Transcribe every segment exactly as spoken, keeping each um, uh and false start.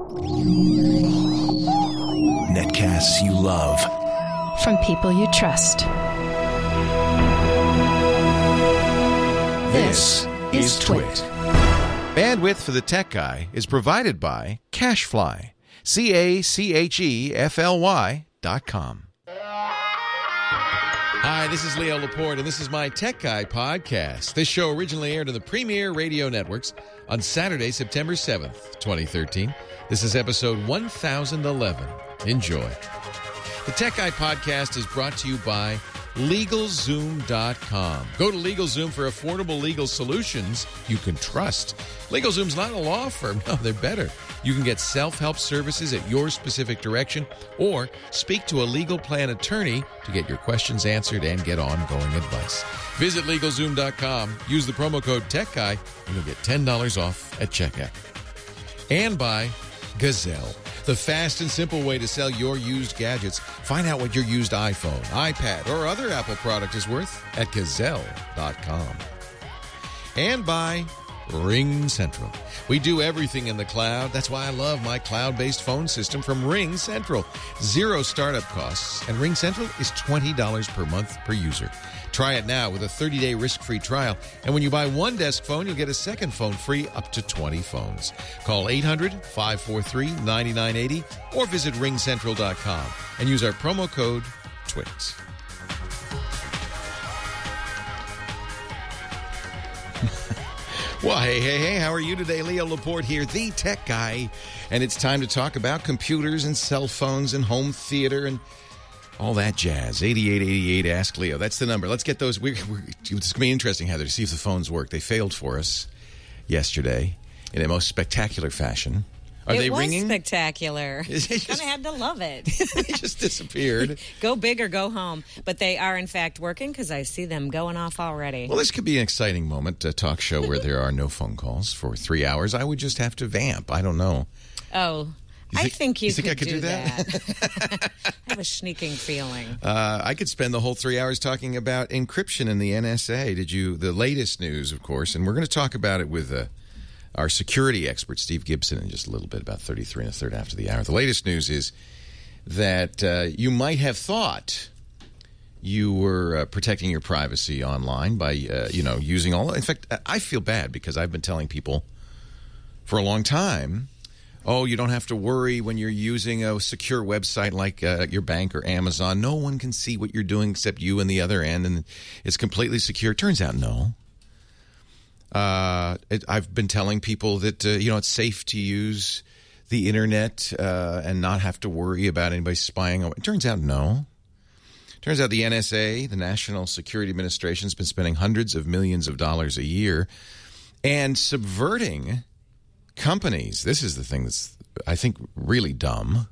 Netcasts you love. From people you trust. This is Twit. Bandwidth for the Tech Guy is provided by CacheFly. C A C H E F L Y dot com. Hi, this is Leo Laporte, and this is my Tech Guy podcast. This show originally aired on the Premier Radio Networks on Saturday, September seventh, twenty thirteen. This is episode one thousand eleven. Enjoy. The Tech Guy podcast is brought to you by LegalZoom dot com. Go to LegalZoom for affordable legal solutions you can trust. LegalZoom's not a law firm. No, they're better. You can get self-help services at your specific direction or speak to a legal plan attorney to get your questions answered and get ongoing advice. Visit LegalZoom dot com. Use the promo code TechGuy and you'll get ten dollars off at checkout. And by Gazelle, the fast and simple way to sell your used gadgets. Find out what your used iPhone, iPad, or other Apple product is worth at Gazelle dot com. And by Ring Central. We do everything in the cloud. That's why I love my cloud-based phone system from Ring Central. Zero startup costs, and Ring Central is twenty dollars per month per user. Try it now with a thirty-day risk-free trial. And when you buy one desk phone, you'll get a second phone free up to twenty phones. Call eight hundred, five four three, nine nine eight zero or visit ring central dot com and use our promo code TWIT. Well, hey, hey, hey, how are you today? Leo Laporte here, the Tech Guy. And it's time to talk about computers and cell phones and home theater and all that jazz. eighty-eight eighty-eight, Ask Leo. That's the number. Let's get those. We're, we're, it's going to be interesting, Heather, to see if the phones work. They failed for us yesterday in a most spectacular fashion. Are it they was ringing? Spectacular. Just, kind of had to love it. They just disappeared. Go big or go home. But they are, in fact, working because I see them going off already. Well, this could be an exciting moment, a talk show where there are no phone calls for three hours. I would just have to vamp. I don't know. Oh, You I think- think you, you think could, I could do that? that. I have a sneaking feeling. Uh, I could spend the whole three hours talking about encryption in the N S A. Did you? The latest news, of course, and we're going to talk about it with uh, our security expert, Steve Gibson, in just a little bit, about thirty-three and a third after the hour. The latest news is that uh, you might have thought you were uh, protecting your privacy online by, uh, you know, using all. In fact, I feel bad because I've been telling people for a long time, oh, you don't have to worry when you're using a secure website like uh, your bank or Amazon. No one can see what you're doing except you and the other end, and it's completely secure. Turns out, no. Uh, it, I've been telling people that, uh, you know, it's safe to use the internet uh, and not have to worry about anybody spying. It turns out, no. Turns out the N S A, the National Security Administration, has been spending hundreds of millions of dollars a year and subverting companies. This is the thing that's, I think, really dumb.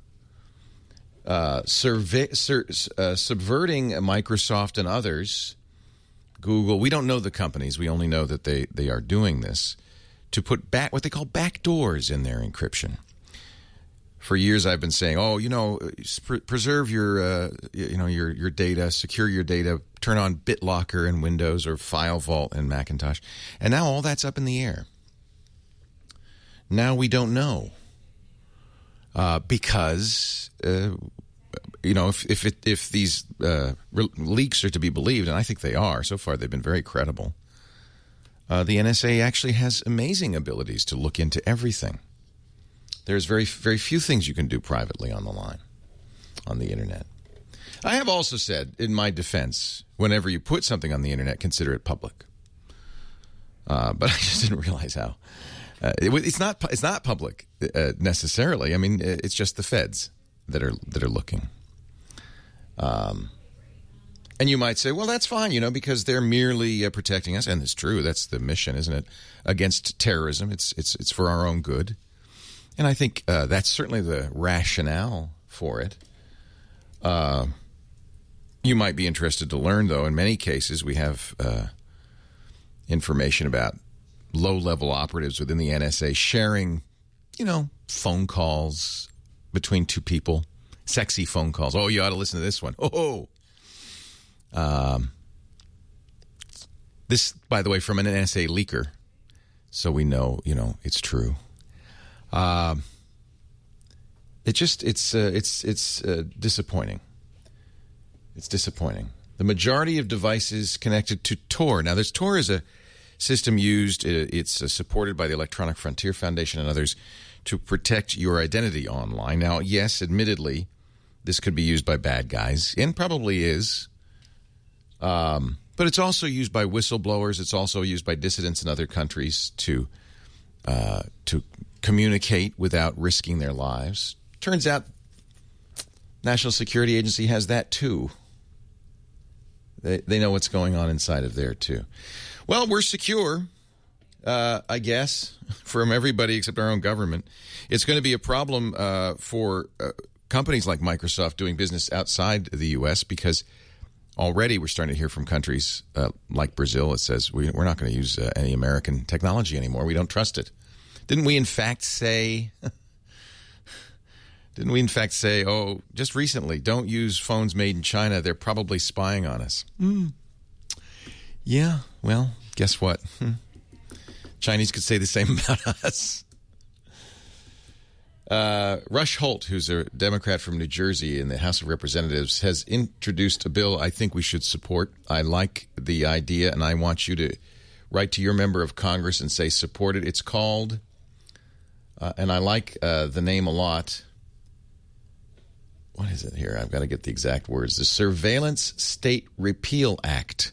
Uh, survey, sur, uh, subverting Microsoft and others, Google. We don't know the companies. We only know that they, they are doing this to put back what they call backdoors in their encryption. For years, I've been saying, "Oh, you know, pre- preserve your, uh, you know, your your data, secure your data, turn on BitLocker in Windows or FileVault in Macintosh," and now all that's up in the air. Now we don't know uh, because uh, you know if if it, if these uh, re- leaks are to be believed, and I think they are. So far, they've been very credible. Uh, the N S A actually has amazing abilities to look into everything. There's very very few things you can do privately on the line, on the internet. I have also said, in my defense, whenever you put something on the internet, consider it public. Uh, but I just didn't realize how. Uh, it, it's not. It's not public uh, necessarily. I mean, it's just the feds that are that are looking. Um, and you might say, well, that's fine, you know, because they're merely uh, protecting us, and it's true. That's the mission, isn't it? Against terrorism. It's it's it's for our own good, and I think uh, that's certainly the rationale for it. Uh, you might be interested to learn, though. In many cases, we have uh, information about low-level operatives within the N S A sharing, you know, phone calls between two people, sexy phone calls. Oh, you ought to listen to this one. Oh, um, this, by the way, from an N S A leaker, so we know, you know, it's true. Um, it just it's uh, it's it's uh, disappointing. It's disappointing. The majority of devices connected to Tor. Now, there's Tor is a system used. It's uh, supported by the Electronic Frontier Foundation and others to protect your identity online. Now, yes, admittedly, this could be used by bad guys, and probably is. Um, but it's also used by whistleblowers. It's also used by dissidents in other countries to uh, to communicate without risking their lives. Turns out, National Security Agency has that too. They they know what's going on inside of there too. Well, we're secure, uh, I guess, from everybody except our own government. It's going to be a problem uh, for uh, companies like Microsoft doing business outside the U S because already we're starting to hear from countries uh, like Brazil. It says we, we're not going to use uh, any American technology anymore. We don't trust it. Didn't we, in fact, say? Didn't we, in fact, say? Oh, just recently, don't use phones made in China. They're probably spying on us. Mm. Yeah. Well, guess what? Chinese could say the same about us. Uh, Rush Holt, who's a Democrat from New Jersey in the House of Representatives, has introduced a bill I think we should support. I like the idea, and I want you to write to your member of Congress and say support it. It's called, uh, and I like uh, the name a lot. What is it here? I've got to get the exact words. The Surveillance State Repeal Act.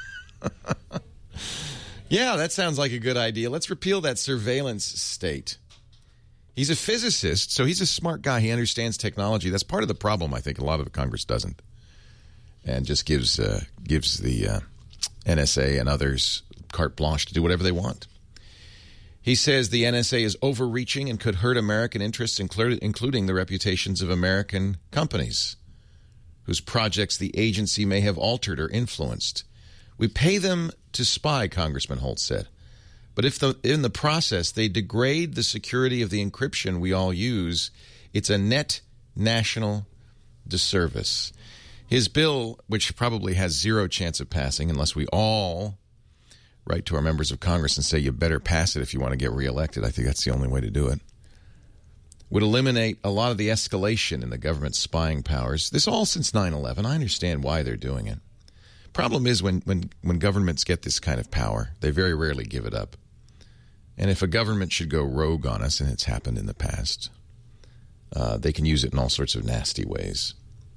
Yeah, that sounds like a good idea. Let's repeal that surveillance state. He's a physicist, so he's a smart guy. He understands technology. That's part of the problem, I think. A lot of the Congress doesn't. And just gives uh, gives the uh, N S A and others carte blanche to do whatever they want. He says the N S A is overreaching and could hurt American interests, including the reputations of American companies whose projects the agency may have altered or influenced. We pay them to spy, Congressman Holt said. But if the, in the process they degrade the security of the encryption we all use, it's a net national disservice. His bill, which probably has zero chance of passing unless we all write to our members of Congress and say you better pass it if you want to get reelected, I think that's the only way to do it, would eliminate a lot of the escalation in the government's spying powers. This all since nine eleven. I understand why they're doing it. Problem is when, when, when governments get this kind of power, they very rarely give it up. And if a government should go rogue on us, and it's happened in the past, uh, they can use it in all sorts of nasty ways.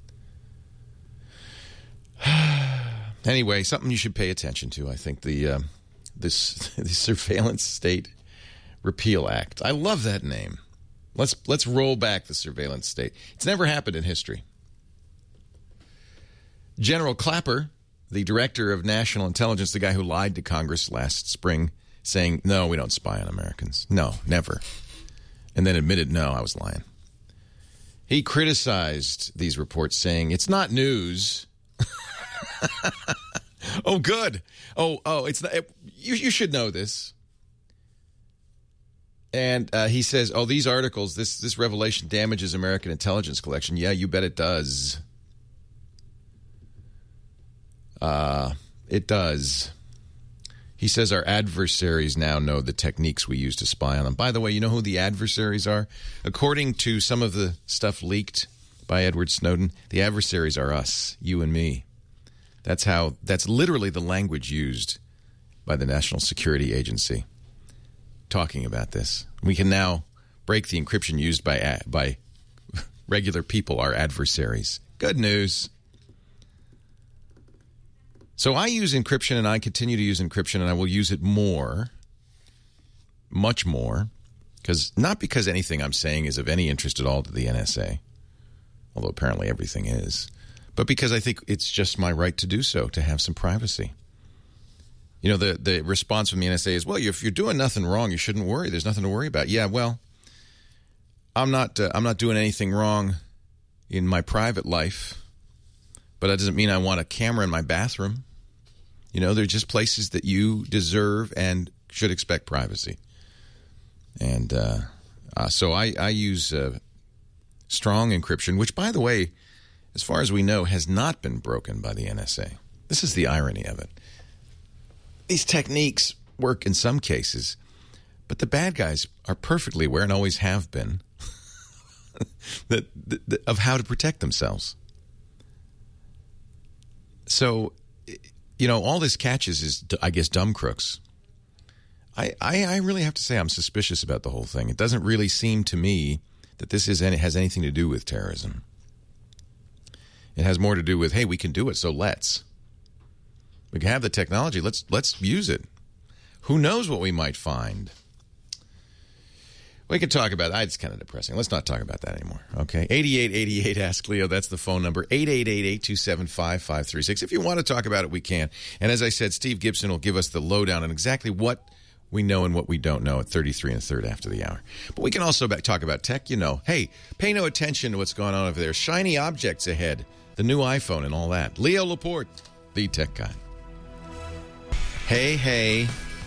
Anyway, something you should pay attention to, I think, the uh, this the Surveillance State Repeal Act. I love that name. Let's let's roll back the surveillance state. It's never happened in history. General Clapper, the director of national intelligence, the guy who lied to Congress last spring, saying, no, we don't spy on Americans. No, never. And then admitted, no, I was lying. He criticized these reports, saying, it's not news. Oh, good. Oh, oh, it's not. It, you, you should know this. And uh, he says, oh, these articles, this, this revelation damages American intelligence collection. Yeah, you bet it does. Uh, it does. He says our adversaries now know the techniques we use to spy on them. By the way, you know who the adversaries are? According to some of the stuff leaked by Edward Snowden, the adversaries are us, you and me. That's how. That's literally the language used by the National Security Agency talking about this. We can now break the encryption used by by regular people, our adversaries. Good news. So I use encryption, and I continue to use encryption, and I will use it more, much more, because not because anything I'm saying is of any interest at all to the N S A, although apparently everything is, but because I think it's just my right to do so, to have some privacy. You know, the, the response from the N S A is, well, if you're doing nothing wrong, you shouldn't worry. There's nothing to worry about. Yeah, well, I'm not uh, I'm not doing anything wrong in my private life, but that doesn't mean I want a camera in my bathroom. You know, they're just places that you deserve and should expect privacy. And uh, uh, so I, I use uh, strong encryption, which, by the way, as far as we know, has not been broken by the N S A. This is the irony of it. These techniques work in some cases, but the bad guys are perfectly aware and always have been that, that of how to protect themselves. So, you know, all this catches is, I guess, dumb crooks. I, I, I really have to say I'm suspicious about the whole thing. It doesn't really seem to me that this is any, has anything to do with terrorism. It has more to do with, hey, we can do it, so let's. We can have the technology. Let's let's use it. Who knows what we might find? We could talk about that. It's kind of depressing. Let's not talk about that anymore. Okay, eighty-eight eighty-eight, Ask Leo. That's the phone number, eight eight eight, eight two seven, five five three six. If you want to talk about it, we can. And as I said, Steve Gibson will give us the lowdown on exactly what we know and what we don't know at thirty-three and a third after the hour. But we can also back, talk about tech. You know, hey, pay no attention to what's going on over there. Shiny objects ahead. The new iPhone and all that. Leo Laporte, the tech guy. Hey, hey.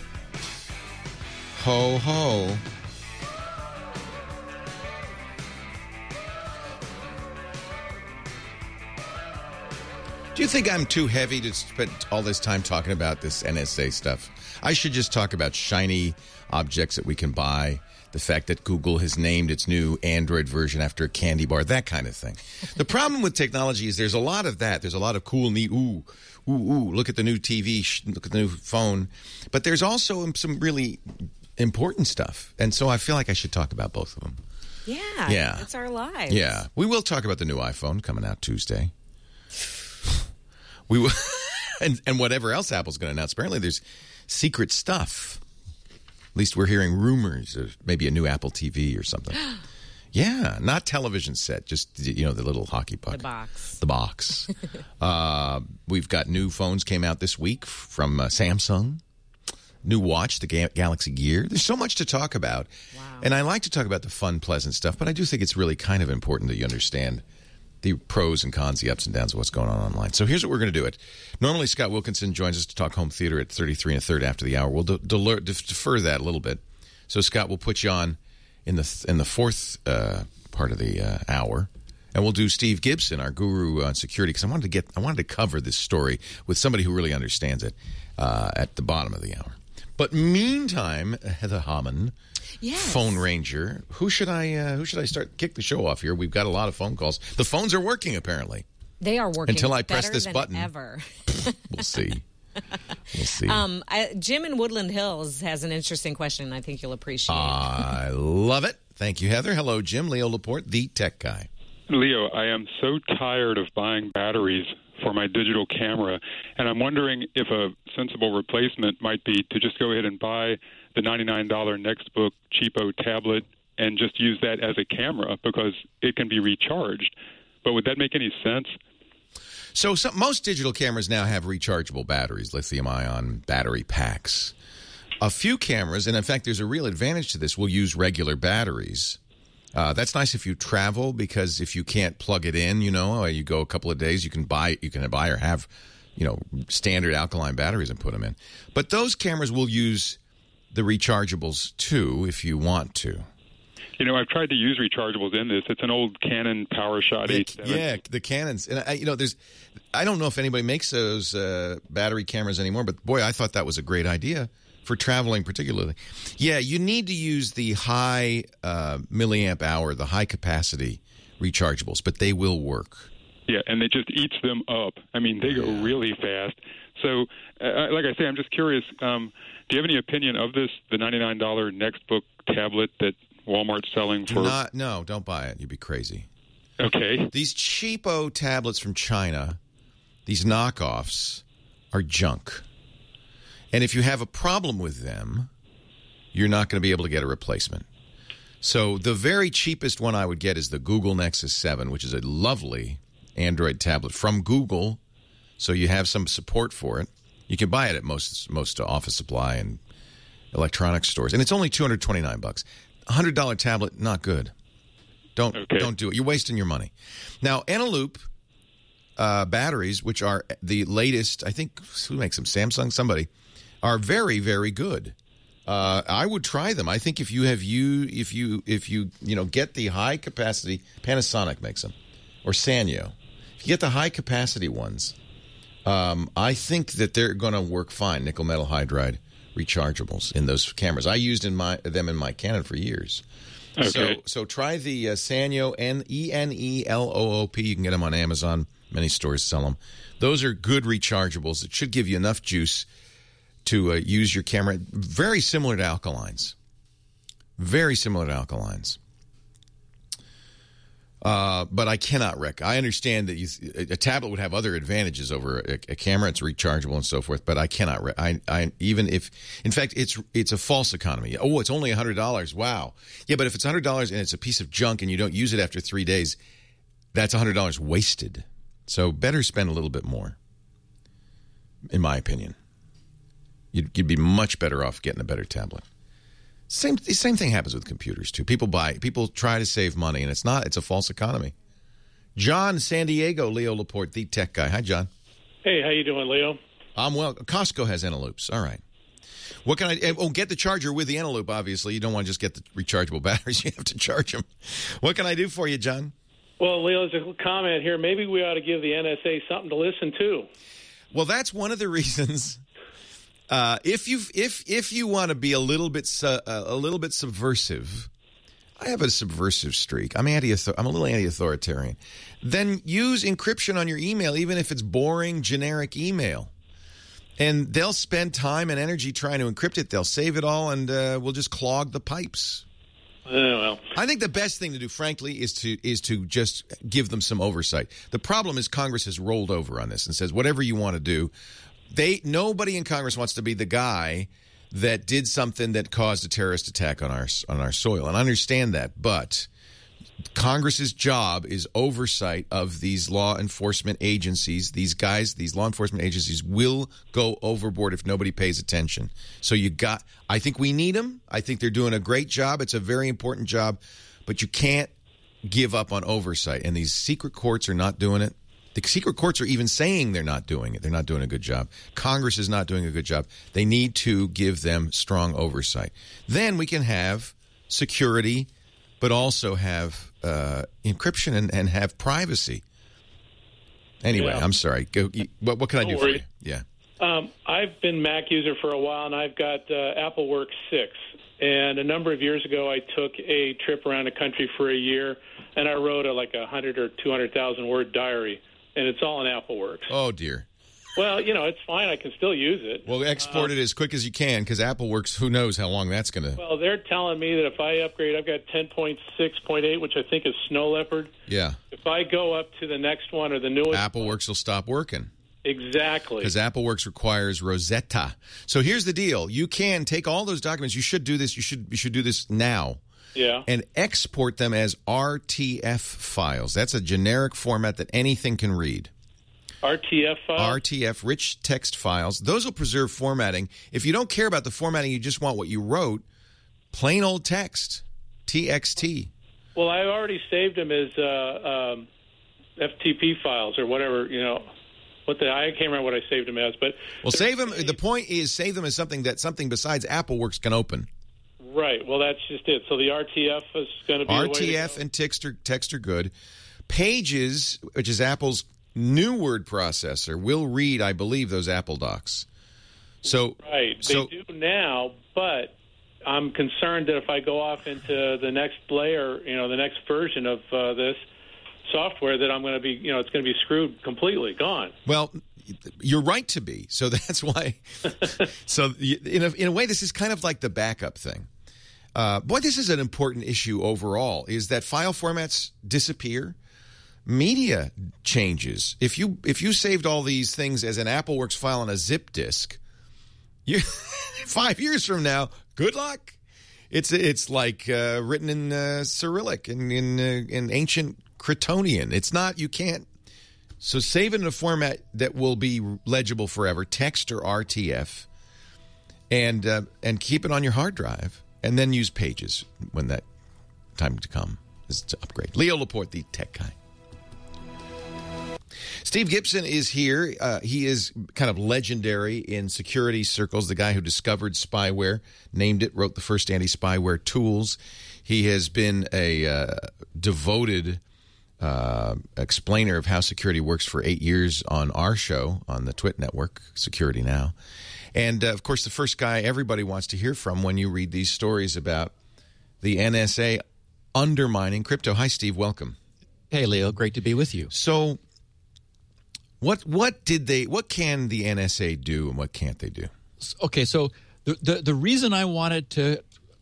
Ho, ho. Do you think I'm too heavy to spend all this time talking about this N S A stuff? I should just talk about shiny objects that we can buy, the fact that Google has named its new Android version after a candy bar, that kind of thing. The problem with technology is there's a lot of that. There's a lot of cool, neat, ooh, ooh, ooh, look at the new T V, look at the new phone. But there's also some really important stuff. And so I feel like I should talk about both of them. Yeah. Yeah. It's our lives. Yeah. We will talk about the new iPhone coming out Tuesday. We will, and, and whatever else Apple's going to announce. Apparently there's secret stuff. At least we're hearing rumors of maybe a new Apple T V or something. Yeah, not television set, just, you know, the little hockey puck. The box. The box. uh, we've got new phones came out this week from uh, Samsung. New watch, the Ga- Galaxy Gear. There's so much to talk about. Wow. And I like to talk about the fun, pleasant stuff, but I do think it's really kind of important that you understand the pros and cons, the ups and downs of what's going on online. So here's what we're going to do it. Normally, Scott Wilkinson joins us to talk home theater at thirty-three and a third after the hour. We'll de- de- defer that a little bit. So Scott will put you on in the th- in the fourth uh, part of the uh, hour, and we'll do Steve Gibson, our guru on security, because I wanted to get I wanted to cover this story with somebody who really understands it uh, at the bottom of the hour. But meantime, Heather Hammond, yes. Phone Ranger, who should I uh, who should I start kick the show off here? We've got a lot of phone calls. The phones are working apparently. They are working until I press better this than button. Ever. We'll see. We'll see. Um, I, Jim in Woodland Hills has an interesting question. I think you'll appreciate. I love it. Thank you, Heather. Hello, Jim. Leo Laporte, the tech guy. Leo, I am so tired of buying batteries for my digital camera, and I'm wondering if a sensible replacement might be to just go ahead and buy the ninety-nine dollars Nextbook cheapo tablet and just use that as a camera because it can be recharged. But would that make any sense? So some, most digital cameras now have rechargeable batteries, lithium-ion battery packs. A few cameras, and in fact there's a real advantage to this, will use regular batteries. Uh, that's nice if you travel, because if you can't plug it in, you know, you go a couple of days, you can buy, you can buy or have, you know, standard alkaline batteries and put them in. But those cameras will use the rechargeables too, if you want to. You know, I've tried to use rechargeables in this. It's an old Canon PowerShot eight seven. Yeah, the Canons. And I, you know, there's, I don't know if anybody makes those uh, battery cameras anymore, but boy, I thought that was a great idea for traveling particularly. Yeah, you need to use the high uh, milliamp hour, the high capacity rechargeables, but they will work. Yeah, and it just eats them up. I mean, they go yeah. really fast. So, uh, like I say, I'm just curious, um, do you have any opinion of this, the ninety-nine dollars Nextbook tablet that Walmart's selling Do for? not, no, don't buy it. You'd be crazy. Okay. These cheapo tablets from China, these knockoffs, are junk. And if you have a problem with them, you're not going to be able to get a replacement. So the very cheapest one I would get is the Google Nexus seven, which is a lovely Android tablet from Google. So you have some support for it. You can buy it at most most office supply and electronics stores, and it's only two hundred twenty-nine bucks. A hundred dollar tablet, not good. Don't okay. don't do it. You're wasting your money. Now, Eneloop uh, batteries, which are the latest, I think who makes them? Samsung, somebody, are very very good. Uh, I would try them. I think if you have you if you if you you know get the high capacity, Panasonic makes them, or Sanyo. If you get the high capacity ones, um, I think that they're going to work fine. Nickel metal hydride rechargeables in those cameras. I used in my them in my Canon for years. Okay. So so try the uh, Sanyo, N E N E L O O P. You can get them on Amazon. Many stores sell them. Those are good rechargeables. It should give you enough juice to uh, use your camera. Very similar to alkalines. Very similar to alkalines. Uh, but I cannot rec. I understand that you, a tablet would have other advantages over a, a camera. It's rechargeable and so forth. But I cannot. Rec- I, I even if, in fact, it's it's a false economy. Oh, it's only a hundred dollars. Wow. Yeah, but if it's a hundred dollars and it's a piece of junk and you don't use it after three days, that's a hundred dollars wasted. So better spend a little bit more, in my opinion. You'd, you'd be much better off getting a better tablet. Same the same thing happens with computers too. People buy, people try to save money, and it's not. It's a false economy. John, San Diego, Leo Laporte, the tech guy. Hi, John. Hey, how you doing, Leo? I'm well. Costco has Eneloops. All right. What can I? Oh, get the charger with the Eneloop. Obviously, you don't want to just get the rechargeable batteries. You have to charge them. What can I do for you, John? Well, Leo, there's a comment here. Maybe we ought to give the N S A something to listen to. Well, that's one of the reasons. Uh, if you if if you want to be a little bit su- a little bit subversive, I have a subversive streak. I'm anti. I'm a little anti-authoritarian. Then use encryption on your email, even if it's boring, generic email. And they'll spend time and energy trying to encrypt it. They'll save it all, and uh, we'll just clog the pipes. Uh, well, I think the best thing to do, frankly, is to is to just give them some oversight. The problem is Congress has rolled over on this and says whatever you want to do. They nobody in Congress wants to be the guy that did something that caused a terrorist attack on our on our soil, and I understand that. But Congress's job is oversight of these law enforcement agencies. These guys, these law enforcement agencies, will go overboard if nobody pays attention. So you got. I think we need them. I think they're doing a great job. It's a very important job, but you can't give up on oversight. And these secret courts are not doing it. The secret courts are even saying they're not doing it. They're not doing a good job. Congress is not doing a good job. They need to give them strong oversight. Then we can have security, but also have uh, encryption and, and have privacy. Anyway, Yeah. I'm sorry. Go, you, what, what can I Don't do worry. for you? Yeah. um, I've been Mac user for a while, and I've got uh, AppleWorks six. And a number of years ago, I took a trip around the country for a year, and I wrote a, like a hundred or two hundred thousand word diary. And it's all in AppleWorks. Oh, dear. Well, you know, it's fine. I can still use it. Well, export it as quick as you can because AppleWorks, who knows how long that's going to... Well, they're telling me that if I upgrade, I've got ten point six point eight, which I think is Snow Leopard. Yeah. If I go up to the next one or the newest... AppleWorks will stop working. Exactly. Because AppleWorks requires Rosetta. So here's the deal. You can take all those documents. You should do this. You should you should do this now. Yeah. And export them as R T F files. That's a generic format that anything can read. R T F files? R T F, rich text files. Those will preserve formatting. If you don't care about the formatting, you just want what you wrote, plain old text, T X T. Well, I already saved them as uh, um, F T P files or whatever, you know. What the I can't remember what I saved them as, but Well, save them. The point is save them as something that something besides AppleWorks can open. right. Well, that's just it. So the R T F is going to be R the way T to F go. and text are, text are good. Pages, which is Apple's new word processor, will read, I believe, those Apple Docs. So, Right. They so, do now, but I'm concerned that if I go off into the next layer, you know, the next version of uh, this software, that I'm going to be, you know, it's going to be screwed completely, gone. Well, you're right to be. So that's why. So in a, in a way, this is kind of like the backup thing. Uh, boy, this is an important issue overall, is that file formats disappear. Media changes. If you if you saved all these things as an AppleWorks file on a zip disk, you five years from now, good luck. It's it's like uh, written in uh, Cyrillic and in in, uh, in ancient Cretonian. It's not. You can't. So save it in a format that will be legible forever, text or R T F, and uh, and keep it on your hard drive, and then use Pages when that time to come is to upgrade. Leo Laporte, the tech guy. Steve Gibson is here. Uh, he is kind of legendary in security circles, the guy who discovered spyware, named it, wrote the first anti-spyware tools. He has been a uh, devoted uh, explainer of how security works for eight years on our show, on the Twit Network, Security Now. And, uh, of course, the first guy everybody wants to hear from when you read these stories about the N S A undermining crypto. Hi, Steve. Welcome. Hey, Leo. Great to be with you. So, what what did they? What can the N S A do, and what can't they do? Okay, so the the, the reason I wanted to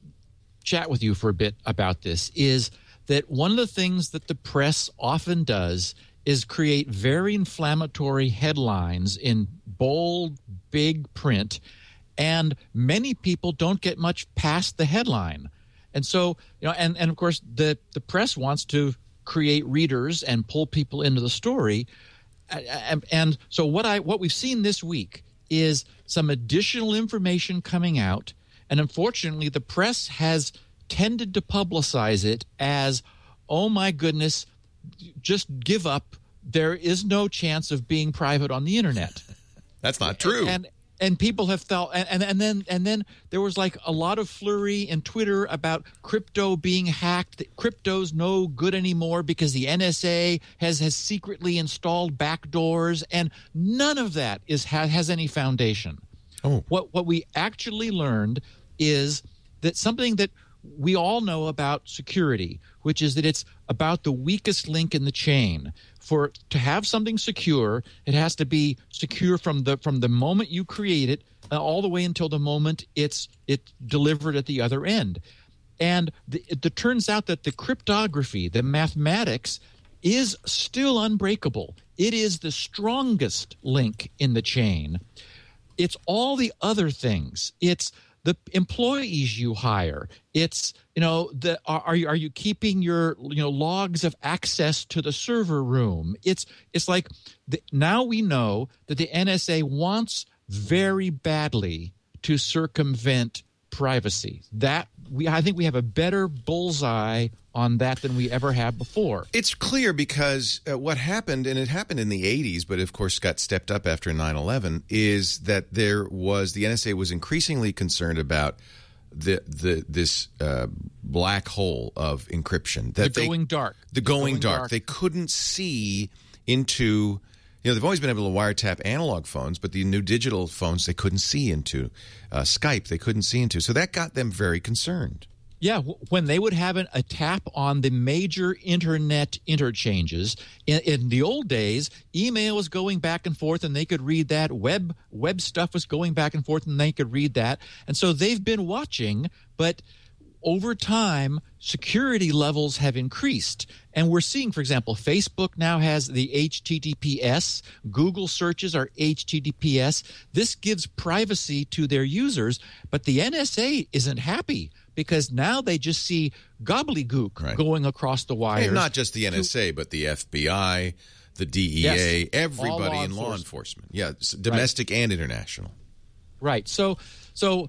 chat with you for a bit about this is that one of the things that the press often does is create very inflammatory headlines in bold, big print, and many people don't get much past the headline. And so, you know, and, and of course, the, the press wants to create readers and pull people into the story. And, and so what I what we've seen this week is some additional information coming out, and unfortunately, the press has tended to publicize it as, oh my goodness, just give up. There is no chance of being private on the internet. That's not true. And and people have felt and, and and then and then there was like a lot of flurry in Twitter about crypto being hacked. Crypto's no good anymore because the N S A has has secretly installed backdoors, and none of that is ha, has any foundation. Oh. What what we actually learned is that something that we all know about security, which is that it's about the weakest link in the chain. For to have something secure, it has to be secure from the from the moment you create it uh, all the way until the moment it's it's delivered at the other end. And the, it, it turns out that the cryptography, the mathematics, is still unbreakable. It is the strongest link in the chain. It's all the other things. It's the employees you hire. It's, you know, the are, are you are you keeping your, you know, logs of access to the server room? It's it's like the, now we know that the N S A wants very badly to circumvent privacy. That we I think we have a better bullseye on that than we ever have before. It's clear because uh, what happened, and it happened in the eighties, but of course got stepped up after nine eleven, is that there was the N S A was increasingly concerned about the the this uh, black hole of encryption. That the they, going dark. The going, going dark. dark. They couldn't see into. You know, they've always been able to wiretap analog phones, but the new digital phones they couldn't see into. Uh, Skype they couldn't see into. So that got them very concerned. Yeah, when they would have an, a tap on the major internet interchanges. In, in the old days, email was going back and forth, and they could read that. Web web stuff was going back and forth, and they could read that. And so they've been watching, but over time, security levels have increased. And we're seeing, for example, Facebook now has the H T T P S. Google searches are H T T P S. This gives privacy to their users, but the N S A isn't happy because now they just see gobbledygook right. going across the wires. And not just the N S A, but the F B I, the D E A, yes. everybody law in law enforcement. enforcement. Yeah, domestic right. and international. Right. So, so,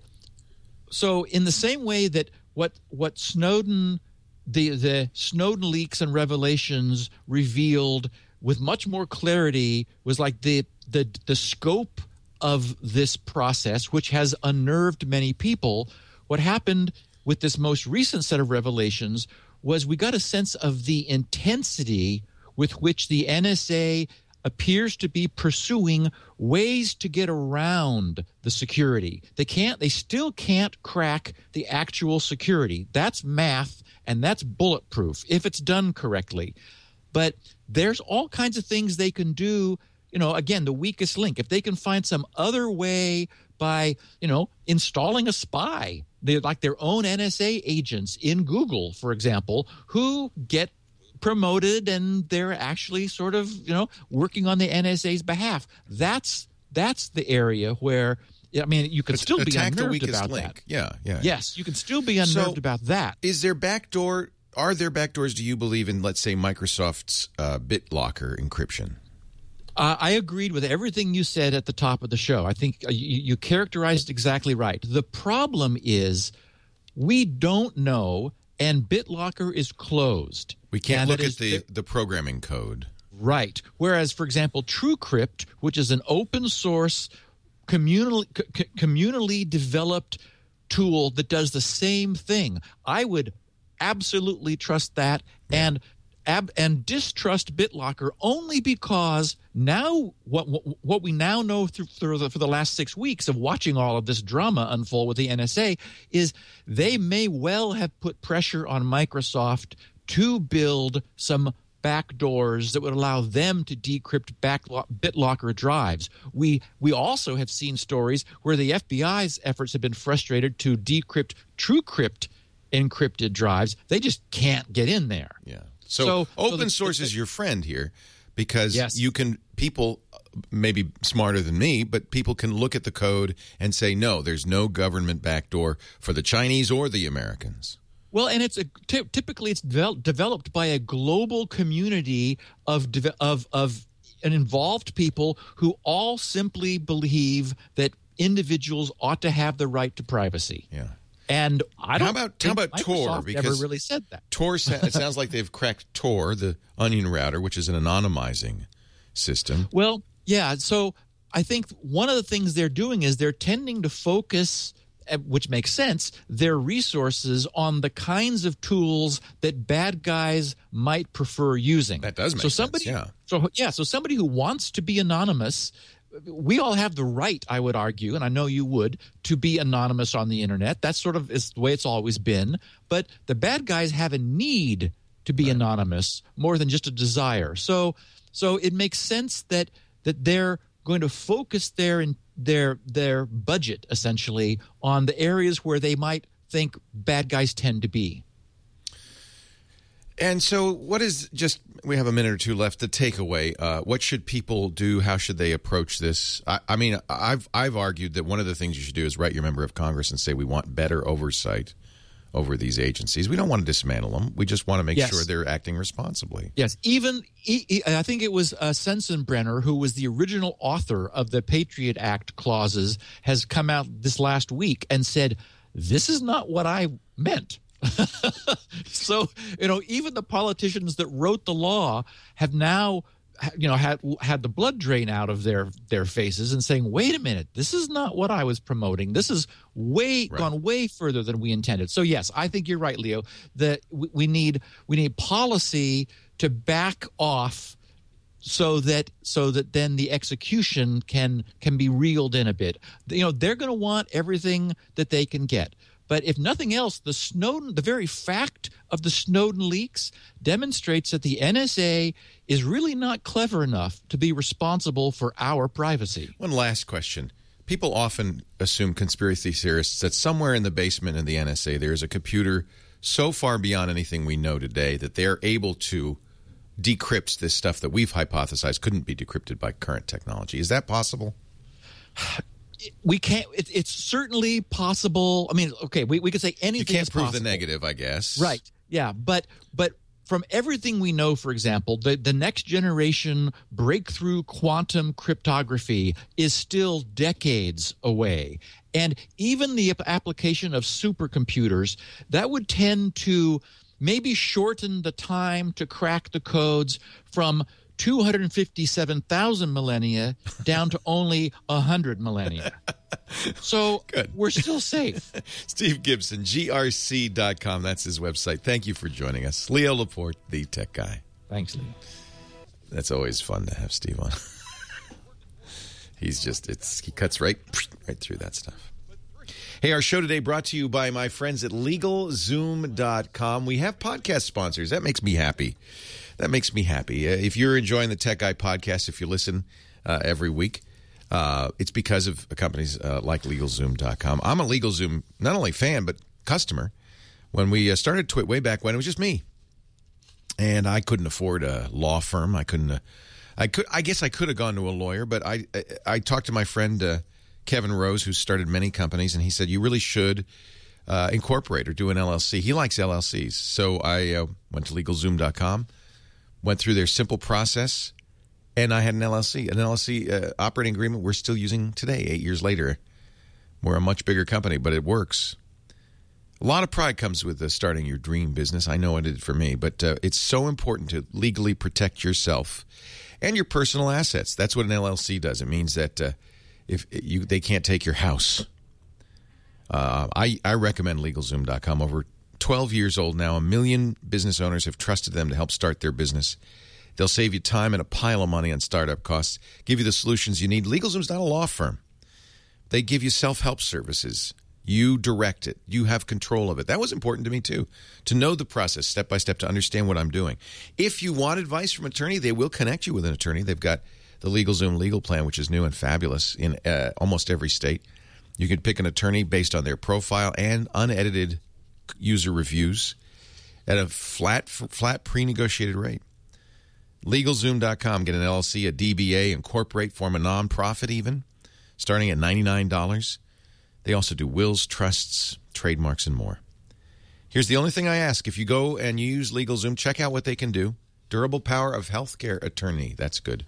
so in the same way that what what Snowden, the the Snowden leaks and revelations revealed with much more clarity was like the the the scope of this process, which has unnerved many people. What happened with this most recent set of revelations was we got a sense of the intensity with which the N S A appears to be pursuing ways to get around the security. They can't, they still can't crack the actual security. That's math, and that's bulletproof if it's done correctly. But there's all kinds of things they can do. You know, again, the weakest link. If they can find some other way by, you know, installing a spy, they're like their own N S A agents in Google, for example, who get promoted and they're actually sort of, you know, working on the N S A's behalf. That's that's the area where, I mean, you can still be Attack the unnerved weakest about link. that. Yeah, yeah. Yes, you can still be unnerved So, about that. Is there backdoor? Are there backdoors? Do you believe in, let's say, Microsoft's uh, BitLocker encryption? Uh, I agreed with everything you said at the top of the show. I think uh, you, you characterized it exactly right. The problem is we don't know, and BitLocker is closed. We can't and look at is, the, the programming code. Right. Whereas, for example, TrueCrypt, which is an open source, communally, c- communally developed tool that does the same thing, I would absolutely trust that. And ab- and distrust BitLocker only because now what what, what we now know through, through the, for the last six weeks of watching all of this drama unfold with the N S A is they may well have put pressure on Microsoft to build some backdoors that would allow them to decrypt back BitLocker drives. We we also have seen stories where the F B I's efforts have been frustrated to decrypt TrueCrypt encrypted drives. They just can't get in there. Yeah. So, So- open so the- source is your friend here because Yes. you can people maybe smarter than me, but people can look at the code and say, no, there's no government backdoor for the Chinese or the Americans. Well, and it's a, ty- typically it's devel- developed by a global community of de- of of and involved people who all simply believe that individuals ought to have the right to privacy. Yeah. And I don't. How about- think how about Tor? Microsoft Because never really said that. Tor, sa- it sounds like they've cracked Tor, the onion router, which is an anonymizing system. Well, yeah. So I think one of the things they're doing is they're tending to focus, uh, which makes sense, their resources on the kinds of tools that bad guys might prefer using. That does make so sense, somebody, yeah. So yeah. So somebody who wants to be anonymous. We all have the right, I would argue, and I know you would, to be anonymous on the internet. That sort of is the way it's always been. But the bad guys have a need to be anonymous more than just a desire. So, so it makes sense that that they're going to focus their in, their their budget essentially on the areas where they might think bad guys tend to be. And so what is just – we have a minute or two left. The takeaway, uh, what should people do? How should they approach this? I, I mean, I've I've argued that one of the things you should do is write your member of Congress and say we want better oversight over these agencies. We don't want to dismantle them. We just want to make Yes. sure they're acting responsibly. Yes, even e- e- I think it was uh, Sensenbrenner, who was the original author of the Patriot Act clauses, has come out this last week and said, this is not what I meant. So, you know, even the politicians that wrote the law have now, you know, had had the blood drain out of their their faces and saying, wait a minute, this is not what I was promoting. This is way Right. gone way further than we intended. So, yes, I think you're right, Leo, that we, we need we need policy to back off so that so that then the execution can can be reeled in a bit. You know, they're going to want everything that they can get. But if nothing else, the Snowden, the very fact of the Snowden leaks demonstrates that the N S A is really not clever enough to be responsible for our privacy. One last question. People often assume, conspiracy theorists, that somewhere in the basement of the N S A there is a computer so far beyond anything we know today that they're able to decrypt this stuff that we've hypothesized couldn't be decrypted by current technology. Is that possible? We can't. It, it's certainly possible. I mean, okay, we, we could say anything. You can't is prove possible. the negative, I guess. Right. Yeah. But but from everything we know, for example, the, the next generation breakthrough quantum cryptography is still decades away. And even the application of supercomputers, that would tend to maybe shorten the time to crack the codes from two hundred fifty-seven thousand millennia down to only one hundred millennia. So Good. We're still safe. Steve Gibson, G R C dot com. That's his website. Thank you for joining us. Leo Laporte, the tech guy. Thanks, Lee. That's always fun to have Steve on. He's just, it's he cuts right, right through that stuff. Hey, our show today brought to you by my friends at Legal Zoom dot com. We have podcast sponsors. That makes me happy. That makes me happy. Uh, if you're enjoying the Tech Guy podcast, if you listen uh, every week, uh, it's because of companies uh, like Legal Zoom dot com. I'm a LegalZoom not only fan, but customer. When we uh, started Twit way back when, it was just me. And I couldn't afford a law firm. I couldn't. Uh, I could. I guess I could have gone to a lawyer, but I. I, I talked to my friend uh, Kevin Rose, who started many companies, and he said you really should uh, incorporate or do an L L C. He likes L L Cs, so I uh, went to Legal Zoom dot com, went through their simple process, and I had an L L C, an L L C uh, operating agreement we're still using today. Eight years later, we're a much bigger company, but it works. A lot of pride comes with uh, starting your dream business. I know it did for me, but uh, it's so important to legally protect yourself and your personal assets. That's what an L L C does. It means that uh, if you, they can't take your house. Uh, I, I recommend Legal Zoom dot com over twelve years old now. A million business owners have trusted them to help start their business. They'll save you time and a pile of money on startup costs, give you the solutions you need. LegalZoom's not a law firm. They give you self-help services. You direct it. You have control of it. That was important to me, too, to know the process step by step, to understand what I'm doing. If you want advice from an attorney, they will connect you with an attorney. They've got the LegalZoom legal plan, which is new and fabulous in uh, almost every state. You can pick an attorney based on their profile and unedited user reviews at a flat, flat pre-negotiated rate. LegalZoom dot com. Get an L L C, a D B A, incorporate, form a nonprofit even, starting at ninety-nine dollars. They also do wills, trusts, trademarks, and more. Here's the only thing I ask. If you go and you use LegalZoom, check out what they can do. Durable Power of Healthcare Attorney. That's good.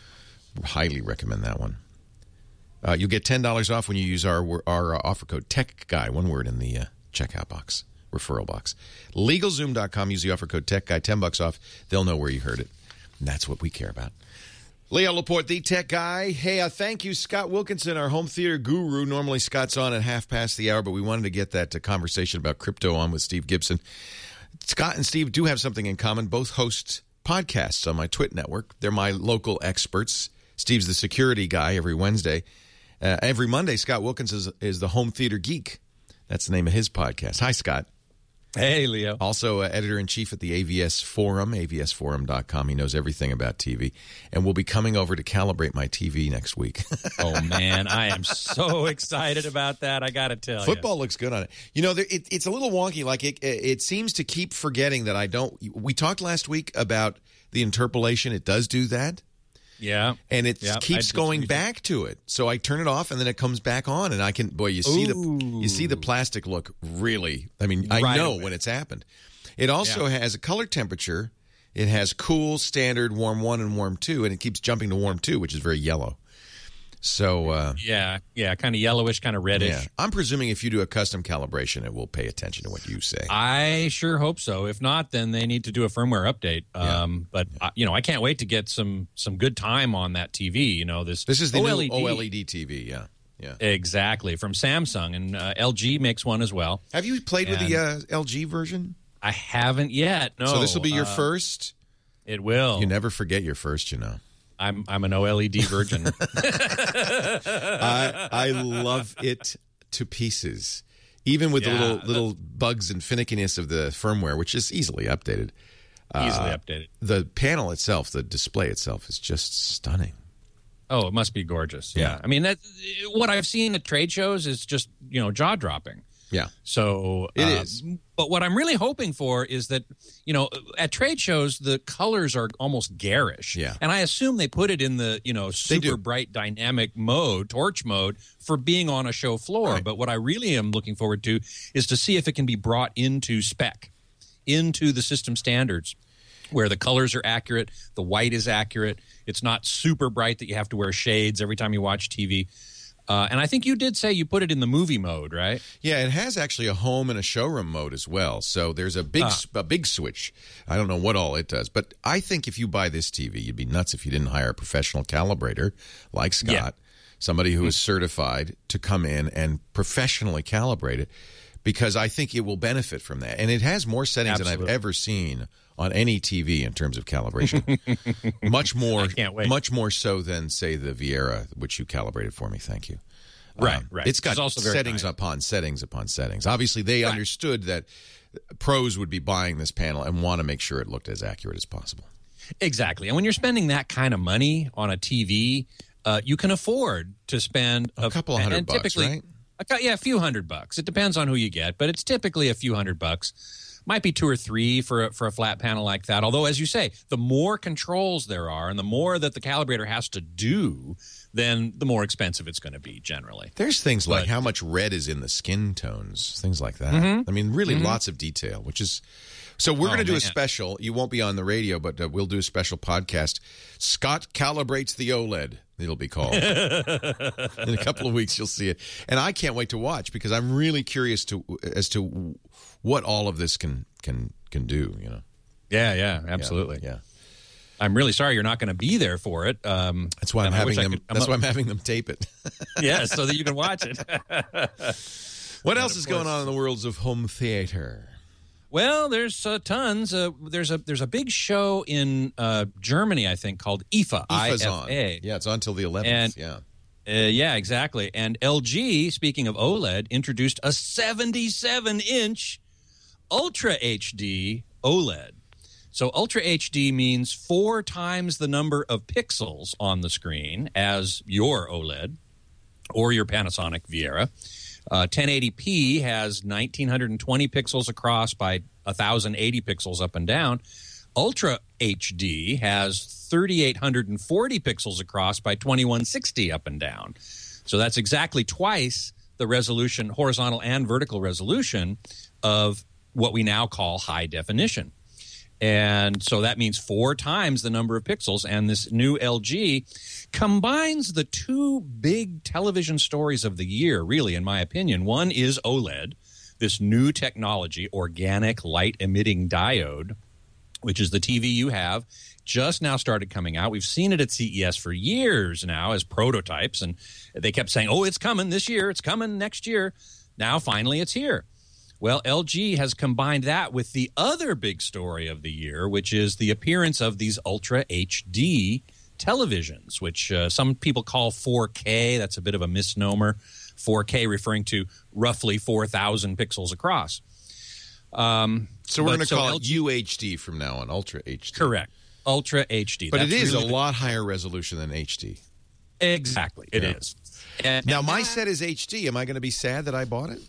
Highly recommend that one. Uh, you'll get ten dollars off when you use our our uh, offer code TECHGUY, one word in the uh, checkout box, referral box. LegalZoom dot com. Use the offer code TECHGUY, ten bucks off. They'll know where you heard it. And that's what we care about. Leo Laporte, the tech guy. Hey, uh, thank you, Scott Wilkinson, our home theater guru. Normally, Scott's on at half past the hour, but we wanted to get that uh, conversation about crypto on with Steve Gibson. Scott and Steve do have something in common. Both host podcasts on my Twit network. They're my local experts. Steve's the security guy every Wednesday. Uh, every Monday, Scott Wilkinson is, is the home theater geek. That's the name of his podcast. Hi, Scott. Hey, Leo. Also uh, editor-in-chief at the A V S Forum, A V S forum dot com. He knows everything about T V. And we'll be coming over to calibrate my T V next week. Oh, man. I am so excited about that. I got to tell you. Football looks good on it. You know, there, it, it's a little wonky. Like, it, it seems to keep forgetting that I don't – we talked last week about the interpolation. It does do that. Yeah. And it yeah, keeps going back to it. So I turn it off and then it comes back on and I can, boy, you see Ooh. the you see the plastic look really, I mean, I Right know away. when it's happened. It also Yeah. has a color temperature. It has cool, standard, warm one, and warm two, and it keeps jumping to warm two, which is very yellow. So, uh, Yeah, yeah, kind of yellowish, kind of reddish. yeah. I'm presuming if you do a custom calibration, it will pay attention to what you say. I sure hope so. If not, then they need to do a firmware update. Um, but uh, you know, I can't wait to get some some good time on that T V. You know, this This is the OLED. new OLED T V, yeah. Yeah. Exactly, from Samsung, and uh, L G makes one as well. Have you played with And- the uh, L G version? I haven't yet. No, So this will be your Uh, first? It will. You never forget your first, you know. I'm I'm an OLED virgin. I I love it to pieces, even with Yeah. the little little bugs and finickiness of the firmware, which is easily updated. Easily Uh, updated. The panel itself, the display itself, is just stunning. Oh, it must be gorgeous. Yeah. Yeah. I mean, that what I've seen at trade shows is just, you know, jaw dropping. Yeah, So It uh, is. But what I'm really hoping for is that, you know, at trade shows, the colors are almost garish. Yeah. And I assume they put it in the, you know, do. super bright dynamic mode, torch mode, for being on a show floor. Right. But what I really am looking forward to is to see if it can be brought into spec, into the system standards, where the colors are accurate, the white is accurate. It's not super bright that you have to wear shades every time you watch T V. Uh, and I think you did say you put it in the movie mode, right? yeah. It has actually a home and a showroom mode as well. So there's a big Ah. a big switch. I don't know what all it does, but I think if you buy this T V, you'd be nuts if you didn't hire a professional calibrator like Scott, Yeah. somebody who is certified to come in and professionally calibrate it, because I think it will benefit from that. And it has more settings than Absolutely. I've ever seen on any T V in terms of calibration. much more, I can't wait. much more so than, say, the Viera, which you calibrated for me. Thank you. Right, Um, right. It's got It's also very settings nice. upon settings upon settings. Obviously, they understood that pros would be buying this panel and want to make sure it looked as accurate as possible. Exactly. And when you're spending that kind of money on a T V, uh, you can afford to spend A couple of hundred and bucks, typically, right? A, cou- yeah, a few hundred bucks. It depends on who you get, but it's typically a few hundred bucks. Might be two or three for a, for a flat panel like that. Although, as you say, the more controls there are and the more that the calibrator has to do, then the more expensive it's going to be generally. There's things like But- how much red is in the skin tones, things like that. Mm-hmm. I mean, really lots of detail, which is. So we're Oh, going to do a man. special. You won't be on the radio, but uh, we'll do a special podcast. Scott calibrates the OLED. It'll be called. In a couple of weeks, you'll see it, and I can't wait to watch because I'm really curious to as to what all of this can can can do. You know, Yeah, yeah, absolutely. Yeah. I'm really sorry you're not going to be there for it. Um, That's why I'm and I having wish I them. could come That's up- why I'm having them tape it. yeah, so that you can watch it. What else is going on in the worlds of home theater? Well, there's uh, tons. Uh, there's a there's a big show in uh, Germany, I think, called I F A. I F A's I F A. on. Yeah, it's on until the eleventh. And, yeah. Uh, yeah, exactly. And L G, speaking of OLED, introduced a seventy-seven inch Ultra H D OLED. So Ultra H D means four times the number of pixels on the screen as your OLED or your Panasonic Viera. Uh, ten eighty p has nineteen twenty pixels across by one thousand eighty pixels up and down. Ultra H D has thirty-eight forty pixels across by twenty-one sixty up and down. So that's exactly twice the resolution, horizontal and vertical resolution, of what we now call high definition. And so that means four times the number of pixels. And this new L G combines the two big television stories of the year, really, in my opinion. One is OLED, this new technology, organic light-emitting diode, which is the T V you have, just now started coming out. We've seen it at C E S for years now as prototypes, and they kept saying, oh, it's coming this year, it's coming next year. Now, finally, it's here. Well, L G has combined that with the other big story of the year, which is the appearance of these Ultra H D televisions, which uh, some people call four K. That's a bit of a misnomer. four K referring to roughly four thousand pixels across. Um, so we're going to so call L G, it U H D from now on, Ultra H D. Correct. Ultra H D. But That's it is really a lot higher resolution than H D. Exactly. It yeah. is. And, now, and my that, set is H D. Am I going to be sad that I bought it?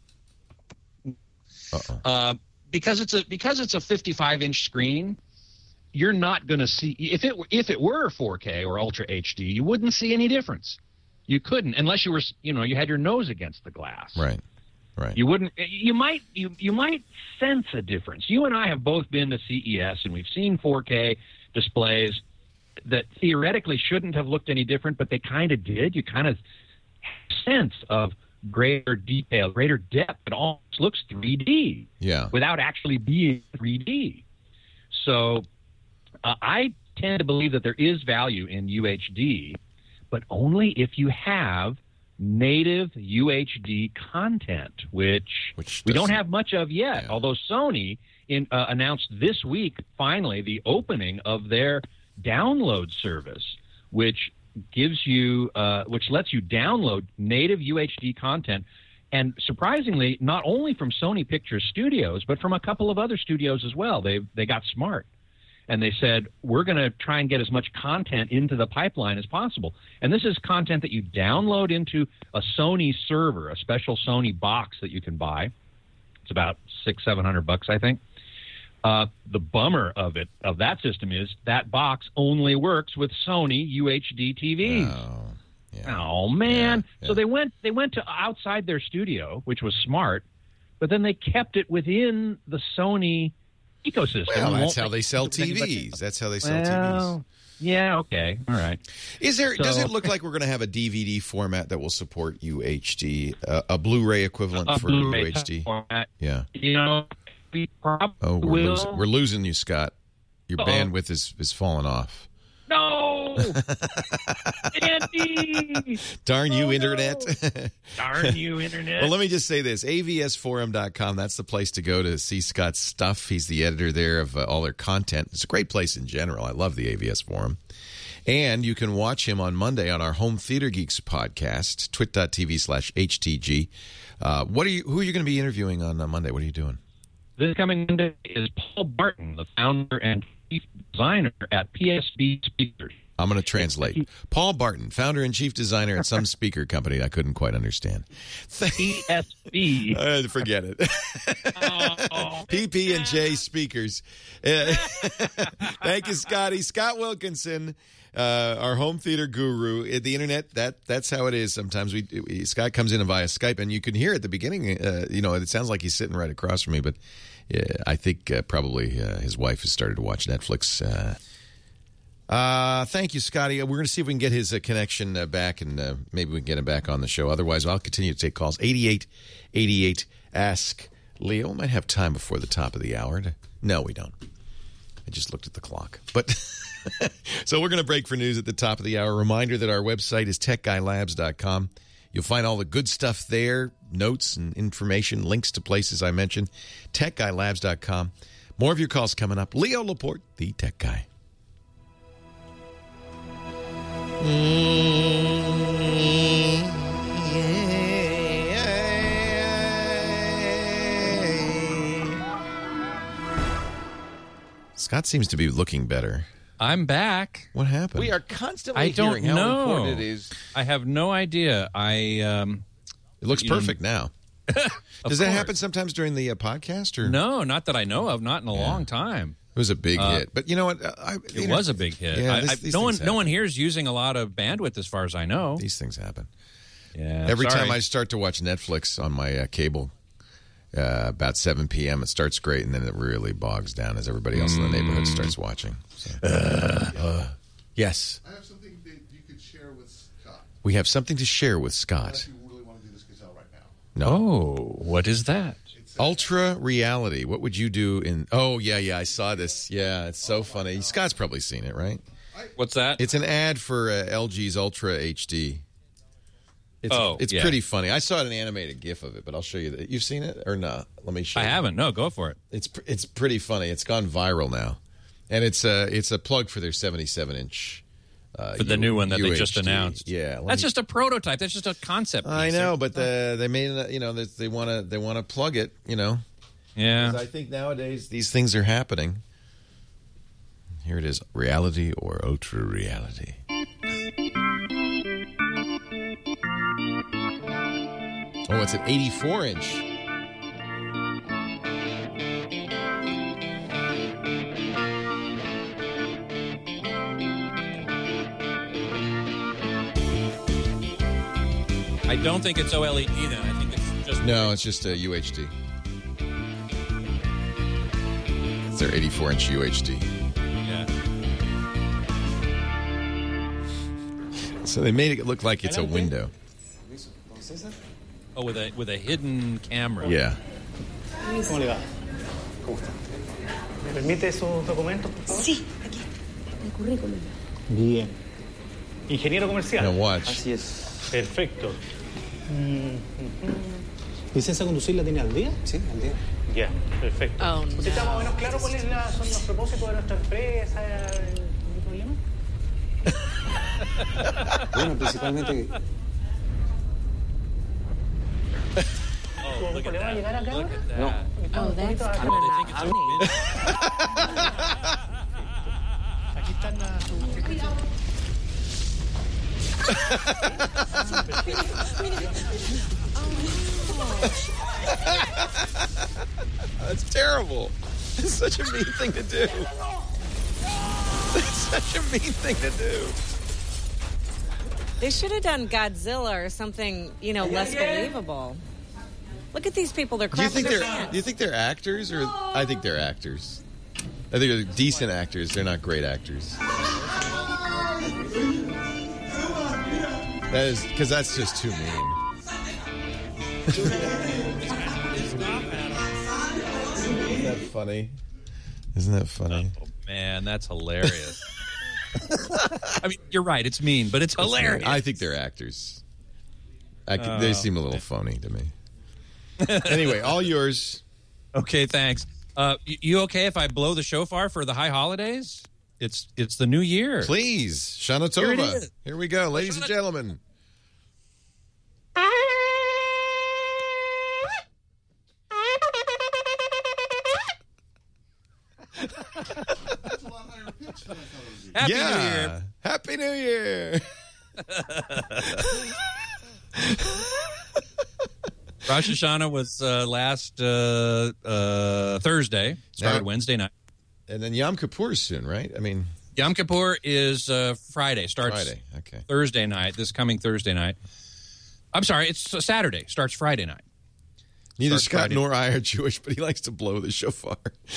Uh-oh. Uh, because it's a because it's a fifty-five inch screen, you're not going to see if it if it were four K or Ultra H D, you wouldn't see any difference. You couldn't unless you were you know you had your nose against the glass. Right. Right. You wouldn't. You might. You you might sense a difference. You and I have both been to C E S and we've seen four K displays that theoretically shouldn't have looked any different, but they kind of did. You kind of sense of greater detail, greater depth. It almost looks three D. Yeah. Without actually being three D. So uh, I tend to believe that there is value in U H D, but only if you have native U H D content, which, which we don't have much of yet. Yeah. Although Sony in, uh, announced this week, finally, the opening of their download service, which gives you, uh, which lets you download native U H D content, and surprisingly, not only from Sony Pictures Studios, but from a couple of other studios as well. They they got smart. And they said, we're going to try and get as much content into the pipeline as possible. And this is content that you download into a Sony server, a special Sony box that you can buy. It's about six, seven hundred bucks, I think. Uh, the bummer of it, of that system, is that box only works with Sony U H D T Vs. Oh, yeah. Oh man! Yeah, yeah. So they went they went to outside their studio, which was smart, but then they kept it within the Sony ecosystem. Well, that's Won't how they sell T anybody- Vs. That's how they sell Well, T Vs. Yeah. Okay. All right. Is there? So- does it look like we're going to have a D V D format that will support U H D, uh, a Blu-ray equivalent A for Blu-ray U H D? format. Yeah. You know, we probably Oh, we're will. losing, we're losing you, Scott. Your Uh-oh. bandwidth is is falling off. No, Andy! Darn you, Oh, Internet. no. Darn you, Internet! Well, let me just say this. A V S forum dot com, that's the place to go to see Scott's stuff. He's the editor there of uh, all their content. It's a great place in general. I love the A V S Forum. And you can watch him on Monday on our Home Theater Geeks podcast, twit.tv slash HTG. Uh, what are you, who are you going to be interviewing on uh, Monday? What are you doing? This coming Monday is Paul Barton, the founder and chief designer at P S B Speakers. I'm going to translate. Paul Barton, founder and chief designer at some speaker company I couldn't quite understand. P S B. Uh, forget it. Oh, P P and J Speakers. Uh, thank you, Scotty. Scott Wilkinson, uh, our home theater guru. At the internet, that that's how it is. Sometimes we, we Scott comes in via Skype, and you can hear at the beginning. Uh, you know, it sounds like he's sitting right across from me, but yeah, I think uh, probably uh, his wife has started to watch Netflix. Uh, Uh, thank you, Scotty. We're going to see if we can get his uh, connection uh, back, and uh, maybe we can get him back on the show. Otherwise, I'll continue to take calls. eighty-eight eighty-eight Ask Leo. We might have time before the top of the hour. To... No, we don't. I just looked at the clock. But so we're going to break for news at the top of the hour. Reminder that our website is tech guy labs dot com. You'll find all the good stuff there, notes and information, links to places I mentioned. tech guy labs dot com. More of your calls coming up. Leo Laporte, the Tech Guy. Scott seems to be looking better. I'm back. What happened? We are constantly I don't hearing how know. important it is. I have no idea. I um, It looks you know, perfect now. Does that happen sometimes during the uh, podcast? Or No, not that I know of. Not in a Yeah. long time. It was a big Uh, hit. But you know what? I, It you know, was a big hit. Yeah, I, this- I, these no one, things no happen. one here is using a lot of bandwidth, as far as I know. These things happen. Yeah. Every sorry. time I start to watch Netflix on my uh, cable, uh, about seven p.m., it starts great, and then it really bogs down as everybody else in the neighborhood starts watching. So. Uh, yes. I have something that you could share with Scott. We have something to share with Scott. Unless you really want to do this gazelle right now. No. Oh, what is that? Ultra reality. What would you do in... Oh, yeah, yeah, I saw this. Yeah, it's so funny. Scott's probably seen it, right? What's that? It's an ad for uh, L G's Ultra H D. It's, Oh, it's yeah. pretty funny. I saw an animated GIF of it, but I'll show you that. You've seen it or not? Let me show I you. haven't. No, go for it. It's pr- it's pretty funny. It's gone viral now, and it's a it's a plug for their seventy-seven inch. Uh, For the U- new one that they U H D. just announced. Yeah, let That's me- just a prototype. That's just a concept. I piece. know, but the, they made it. You know, they- they want to they want to plug it. You know, Yeah. 'Cause I think nowadays these things are happening. Here it is: reality or ultra reality. Oh, it's an eighty-four inch. I don't think it's OLED then. I think it's just No, it's just a U H D. It's their eighty-four inch U H D. Yeah. So they made it look like it's a window. Oh, with a with a hidden camera. Yeah. ¿Cómo le va? ¿Cómo está? ¿Me permite sus documentos? Sí, aquí. El currículum. Bien. Ingeniero comercial. Now watch. Así es. Perfecto. Mm, mm. ¿Licencia de conducir la tiene al día? Sí, al día. Ya, perfecto. Oh, ¿Usted está no. más o menos claro cuáles la- son los propósitos de nuestra empresa? ¿Algún problema? Bueno, principalmente... Oh, look at ¿Le va a that. llegar acá? Look at that. No. Oh, that's I kind know, of they not think it's funny. Aquí están las... That's terrible. It's such a mean thing to do. That's such a mean thing to do. They should have done Godzilla or something, you know, less believable. Look at these people. They're Do you crapping think their they're pants. Do you think they're actors or I think they're actors. I think they're decent actors. They're not great actors. That is because that's just too mean. Isn't that funny? Isn't that funny? Oh, man, that's hilarious. I mean, you're right. It's mean, but it's hilarious. I think they're actors. I c- Oh, they seem a little phony to me. Anyway, all yours. Okay, thanks. Uh, y- you okay if I blow the shofar for the high holidays? It's it's the new year. Please, Shana Here it Tova. is. Here we go, ladies and gentlemen. That's a lot higher pitch than I thought it would be. Happy yeah. New Year. Happy New Year. Rosh Hashanah was uh, last uh, uh, Thursday. Started Now- Wednesday night. And then Yom Kippur is soon, right? I mean, Yom Kippur is uh, Friday. Starts Friday. Okay. Thursday night. This coming Thursday night. I'm sorry, it's uh, Saturday. Starts Friday night. Neither Starts Scott Friday. nor I are Jewish, but he likes to blow the shofar.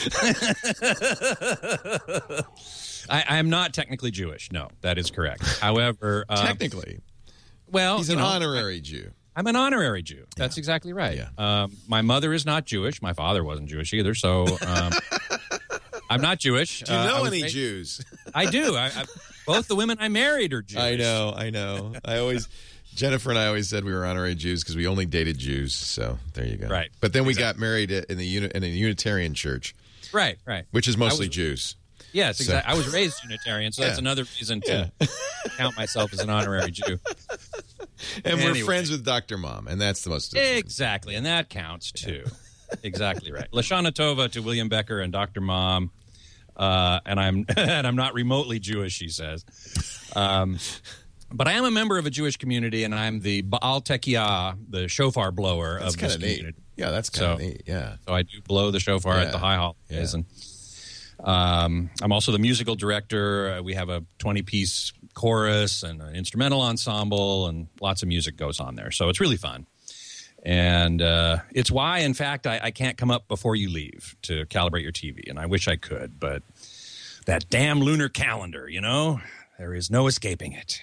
I, I am not technically Jewish. No, that is correct. However, uh, Technically, well, he's you an know, honorary Jew. I'm an honorary Jew. That's exactly right. Yeah. Um, my mother is not Jewish. My father wasn't Jewish either. So um, I'm not Jewish. Do you Uh, know I was any raised- Jews? I do. I, I, both the women I married are Jewish. I know, I know. I always Jennifer and I always said we were honorary Jews because we only dated Jews. So there you go. Right. But then we Exactly. got married in the uni- in a Unitarian church. Right, right. Which is mostly was, Jews. Yes, So- exactly. I was raised Unitarian, so that's Yeah. another reason to Yeah. count myself as an honorary Jew. And we're Anyway. friends with Doctor Mom, and that's the most important. Exactly, and that counts too. Exactly right. Lashana Tova to William Becker and Doctor Mom, uh, and I'm and I'm not remotely Jewish, she says. Um, but I am a member of a Jewish community, and I'm the Baal Tekiah, the shofar blower That's of this kinda neat. community. Yeah, that's kind of So- neat. Yeah. So I do blow the shofar Yeah. at the high holidays, Yeah. and um, I'm also the musical director. Uh, we have a twenty-piece chorus and an instrumental ensemble, and lots of music goes on there. So it's really fun. And uh, it's why, in fact, I, I can't come up before you leave to calibrate your T V. And I wish I could, but that damn lunar calendar, you know, there is no escaping it.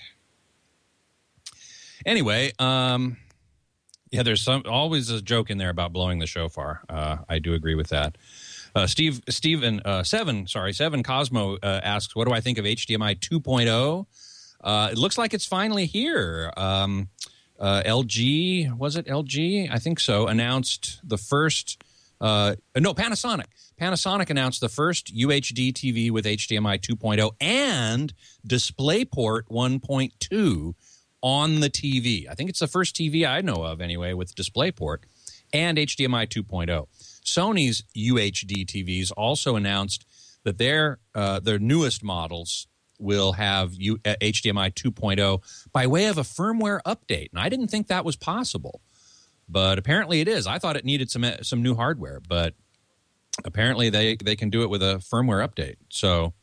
Anyway, um, yeah, there's some always a joke in there about blowing the shofar. Uh, I do agree with that. Uh, Steve, Steven, uh, Seven, sorry, Seven Cosmo uh, asks, what do I think of H D M I two point oh? Uh, it looks like it's finally here. Um, uh, L G, was it L G? I think so, announced the first, uh, no, Panasonic. Panasonic announced the first U H D T V with H D M I two point oh and DisplayPort one point two on the T V. I think it's the first T V I know of, anyway, with DisplayPort and H D M I two point oh. Sony's U H D T Vs also announced that their uh, their newest models will have U- uh, H D M I two point oh by way of a firmware update. And I didn't think that was possible, but apparently it is. I thought it needed some some new hardware, but apparently they, they can do it with a firmware update. So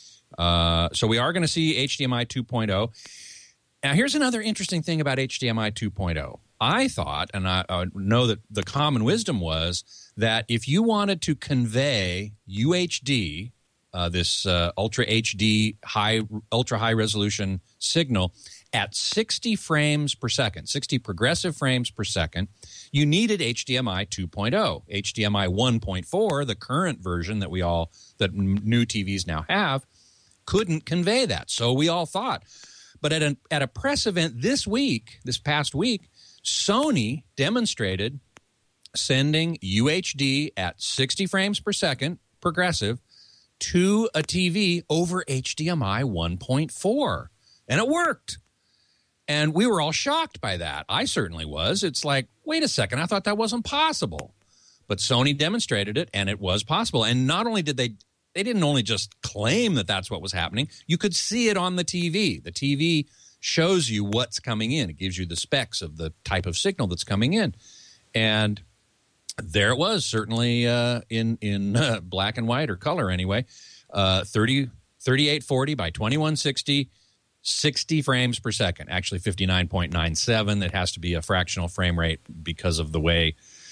uh, so we are going to see H D M I two point oh. Now, here's another interesting thing about H D M I two point oh. I thought, and I, I know that the common wisdom was that if you wanted to convey U H D, uh, this uh, ultra H D, high, ultra high resolution signal at sixty frames per second, sixty progressive frames per second, you needed H D M I two point oh. H D M I one point four, the current version that we all that new T Vs now have, couldn't convey that. So we all thought. But at a, at a press event this week, this past week, Sony demonstrated sending U H D at sixty frames per second, progressive, to a T V over H D M I one point four. And it worked. And we were all shocked by that. I certainly was. It's like, wait a second, I thought that wasn't possible. But Sony demonstrated it, and it was possible. And not only did they They didn't only just claim that that's what was happening. You could see it on the T V. The T V shows you what's coming in. It gives you the specs of the type of signal that's coming in. And there it was, certainly uh, in, in uh, black and white, or color anyway, uh, thirty, thirty-eight forty by twenty-one sixty, sixty frames per second, actually fifty-nine point nine seven. That has to be a fractional frame rate because of the way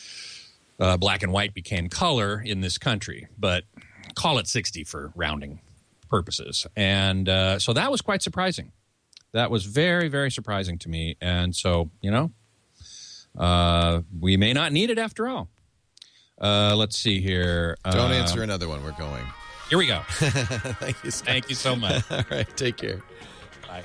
uh, black and white became color in this country. But call it sixty for rounding purposes. And uh, so that was quite surprising. That was very, very surprising to me. And so, you know, uh, we may not need it after all. Uh, let's see here. Don't uh, answer another one. We're going. Here we go. Thank you, Scott. Thank you so much. All right. Take care. Bye.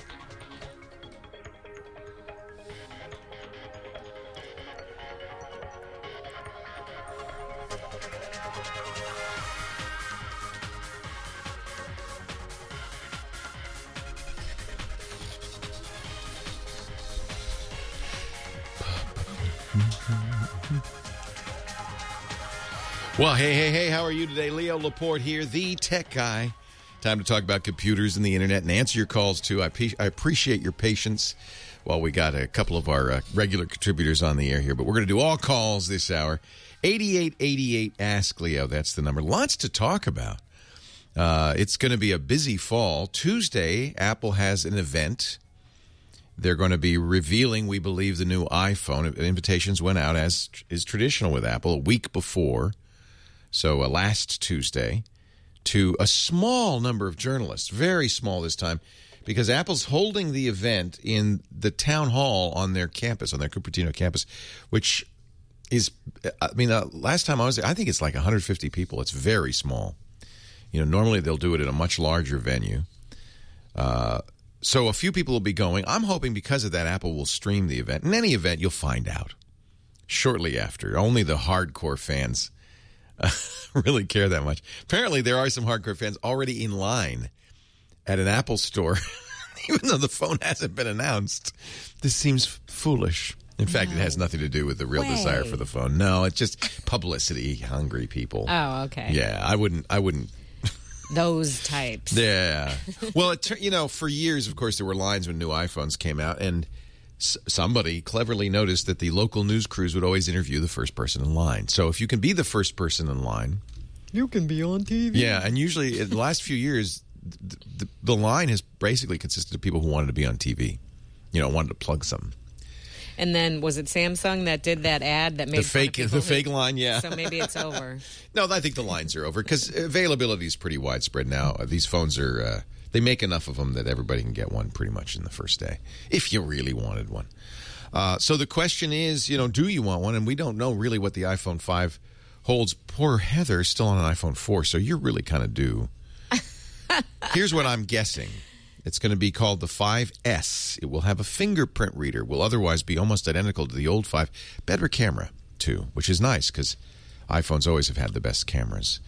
Well, hey, hey, hey, how are you today? Leo Laporte here, the tech guy. Time to talk about computers and the internet and answer your calls, too. I, pe- I appreciate your patience while we got a couple of our uh, regular contributors on the air here. But we're going to do all calls this hour. eighty-eight eighty-eight, Ask Leo. That's the number. Lots to talk about. Uh, it's going to be a busy fall. Tuesday, Apple has an event. They're going to be revealing, we believe, the new iPhone. Invitations went out, as is traditional with Apple, a week before. So uh, last Tuesday, to a small number of journalists, very small this time, because Apple's holding the event in the town hall on their campus, on their Cupertino campus, which is, I mean, uh, last time I was there, I think it's like one hundred fifty people. It's very small. You know, normally they'll do it at a much larger venue. Uh, so a few people will be going. I'm hoping because of that, Apple will stream the event. In any event, you'll find out shortly after. Only the hardcore fans uh, really care that much. Apparently, there are some hardcore fans already in line at an Apple store, even though the phone hasn't been announced. This seems foolish. In fact, no. It has nothing to do with the real Way. desire for the phone. No, it's just publicity-hungry people. Oh, okay. Yeah, I wouldn't. I wouldn't. Those types. Yeah. Well, it, you know, for years, of course, there were lines when new iPhones came out, and s- somebody cleverly noticed that the local news crews would always interview the first person in line. So if you can be the first person in line, you can be on T V. Yeah, and usually in the last few years, the, the, the line has basically consisted of people who wanted to be on T V, you know, wanted to plug something. And then was it Samsung that did that ad that made the fake fun of the who, fake line? Yeah. So maybe it's over. No, I think the lines are over because availability is pretty widespread now. These phones are uh, they make enough of them that everybody can get one pretty much in the first day if you really wanted one. Uh, so the question is, you know, do you want one? And we don't know really what the iPhone five holds. Poor Heather is still on an iPhone four, so you're really kind of due. Here's what I'm guessing. It's going to be called the five S. It will have a fingerprint reader. Will otherwise be almost identical to the old five. Better camera, too, which is nice because iPhones always have had the best cameras.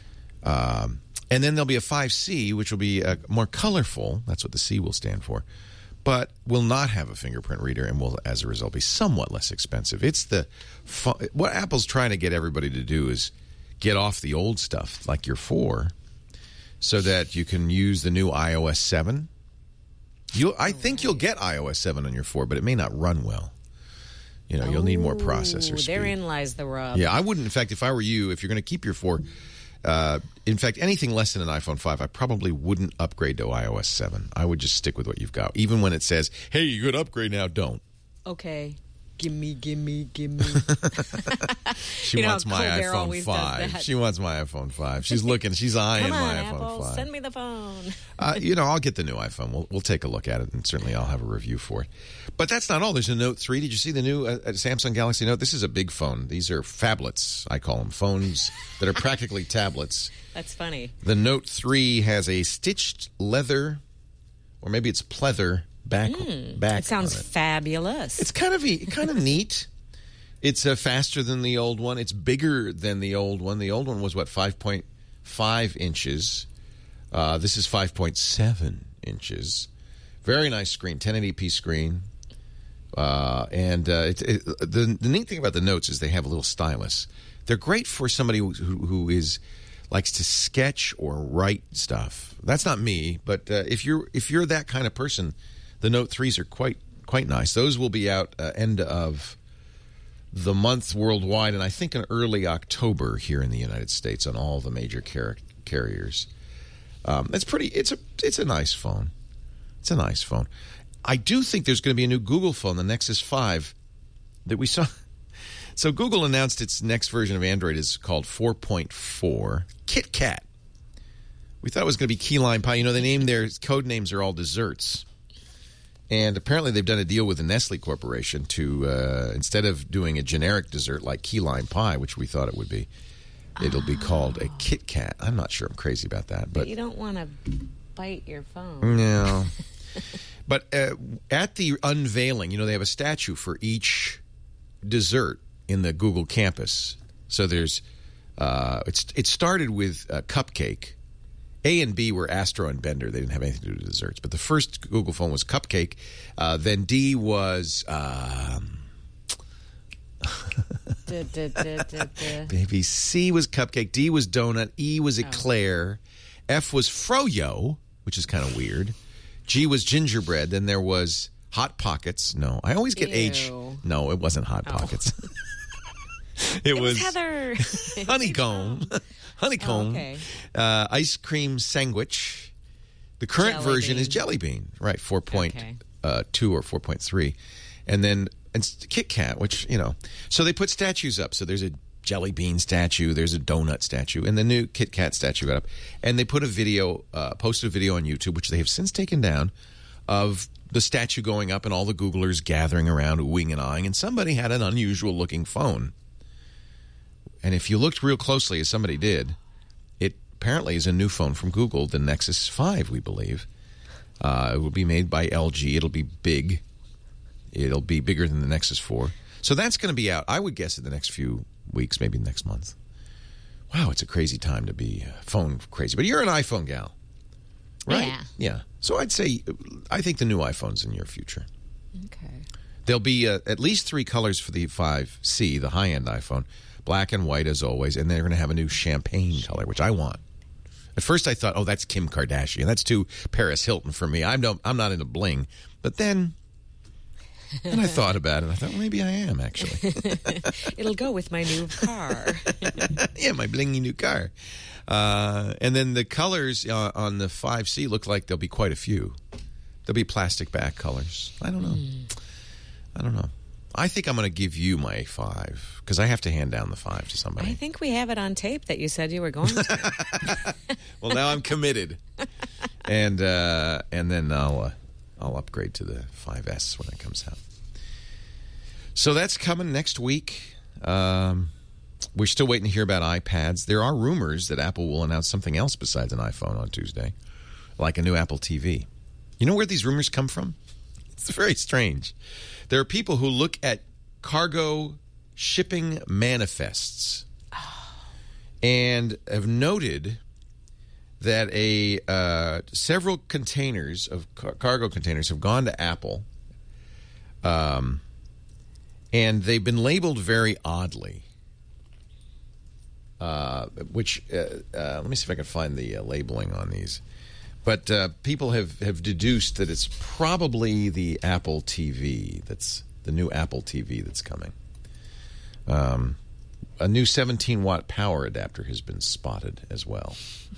Um, and then there'll be a five C, which will be uh, more colorful. That's what the C will stand for. But will not have a fingerprint reader and will, as a result, be somewhat less expensive. It's the fu- what Apple's trying to get everybody to do is get off the old stuff, like your four, so that you can use the new i O S seven. You, I think you'll get i O S seven on your four, but it may not run well. You know, you'll need more processor speed. Therein lies the rub. Yeah, I wouldn't. In fact, if I were you, if you're going to keep your four, uh, in fact, anything less than an iPhone five, I probably wouldn't upgrade to i O S seven. I would just stick with what you've got. Even when it says, hey, you could upgrade now, don't. Okay. Gimme, gimme, gimme. She you know, wants my Colbert iPhone five. She wants my iPhone five. She's looking. She's eyeing Come on, my Apple, iPhone five. Send me the phone. uh, you know, I'll get the new iPhone. We'll we'll take a look at it, and certainly I'll have a review for it. But that's not all. There's a Note three. Did you see the new uh, Samsung Galaxy Note? This is a big phone. These are phablets, I call them, phones that are practically tablets. That's funny. The Note three has a stitched leather, or maybe it's pleather back. Mm, back it sounds it. fabulous. It's kind of kind of neat. It's uh, faster than the old one. It's bigger than the old one. The old one was, what, five point five inches. Uh, this is five point seven inches. Very nice screen, ten eighty p screen. Uh, and uh, it, it, the, the neat thing about the Notes is they have a little stylus. They're great for somebody who, who is likes to sketch or write stuff. That's not me, but uh, if you're if you're that kind of person, the Note threes are quite quite nice. Those will be out uh, end of the month worldwide, and I think in early October here in the United States on all the major car- carriers. Um, it's pretty. It's a. It's a nice phone. It's a nice phone. I do think there's going to be a new Google phone, the Nexus five, that we saw. So Google announced its next version of Android is called four point four KitKat. We thought it was going to be Key Lime Pie. You know, they named their code names are all desserts. And apparently they've done a deal with the Nestle Corporation to, uh, instead of doing a generic dessert like key lime pie, which we thought it would be, it'll be called a Kit Kat. I'm not sure I'm crazy about that. But, but you don't want to bite your phone. No. But uh, at the unveiling, you know, they have a statue for each dessert in the Google campus. So there's, uh, it's it started with a cupcake. A and B were Astro and Bender. They didn't have anything to do with desserts. But the first Google phone was Cupcake. Uh, then D was... Um, da, da, da, da, da. Maybe C was Cupcake. D was Donut. E was Eclair. Oh. F was Froyo, which is kind of weird. G was Gingerbread. Then there was Hot Pockets. No, I always get Ew. H. No, it wasn't Hot oh. Pockets. it, it was, was Heather. Honeycomb. Honeycomb, oh, okay. uh, ice cream sandwich. The current Jelly version bean. is Jelly Bean, right? Four point two or four point three, and then and Kit Kat, which you know. So they put statues up. So there's a Jelly Bean statue, there's a donut statue, and the new Kit Kat statue got up. And they put a video, uh, posted a video on YouTube, which they have since taken down, of the statue going up and all the Googlers gathering around, oohing and eyeing. And somebody had an unusual looking phone. And if you looked real closely, as somebody did, it apparently is a new phone from Google, the Nexus five, we believe. Uh, it will be made by L G. It'll be big. It'll be bigger than the Nexus four. So that's going to be out, I would guess, in the next few weeks, maybe next month. Wow, it's a crazy time to be phone crazy. But you're an iPhone gal, right? Yeah. Yeah. So I'd say, I think the new iPhone's in your future. Okay. There'll be uh, at least three colors for the five C, the high-end iPhone. Black and white, as always. And they're going to have a new champagne color, which I want. At first, I thought, oh, that's Kim Kardashian. That's too Paris Hilton for me. I'm no, I'm not into bling. But then, then I thought about it. I thought, well, maybe I am, actually. It'll go with my new car. Yeah, my blingy new car. Uh, and then the colors uh, on the five C look like there'll be quite a few. There'll be plastic back colors. I don't know. Mm. I don't know. I think I'm going to give you my five because I have to hand down the five to somebody. I think we have it on tape that you said you were going to. Well, now I'm committed, and uh, and then I'll uh, I'll upgrade to the five S when it comes out. So that's coming next week. Um, we're still waiting to hear about iPads. There are rumors that Apple will announce something else besides an iPhone on Tuesday, like a new Apple T V. You know where these rumors come from? It's very strange. There are people who look at cargo shipping manifests and have noted that a uh, several containers of car- cargo containers have gone to Apple, um, and they've been labeled very oddly. Uh, which uh, uh, let me see if I can find the uh, labeling on these. But uh, people have, have deduced that it's probably the Apple T V that's the new Apple T V that's coming. Um, a new seventeen watt power adapter has been spotted as well.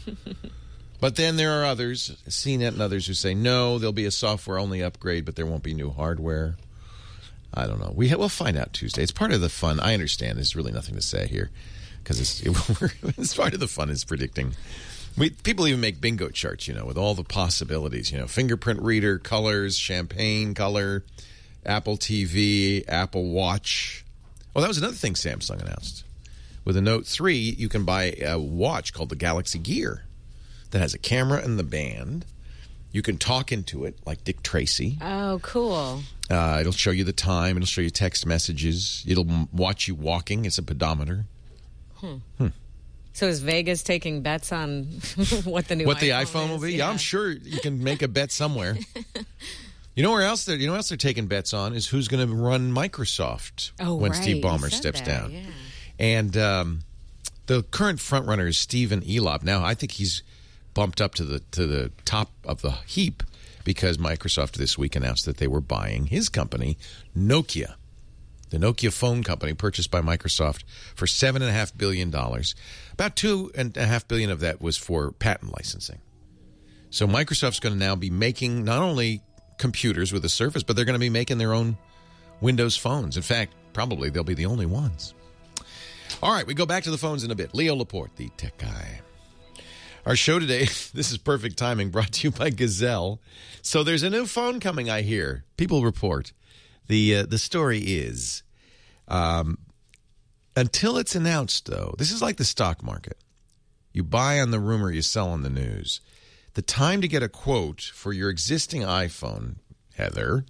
But then there are others, C net and others, who say no, there'll be a software only upgrade, but there won't be new hardware. I don't know. We ha- we'll find out Tuesday. It's part of the fun. I understand. There's really nothing to say here because it's it, it's part of the fun is predicting. We, people even make bingo charts, you know, with all the possibilities, you know, fingerprint reader, colors, champagne color, Apple T V, Apple Watch. Oh, that was another thing Samsung announced. With the Note three, you can buy a watch called the Galaxy Gear that has a camera and the band. You can talk into it like Dick Tracy. Oh, cool. Uh, it'll show you the time. It'll show you text messages. It'll watch you walking. It's a pedometer. Hmm. Hmm. So is Vegas taking bets on what the new what iPhone the iPhone will is? be? Yeah. Yeah, I'm sure you can make a bet somewhere. You know where else? They're, you know what else they're taking bets on is who's going to run Microsoft oh, when right. Steve Ballmer You said steps that, down. Yeah. And um, the current frontrunner is Stephen Elop. Now I think he's bumped up to the to the top of the heap because Microsoft this week announced that they were buying his company, Nokia. The Nokia phone company purchased by Microsoft for seven and a half billion dollars. About two and a half billion of that was for patent licensing. So Microsoft's going to now be making not only computers with a Surface, but they're going to be making their own Windows phones. In fact, probably they'll be the only ones. All right, we go back to the phones in a bit. Leo Laporte, the tech guy. Our show today, this is perfect timing, brought to you by Gazelle. So there's a new phone coming, I hear. People report. The uh, the story is, um, until it's announced, though, this is like the stock market. You buy on the rumor, you sell on the news. The time to get a quote for your existing iPhone, Heather,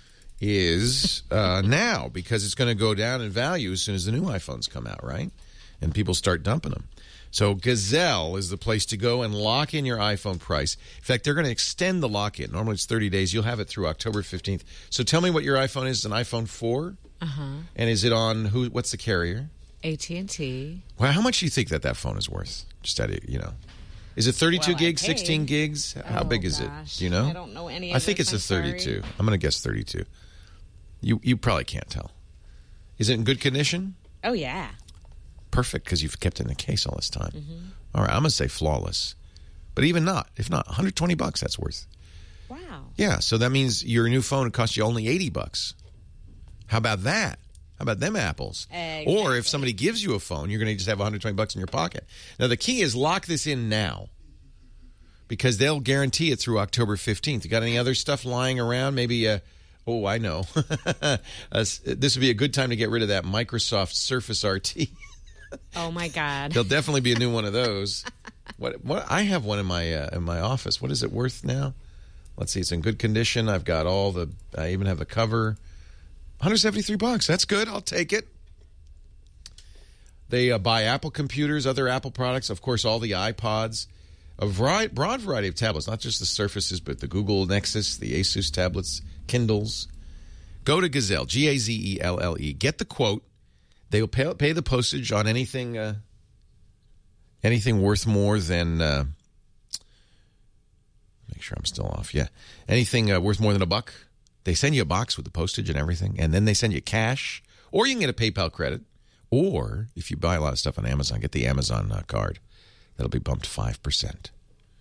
is uh, now because it's going to go down in value as soon as the new iPhones come out, right? And people start dumping them. So Gazelle is the place to go and lock in your iPhone price. In fact, they're going to extend the lock-in. Normally it's thirty days. You'll have it through October fifteenth. So tell me what your iPhone is. It's an iPhone four? Uh-huh. And is it on, who? What's the carrier? A T and T. Well, how much do you think that that phone is worth? Just out of, you know. Is it thirty-two well, gigs, sixteen gigs? How oh, big is gosh. it? Do you know? I don't know any of I think this, it's a I'm thirty-two. sorry. I'm going to guess thirty-two. You you probably can't tell. Is it in good condition? Oh, yeah. Perfect, because you've kept it in the case all this time. Mm-hmm. All right, I'm going to say flawless. But even not, if not, one hundred twenty bucks that's worth. Wow. Yeah, so that means your new phone costs you only eighty bucks. How about that? How about them apples? Exactly. Or if somebody gives you a phone, you're going to just have one hundred twenty bucks in your pocket. Now, the key is lock this in now because they'll guarantee it through October fifteenth. You got any other stuff lying around? Maybe, uh, oh, I know. uh, this would be a good time to get rid of that Microsoft Surface R T. Oh, my God. There'll definitely be a new one of those. What? What? I have one in my uh, in my office. What is it worth now? Let's see, it's in good condition. I've got all the, I even have the cover. one hundred seventy-three bucks. That's good. I'll take it. They uh, buy Apple computers, other Apple products, of course, all the iPods, a variety, broad variety of tablets, not just the Surfaces, but the Google Nexus, the Asus tablets, Kindles. Go to Gazelle, G A Z E L L E. Get the quote. They will pay, pay the postage on anything, uh, anything worth more than. Uh, make sure I'm still off. Yeah, anything uh, worth more than a buck. They send you a box with the postage and everything, and then they send you cash, or you can get a PayPal credit, or if you buy a lot of stuff on Amazon, get the Amazon uh, card. That'll be bumped five percent.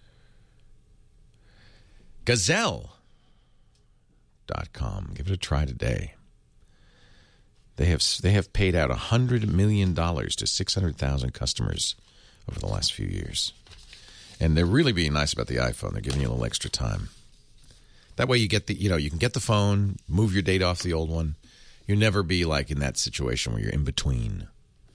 Gazelle dot com. Give it a try today. They have they have paid out one hundred million dollars to six hundred thousand customers over the last few years. And they're really being nice about the iPhone. They're giving you a little extra time. That way you get the, you know, you can get the phone, move your data off the old one. You'll never be like in that situation where you're in between.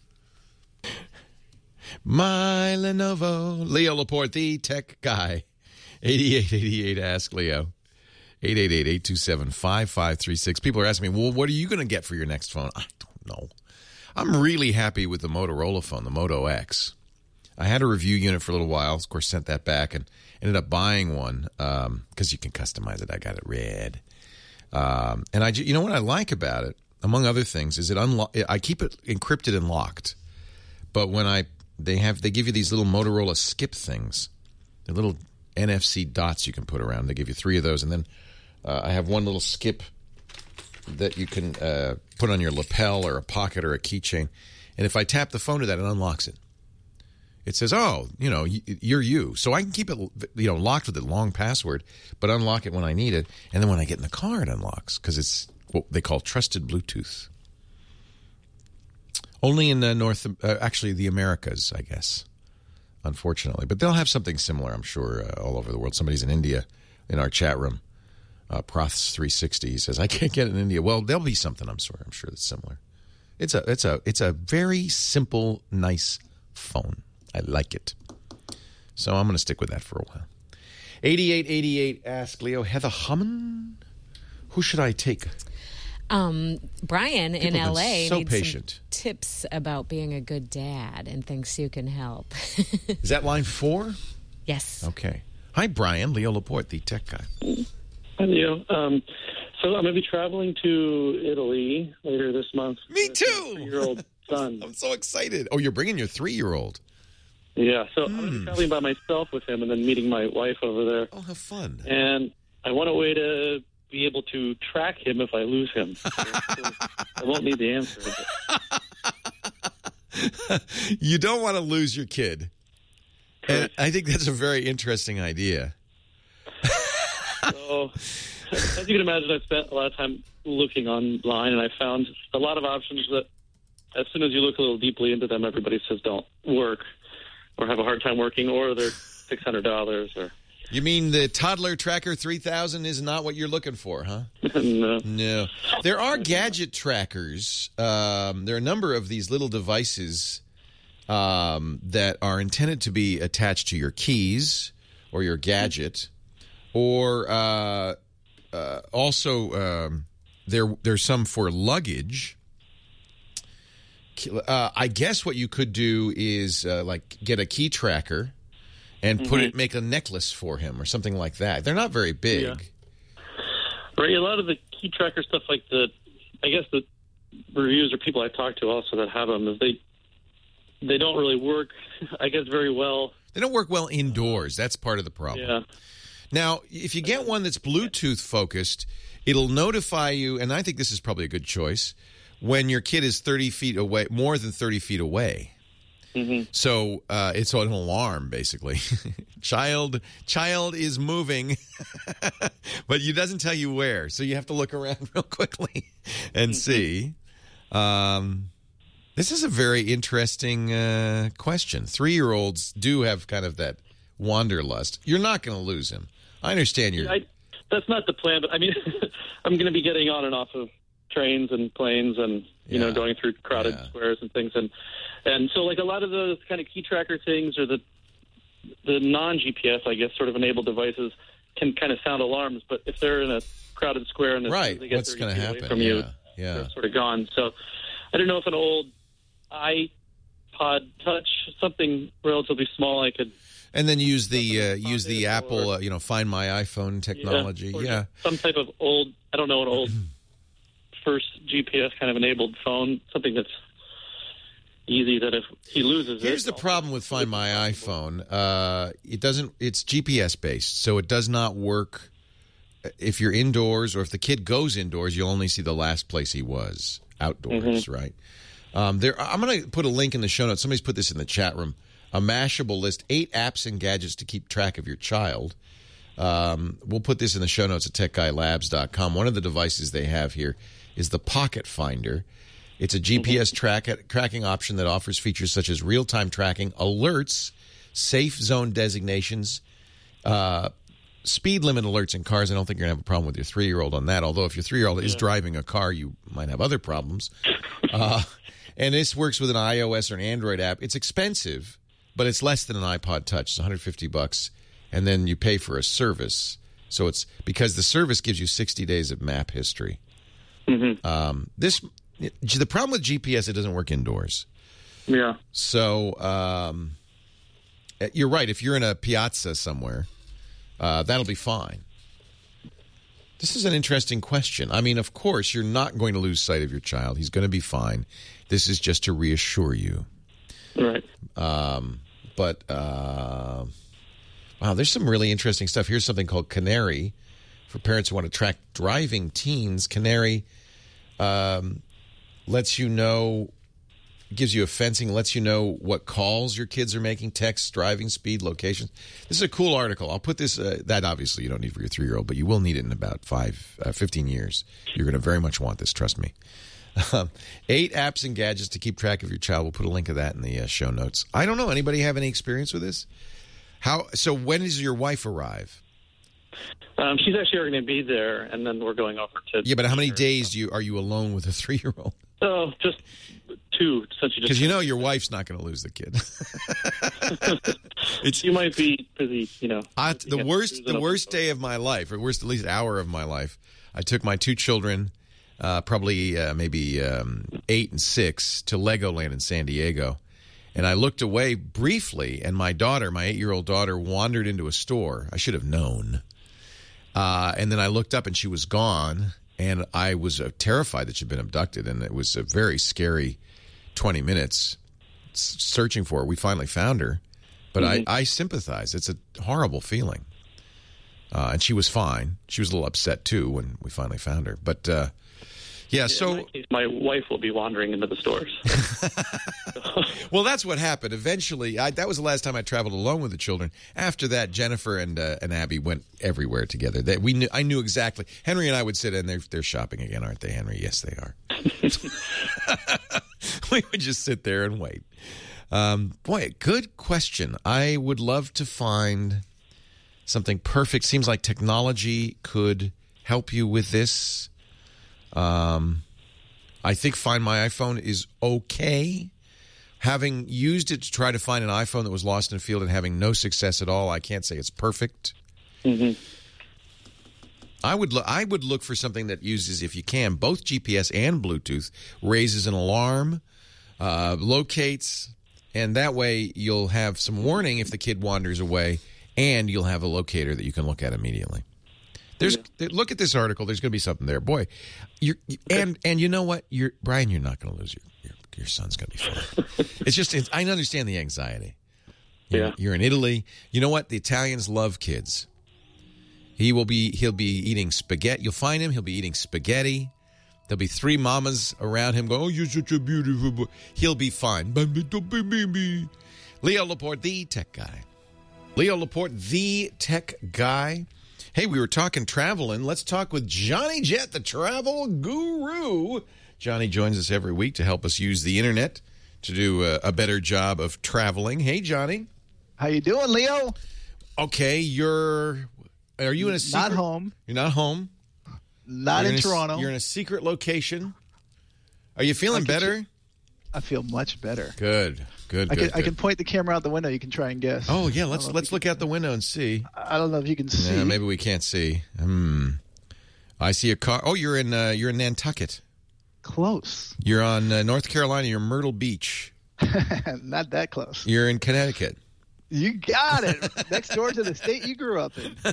My Lenovo. Leo Laporte, the tech guy. eighty-eight eighty-eight, ask Leo. eight eight eight, eight two seven, five five three six. People are asking me, well, what are you going to get for your next phone? I don't know. I'm really happy with the Motorola phone, the Moto X. I had a review unit for a little while. Of course, sent that back and ended up buying one because um, you can customize it. I got it red. Um, and I, you know what I like about it, among other things, is it unlo- I keep it encrypted and locked. But when I they have they give you these little Motorola skip things, the little N F C dots you can put around. They give you three of those, and then uh, I have one little skip that you can uh, put on your lapel or a pocket or a keychain. And if I tap the phone to that, it unlocks it. It says, "Oh, you know, you're you." So I can keep it, you know, locked with a long password, but unlock it when I need it. And then when I get in the car, it unlocks because it's what they call trusted Bluetooth. Only in the North, uh, actually the Americas, I guess, unfortunately. But they'll have something similar, I'm sure, uh, all over the world. Somebody's in India in our chat room. Uh, Proths three sixty says, "I can't get it in India." Well, there'll be something, I'm sure. I'm sure that's similar. It's a, it's a, it's a very simple, nice phone. I like it. So I'm going to stick with that for a while. eighty-eight eighty-eight, ask Leo. Heather Humman? Who should I take? Um, Brian People in have L been A so needs patient. some tips about being a good dad and thinks you can help. Is that line four? Yes. Okay. Hi, Brian. Leo Laporte, the tech guy. Hi, Leo. Um, so I'm going to be traveling to Italy later this month. Me too. Three-year-old son. I'm so excited. Oh, you're bringing your three-year-old. Yeah, so Hmm. I'm going to be traveling by myself with him and then meeting my wife over there. Oh, have fun. And I want a way to be able to track him if I lose him. I won't need the answer. But... You don't want to lose your kid. And I think that's a very interesting idea. So, as you can imagine, I've spent a lot of time looking online, and I found a lot of options that, as soon as you look a little deeply into them, everybody says don't work or have a hard time working, or they're six hundred dollars. Or You mean the Toddler Tracker three thousand is not what you're looking for, huh? no. No. There are gadget trackers. Um, there are a number of these little devices um, that are intended to be attached to your keys or your gadget. Or uh, uh, also, um, there there's some for luggage. Uh, I guess what you could do is uh, like get a key tracker and put Mhm. it, make a necklace for him or something like that. They're not very big. Yeah. Right, a lot of the key tracker stuff, like the, I guess the reviews or people I've talked to also that have them, is they they don't really work, I guess, very well. They don't work well indoors. That's part of the problem. Yeah. Now, if you get one that's Bluetooth focused, it'll notify you, and I think this is probably a good choice, when your kid is thirty feet away, more than thirty feet away. Mm-hmm. So uh, it's an alarm, basically. child, child is moving, but it doesn't tell you where. So you have to look around real quickly and see. Um, this is a very interesting uh, question. Three-year-olds do have kind of that wanderlust. You're not going to lose him. I understand you're... I, that's not the plan, but I mean, I'm going to be getting on and off of trains and planes and, you Yeah. know, going through crowded Yeah. squares and things. And, and so, like, a lot of those kind of key tracker things or the the non-G P S, I guess, sort of enabled devices, can kind of sound alarms, but if they're in a crowded square and right, they get what's going to away happen? from yeah, you, yeah. they're sort of gone. So I don't know if an old iPod Touch, something relatively small, I could. And then use the uh, use the Apple, or, uh, you know, Find My iPhone technology. Yeah, or yeah. some type of old, I don't know, an old first G P S kind of enabled phone, something that's easy that if he loses Here's it. the problem with Find My iPhone. Uh, it doesn't. It's G P S based, so it does not work if you're indoors, or if the kid goes indoors. You'll only see the last place he was outdoors, Mm-hmm. right? Um, there, I'm going to put a link in the show notes. Somebody's put this in the chat room. A Mashable list: eight apps and gadgets to keep track of your child. Um, we'll put this in the show notes at tech guy labs dot com. One of the devices they have here is the Pocket Finder. It's a G P S track, tracking option that offers features such as real-time tracking, alerts, safe zone designations, uh, speed limit alerts in cars. I don't think you're going to have a problem with your three-year-old on that, although if your three-year-old yeah. is driving a car, you might have other problems. Uh, and this works with an iOS or an Android app. It's expensive, but it's less than an iPod Touch. It's one hundred fifty bucks, and then you pay for a service. So it's because the service gives you sixty days of map history. Mm-hmm. Um, this the problem with G P S, it doesn't work indoors. Yeah. So um, you're right. If you're in a piazza somewhere, uh, that'll be fine. This is an interesting question. I mean, of course, you're not going to lose sight of your child. He's going to be fine. This is just to reassure you. Right. Um, but, uh, wow, there's some really interesting stuff. Here's something called Canary for parents who want to track driving teens. Canary um, lets you know, gives you a fencing, lets you know what calls your kids are making, texts, driving speed, locations. This is a cool article. I'll put this, uh, that obviously you don't need for your three-year-old, but you will need it in about five, uh, fifteen years. You're going to very much want this, trust me. Um, eight apps and gadgets to keep track of your child. We'll put a link of that in the uh, show notes. I don't know. Anybody have any experience with this? How? So when does your wife arrive? Um, she's actually already going to be there, and then we're going over to... Yeah, but how many days do you are you alone with a three-year-old? Oh, just two. Because you know your wife's not going to lose the kid. it's, you might be busy, you know. I, the worst, the worst day of my life, or worst at least hour of my life, I took my two children... Uh, probably uh, maybe um, eight and six, to Legoland in San Diego. And I looked away briefly, and my daughter, my eight-year-old daughter, wandered into a store. I should have known. Uh, and then I looked up, and she was gone. And I was uh, terrified that she'd been abducted. And it was a very scary twenty minutes searching for her. We finally found her. But mm-hmm. I, I sympathize. It's a horrible feeling. Uh, and she was fine. She was a little upset, too, when we finally found her. But... Uh, Yeah, so in my case, my wife will be wandering into the stores. Well, that's what happened. Eventually, I, that was the last time I traveled alone with the children. After that, Jennifer and uh, and Abby went everywhere together. They, we knew, I knew exactly. Henry and I would sit in. They're they're shopping again, aren't they, Henry? Yes, they are. We would just sit there and wait. Um, boy, good question. I would love to find something perfect. Seems like technology could help you with this. Um, I think Find My iPhone is okay. Having used it to try to find an iPhone that was lost in a field and having no success at all, I can't say it's perfect. Mm-hmm. I would lo- I would look for something that uses, if you can, both G P S and Bluetooth, raises an alarm, uh, locates, and that way you'll have some warning if the kid wanders away, and you'll have a locator that you can look at immediately. There's look at this article. There's going to be something there, boy. You're, and and you know what, you're Brian. You're not going to lose your, your your son's going to be fine. It's just it's, I understand the anxiety. You're, yeah, you're in Italy. You know what? The Italians love kids. He will be he'll be eating spaghetti. You'll find him. He'll be eating spaghetti. There'll be three mamas around him going, "Oh, you're such a beautiful boy." He'll be fine. Leo Laporte, the tech guy. Leo Laporte, the tech guy. Hey, we were talking traveling. Let's talk with Johnny Jet, the travel guru. Johnny joins us every week to help us use the internet to do a, a better job of traveling. Hey, Johnny. How you doing, Leo? Okay, you're... Are you in a secret... Not home. You're not home? Not you're in, in Toronto. A, you're in a secret location. Are you feeling better? I feel much better. Good, good, I good. can I can point the camera out the window. You can try and guess. Oh yeah, let's let's look out the window and see. I don't know if you can see. Yeah, maybe we can't see. Hmm. I see a car. Oh, you're in uh, you're in Nantucket. Close. You're on uh, North Carolina. You're Myrtle Beach. Not that close. You're in Connecticut. You got it. Next door to the state you grew up in.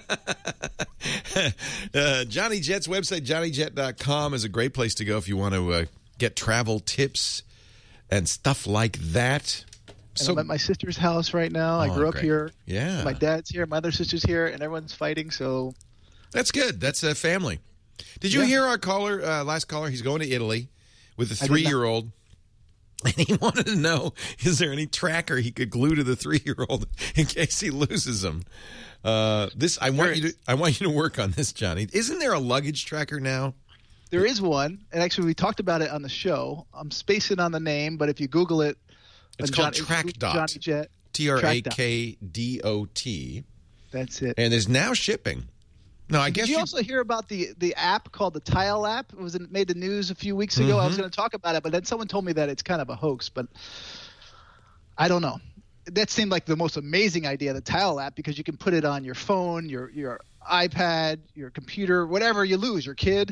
uh, Johnny Jet's website, johnny jet dot com, is a great place to go if you want to uh, get travel tips and stuff like that. And So I'm at my sister's house right now. I Oh, grew up great. here. Yeah. My dad's here. My other sister's here, and everyone's fighting. So That's good. That's a family. Did you Yeah. hear our caller, uh, last caller? He's going to Italy with a I did not. three-year-old. And he wanted to know, is there any tracker he could glue to the three-year-old in case he loses him? Uh, this I want you to I want you to work on this, Johnny. Isn't there a luggage tracker now? there is one, and actually we talked about it on the show. I'm spacing on the name, but if you Google it, It's on called John- Track Dot. Johnny Jet. T R A Track Dot. K D O T. That's it. And there's now shipping. No, I Did guess you you- also hear about the the app called the Tile app? It was in, made the news a few weeks ago. I was Mhm. going to talk about it, but then someone told me that it's kind of a hoax. But I don't know. That seemed like the most amazing idea, the Tile app, because you can put it on your phone, your your iPad, your computer, whatever you lose, your kid,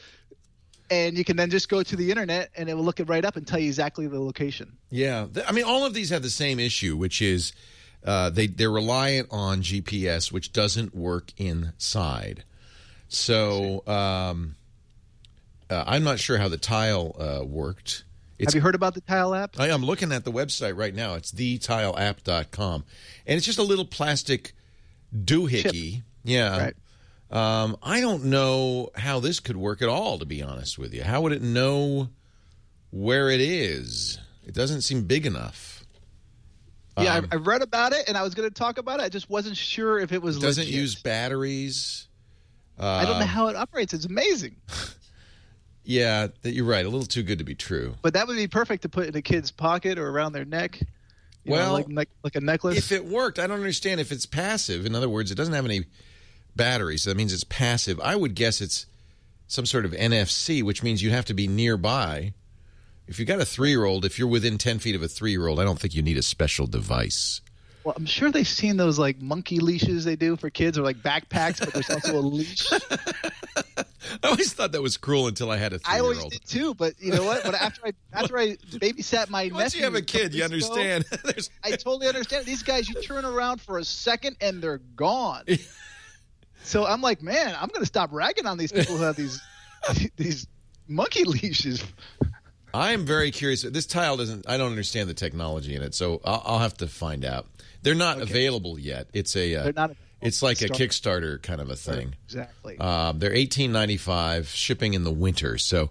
and you can then just go to the internet and it will look it right up and tell you exactly the location. Yeah, Th- I mean, all of these have the same issue, which is uh, they they're reliant on G P S, which doesn't work inside. So um, uh, I'm not sure how the Tile uh, worked. Have you heard about the Tile app? I, I'm looking at the website right now. It's the tile app dot com, and it's just a little plastic doohickey. Chip. Yeah. Right. Um, I don't know how this could work at all, to be honest with you. How would it know where it is? It doesn't seem big enough. Yeah, Um, I, I read about it and I was going to talk about it. I just wasn't sure if it was It doesn't legit. use batteries. Uh, I don't know how it operates. It's amazing. Yeah, that you're right. A little too good to be true. But that would be perfect to put in a kid's pocket or around their neck. You Well, know, like like like a necklace. If it worked, I don't understand if it's passive. In other words, it doesn't have any batteries. So that means it's passive. I would guess it's some sort of N F C, which means you have to be nearby. If you got a three-year-old, if you're within ten feet of a three-year-old, I don't think you need a special device. Well, I'm sure they've seen those like monkey leashes they do for kids, or like backpacks, but there's also a leash. I always thought that was cruel until I had a I always three-year-old. did too, but you know what? But after I after I babysat my Once nephew, you have a kid, you couple weeks ago, understand. I totally understand. These guys, you turn around for a second and they're gone. So I'm like, man, I'm going to stop ragging on these people who have these these monkey leashes. I am very curious. This tile doesn't. I don't understand the technology in it, so I'll, I'll have to find out. They're not Okay. available yet. It's a. Uh, They're not. It's like a Start- Kickstarter kind of a thing. Exactly. Um, they're eighteen ninety-five, shipping in the winter. So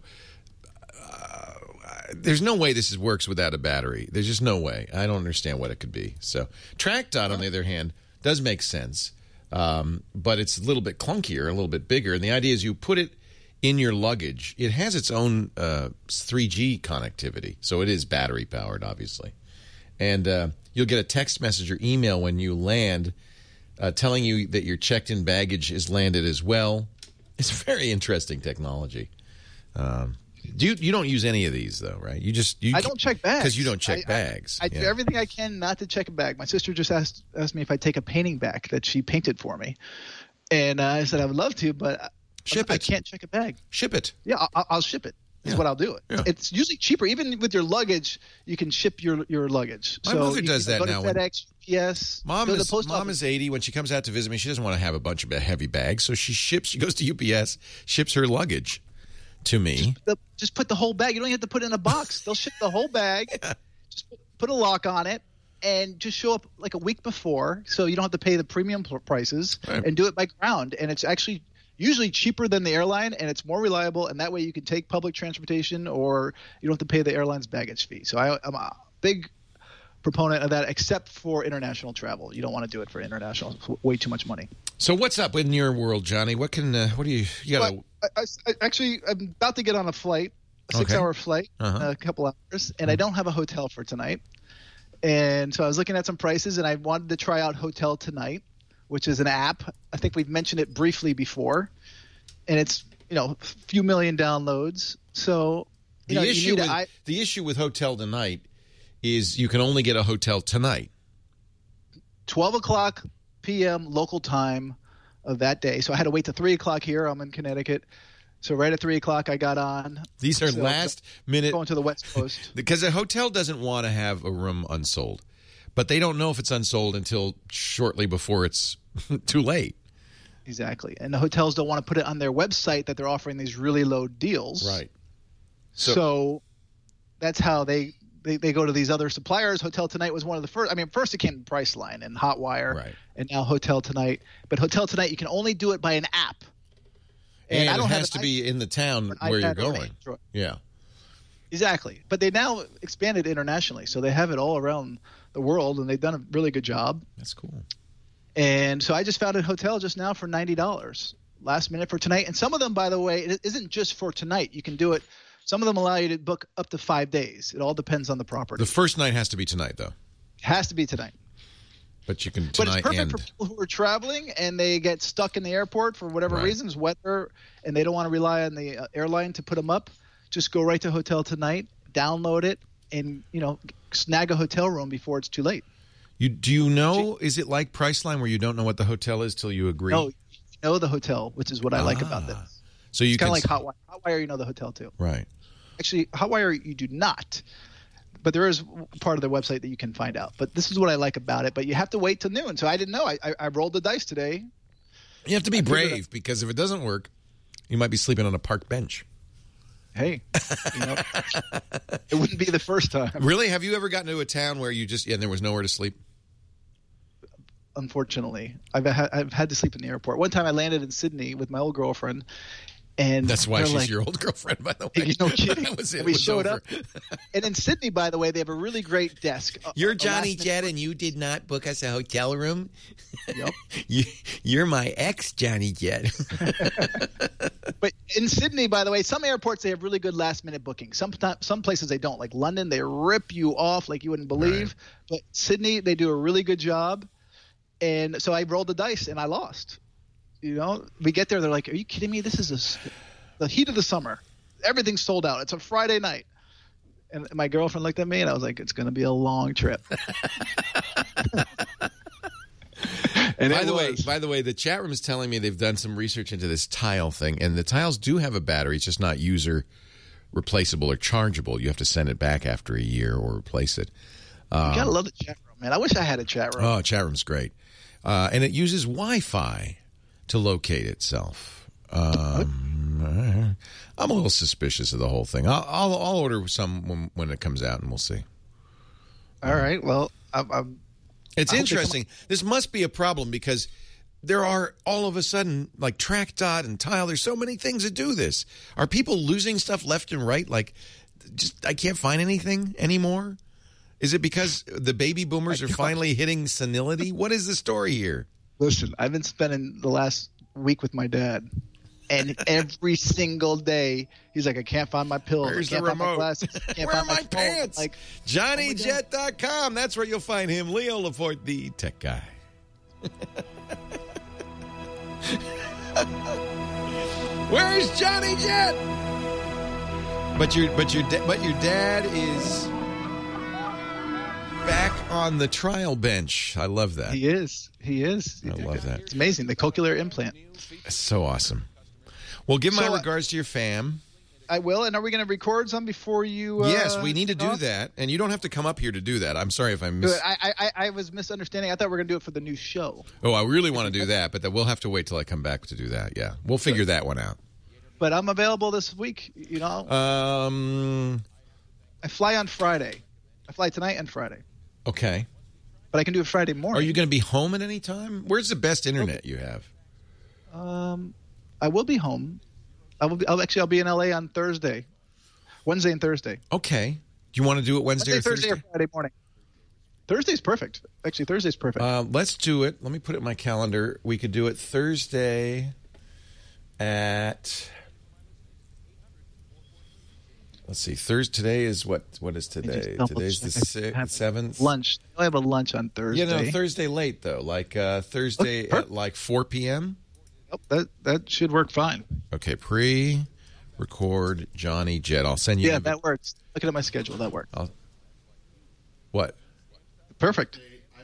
uh, there's no way this is, works without a battery. There's just no way. I don't understand what it could be. So Track Dot, on the other hand, does make sense, um, but it's a little bit clunkier, a little bit bigger. And the idea is you put it in your luggage. It has its own uh, three G connectivity, so it is battery powered, obviously. And uh, you'll get a text message or email when you land, Uh, telling you that your checked-in baggage is landed as well. It's very interesting technology. Um, do you you don't use any of these though, right? You just you I don't check bags because you don't check I- I- bags. I, do Yeah. everything I can not to check a bag. My sister just asked asked me if I'd take a painting back that she painted for me, and uh, I said I would love to, but Ship I, I it. can't check a bag. Ship it. Yeah, I'll, I'll ship it. Is Yeah. what I'll do. It. Yeah. It's usually cheaper, even with your luggage. You can ship your your luggage. My so mother you does can that go to now when- FedEx, U P S. Mom go to is the post mom office. is eighty. When she comes out to visit me, she doesn't want to have a bunch of heavy bags, so she ships. She goes to U P S, ships her luggage to me. The, just put the whole bag. You don't have to put it in a box. They'll ship the whole bag. Just put, put a lock on it, and just show up like a week before, so you don't have to pay the premium pr- prices, Right. and do it by ground. And it's actually usually cheaper than the airline, and it's more reliable. And that way, you can take public transportation, or you don't have to pay the airline's baggage fee. So I, I'm a big proponent of that, except for international travel. You don't want to do it for international. It's way too much money. So what's up in your world, Johnny? What can uh, what do you you got? Well, I, I, actually, I'm about to get on a flight, a six-hour flight, Uh-huh. in a couple hours, and I don't have a hotel for tonight. And so I was looking at some prices, and I wanted to try out Hotel Tonight, which is an app. I think we've mentioned it briefly before, and it's you know a few million downloads. So The you know, issue you need with a, I, the issue with Hotel Tonight is you can only get a hotel tonight. twelve o'clock p.m. local time of that day. So I had to wait to three o'clock here. I'm in Connecticut. So right at three o'clock I got on. These are so last minute. Going to the West Coast. Because a hotel doesn't want to have a room unsold. But they don't know if it's unsold until shortly before it's too late. Exactly. And the hotels don't want to put it on their website that they're offering these really low deals. Right. So, so that's how they, they, they go to these other suppliers. Hotel Tonight was one of the first. I mean, first it came to Priceline and Hotwire. Right. And now Hotel Tonight. But Hotel Tonight, you can only do it by an app. And, and I it don't has have to be in the town where you're going. Yeah. Exactly. But they now expanded internationally. So they have it all around the world, and they've done a really good job. That's cool. And so I just found a hotel just now for ninety dollars last minute for tonight. And some of them, by the way, it isn't just for tonight. You can do it. Some of them allow you to book up to five days. It all depends on the property. The first night has to be tonight, though. It has to be tonight. But you can tonight But it's perfect and... for people who are traveling and they get stuck in the airport for whatever Right. reasons, weather, and they don't want to rely on the uh, airline to put them up. Just go right to Hotel Tonight, download it, and you know snag a hotel room before it's too late. You do you know? Is it like Priceline where you don't know what the hotel is till you agree? No, you know the hotel, which is what I like about this. So you it's kind of can like Hotwire. Hotwire, you know the hotel too. Right. Actually, Hotwire you do not, but there is part of their website that you can find out. But this is what I like about it. But you have to wait till noon. So I didn't know. I, I, I rolled the dice today. You have to be brave because if it doesn't work, you might be sleeping on a park bench. Hey, you know, it wouldn't be the first time. Really? Have you ever gotten to a town where you just yeah, there was nowhere to sleep? Unfortunately, I've had, I've had to sleep in the airport. One time I landed in Sydney with my old girlfriend. And that's why she's like, your old girlfriend, by the way. You know, kidding. That was it. And we it was showed over. up. And in Sydney, by the way, they have a really great desk. You're a, a Johnny Jett, and you did not book us a hotel room? Yep. you, you're my ex, Johnny Jett. But in Sydney, by the way, some airports, they have really good last-minute bookings. Some, some places they don't. Like London, they rip you off like you wouldn't believe. Right. But Sydney, they do a really good job. And so I rolled the dice, and I lost. You know, we get there, they're like, are you kidding me? This is a, the heat of the summer. Everything's sold out. It's a Friday night. And my girlfriend looked at me, and I was like, it's going to be a long trip. And by the way, by the way, the chat room is telling me they've done some research into this tile thing, and the tiles do have a battery. It's just not user replaceable or chargeable. You have to send it back after a year or replace it. Um, you gotta love the chat room, man. I wish I had a chat room. Oh, chat room's great, uh, and it uses Wi-Fi to locate itself. Um, I'm a little suspicious of the whole thing. I'll, I'll, I'll order some when, when it comes out, and we'll see. All right. Well, I'm. I'm It's interesting. This must be a problem because there are all of a sudden like TrackDot and Tile. There's so many things that do this. Are people losing stuff left and right? Like, just I can't find anything anymore. Is it because the baby boomers are finally hitting senility? What is the story here? Listen, I've been spending the last week with my dad, and every single day he's like, I can't find my pills. Where's I can't the find my remote? glasses. I can't Where find are my phone. pants? Like, Johnny Jet dot com. That's where you'll find him. Leo Laporte, the tech guy. Where's Johnny Jet? But your but your da- but your dad is back on the trial bench. I love that. He is. He is. I love that. It's amazing. The cochlear implant. That's so awesome. Well, give my So, uh, regards to your fam. I will. And are we going to record some before you? Uh, Yes, we need to do talk? that, and you don't have to come up here to do that. I'm sorry if I miss. I, I I was misunderstanding. I thought we were going to do it for the new show. Oh, I really want to do that, but then we'll have to wait till I come back to do that. Yeah, we'll figure that one out. But I'm available this week. You know, Um. I fly on Friday. I fly tonight and Friday. Okay. But I can do it Friday morning. Are you going to be home at any time? Where's the best internet you have? Um, I will be home. I will be. I'll actually. I'll be in L A on Thursday, Wednesday and Thursday. Okay. Do you want to do it Wednesday, Wednesday, or Thursday, Thursday? or Friday morning. Thursday's perfect. Actually, Thursday's perfect. Uh, let's do it. Let me put it in my calendar. We could do it Thursday at. Let's see. Thursday. Today is what? What is today? double Today's the check. I sixth, have seventh. lunch. I have a lunch on Thursday. Yeah, no, Thursday late though. Like uh, Thursday Okay, at like four p.m. Yep, that that should work fine. Okay, pre Record Johnny Jet. I'll send you. Yeah, the, that works. Looking at my schedule, that works. I'll, what? Perfect.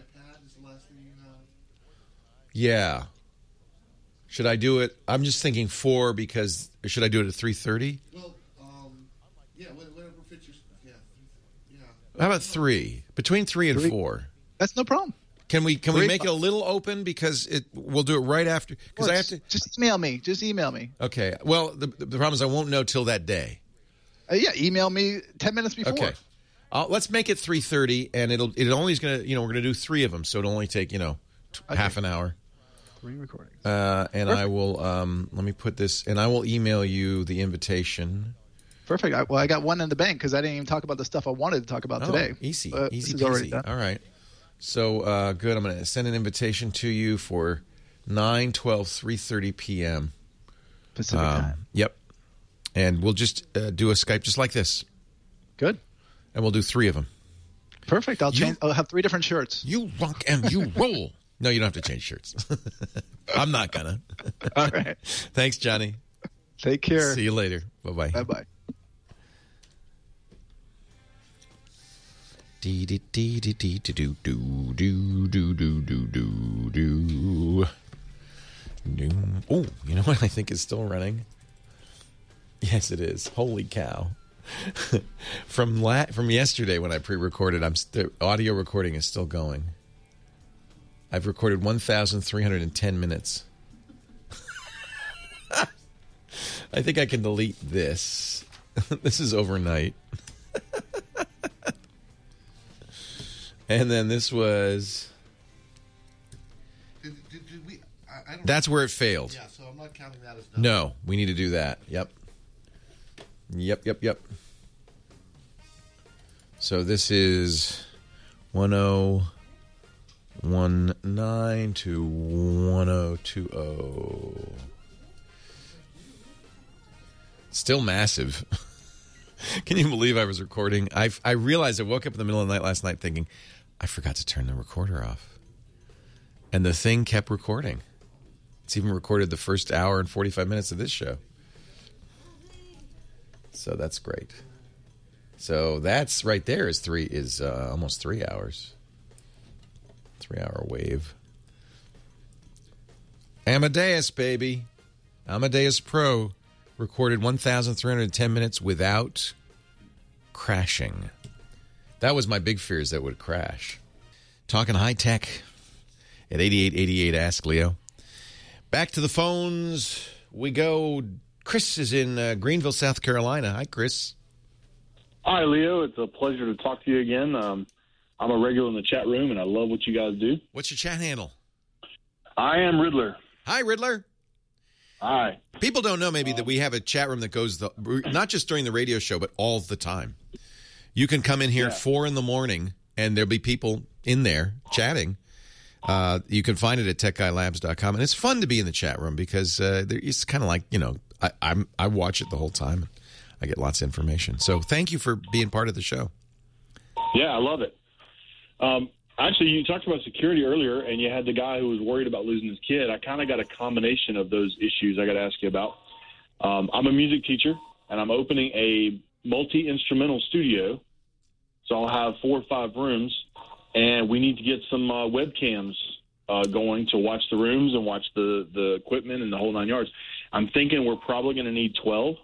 Yeah. Should I do it? I'm just thinking four because should I do it at three thirty? Well, um, yeah, whatever fits your. Yeah, yeah. How about three? Between three and Three. four. That's no problem. Can we can we Three. make it a little open because it we'll do it right after because I have to. Just email me. Just email me. Okay. Well, the the problem is I won't know till that day. Uh, yeah, email me ten minutes before. Okay. Uh, let's make it three thirty, and it'll it only is gonna you know we're gonna do three of them, so it'll only take you know t- Okay. half an hour. Three recordings. Uh, and Perfect. I will um, let me put this, and I will email you the invitation. Perfect. I, well, I got one in the bank because I didn't even talk about the stuff I wanted to talk about Oh, today. easy, But easy this is already peasy. done. All right. So uh, good. I'm going to send an invitation to you for nine, twelve, three thirty p.m. Pacific Um, time. Yep. And we'll just uh, do a Skype just like this. Good. And we'll do three of them. Perfect. I'll You- change. I'll have three different shirts. You rock and you roll. No, you don't have to change shirts. I'm not gonna. All right. Thanks, Johnny. Take care. See you later. Bye-bye. Bye bye. Dee dee dee dee dee dee do do do do do do do do. do. Oh, you know what I think is still running? Yes, it is. Holy cow! from la- from yesterday when I pre-recorded, I'm st- the audio recording is still going. I've recorded one thousand three hundred ten minutes. I think I can delete this. This is overnight. And then this was... Did, did, did we, I, I don't That's where it failed. Yeah, so I'm not counting that as done. No, we need to do that. Yep. Yep, yep, yep. So this is ten nineteen to ten twenty. Still massive. Can you believe I was recording? I I realized I woke up in the middle of the night last night thinking, I forgot to turn the recorder off. And the thing kept recording. It's even recorded the first hour and forty-five minutes of this show. So that's great. So that's right there is three is uh, almost three hours. Three hour wave. Amadeus, baby. Amadeus Pro recorded one thousand three hundred ten minutes without crashing. That was my big fear, is that it would crash. Talking high tech at eighty-eight eighty-eight Ask Leo. Back to the phones we go. Chris is in uh, Greenville, South Carolina. Hi, Chris. Hi, Leo. It's a pleasure to talk to you again. Um, I'm a regular in the chat room, and I love what you guys do. What's your chat handle? I am Riddler. Hi, Riddler. Hi. People don't know maybe that we have a chat room that goes the, not just during the radio show, but all the time. You can come in here Yeah. at four in the morning, and there'll be people in there chatting. Uh, you can find it at tech guy labs dot com, and it's fun to be in the chat room because uh, there, it's kind of like, you know, I, I'm I watch it the whole time. I get lots of information. So thank you for being part of the show. Yeah, I love it. Um, actually, you talked about security earlier, and you had the guy who was worried about losing his kid. I kind of got a combination of those issues I got to ask you about. Um, I'm a music teacher, and I'm opening a multi-instrumental studio. So I'll have four or five rooms, and we need to get some uh, webcams uh, going to watch the rooms and watch the, the equipment and the whole nine yards. I'm thinking we're probably going to need twelve.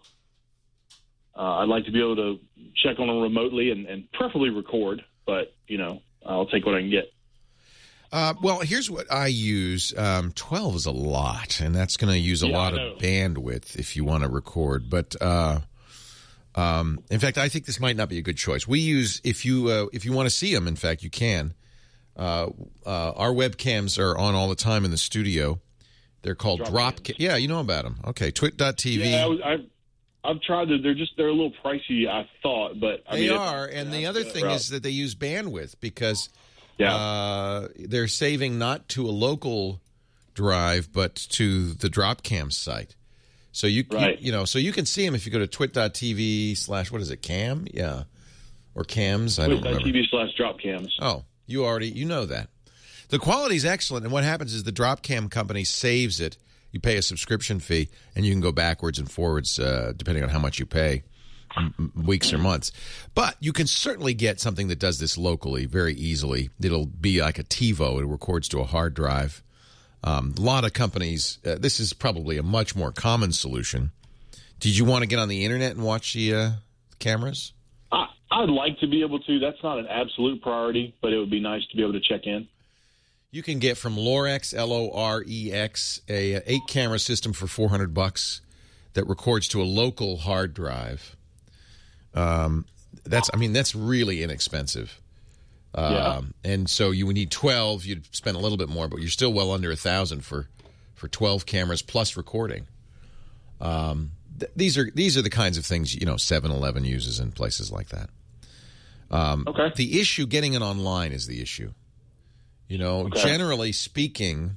Uh, I'd like to be able to check on them remotely and, and preferably record, but, you know, I'll take what I can get. Uh, well, here's what I use. Um, twelve is a lot, and that's going to use a Yeah, lot I know. of bandwidth if you want to record. But uh, um, in fact, I think this might not be a good choice. We use if you uh, if you want to see them. In fact, you can. Uh, uh, our webcams are on all the time in the studio. They're called Drop drop. Ca- yeah, you know about them. Okay, twit dot t v. Yeah, I was, I've, I've tried to. They're just they're a little pricey, I thought, but I They mean, are, and the other thing route. is that they use bandwidth because Yeah. uh, they're saving not to a local drive but to the Dropcam site. So you, Right. you you know, so you can see them if you go to twit dot t v slash what is it, cam? Yeah, or cams? I don't remember. Twitch dot t v slash drop cams. Oh, you already you know that. The quality is excellent, and what happens is the Dropcam company saves it You pay a subscription fee, and you can go backwards and forwards uh, depending on how much you pay, m- weeks or months. But you can certainly get something that does this locally very easily. It'll be like a TiVo. It records to a hard drive. Um, a lot of companies, uh, this is probably a much more common solution. Did you want to get on the internet and watch the uh, cameras? I, I'd like to be able to. That's not an absolute priority, but it would be nice to be able to check in. You can get from Lorex, L O R E X, a, a eight camera system for four hundred bucks that records to a local hard drive. Um, that's, I mean, that's really inexpensive. Um, yeah. And so you would need twelve. You'd spend a little bit more, but you're still well under a thousand for, for twelve cameras plus recording. Um, th- these are these are the kinds of things, you know, seven eleven uses in places like that. Um, okay. The issue, getting it online, is the issue. You know, okay. Generally speaking,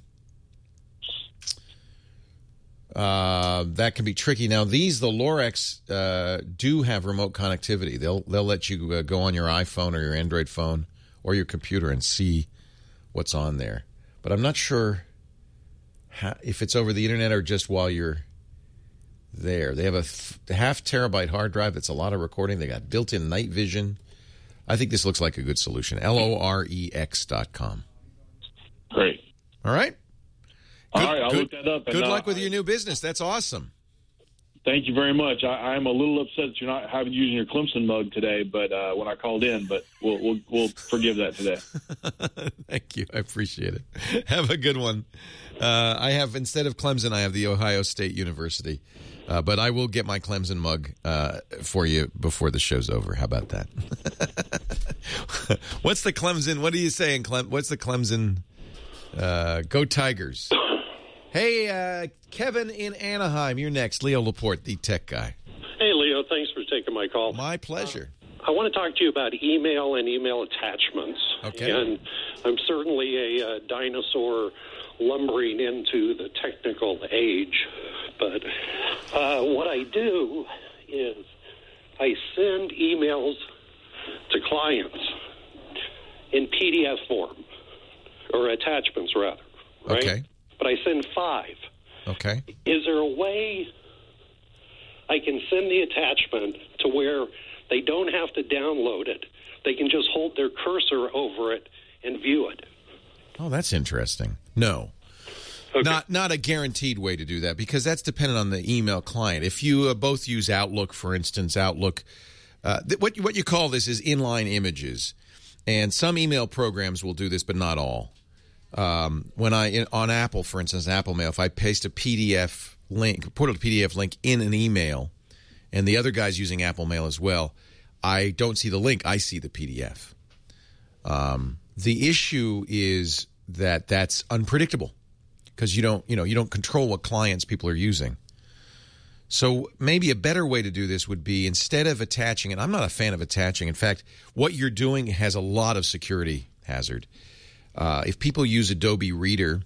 uh, that can be tricky. Now, these, the Lorex, uh, do have remote connectivity. They'll they'll let you uh, go on your iPhone or your Android phone or your computer and see what's on there. But I'm not sure how, if it's over the internet or just while you're there. They have a th- half terabyte hard drive. That's a lot of recording. They got built-in night vision. I think this looks like a good solution. L O R E X dot com. Great. All right. All good, right, I'll good, look that up. And, good uh, luck with your new business. That's awesome. Thank you very much. I, I'm a little upset that you're not having using your Clemson mug today, but uh, when I called in, but we'll we'll, we'll forgive that today. Thank you. I appreciate it. Have a good one. Uh, I have, instead of Clemson, I have the Ohio State University. Uh, but I will get my Clemson mug uh, for you before the show's over. How about that? What's the Clemson? What are you saying, Clem? What's the Clemson? Uh, go Tigers. Hey, uh, Kevin in Anaheim, you're next. Leo Laporte, the tech guy. Hey, Leo. Thanks for taking my call. My pleasure. Uh, I want to talk to you about email and email attachments. Okay. And I'm certainly a uh, dinosaur lumbering into the technical age. But uh, what I do is I send emails to clients in P D F form, or attachments, rather. Right? Okay. But I send five. Okay. Is there a way I can send the attachment to where they don't have to download it? They can just hold their cursor over it and view it. Oh, that's interesting. No. Okay. Not not a guaranteed way to do that, because that's dependent on the email client. If you uh, both use Outlook, for instance, Outlook, uh, th- what, what you call this is inline images. And some email programs will do this, but not all. Um, when I, in, on Apple, for instance, Apple Mail, if I paste a P D F link, put a P D F link in an email, and the other guy's using Apple Mail as well, I don't see the link, I see the P D F. Um, the issue is that that's unpredictable, because you don't, you know, you don't control what clients people are using. So maybe a better way to do this would be, instead of attaching, and I'm not a fan of attaching. In fact, what you're doing has a lot of security hazard. Uh, if people use Adobe Reader,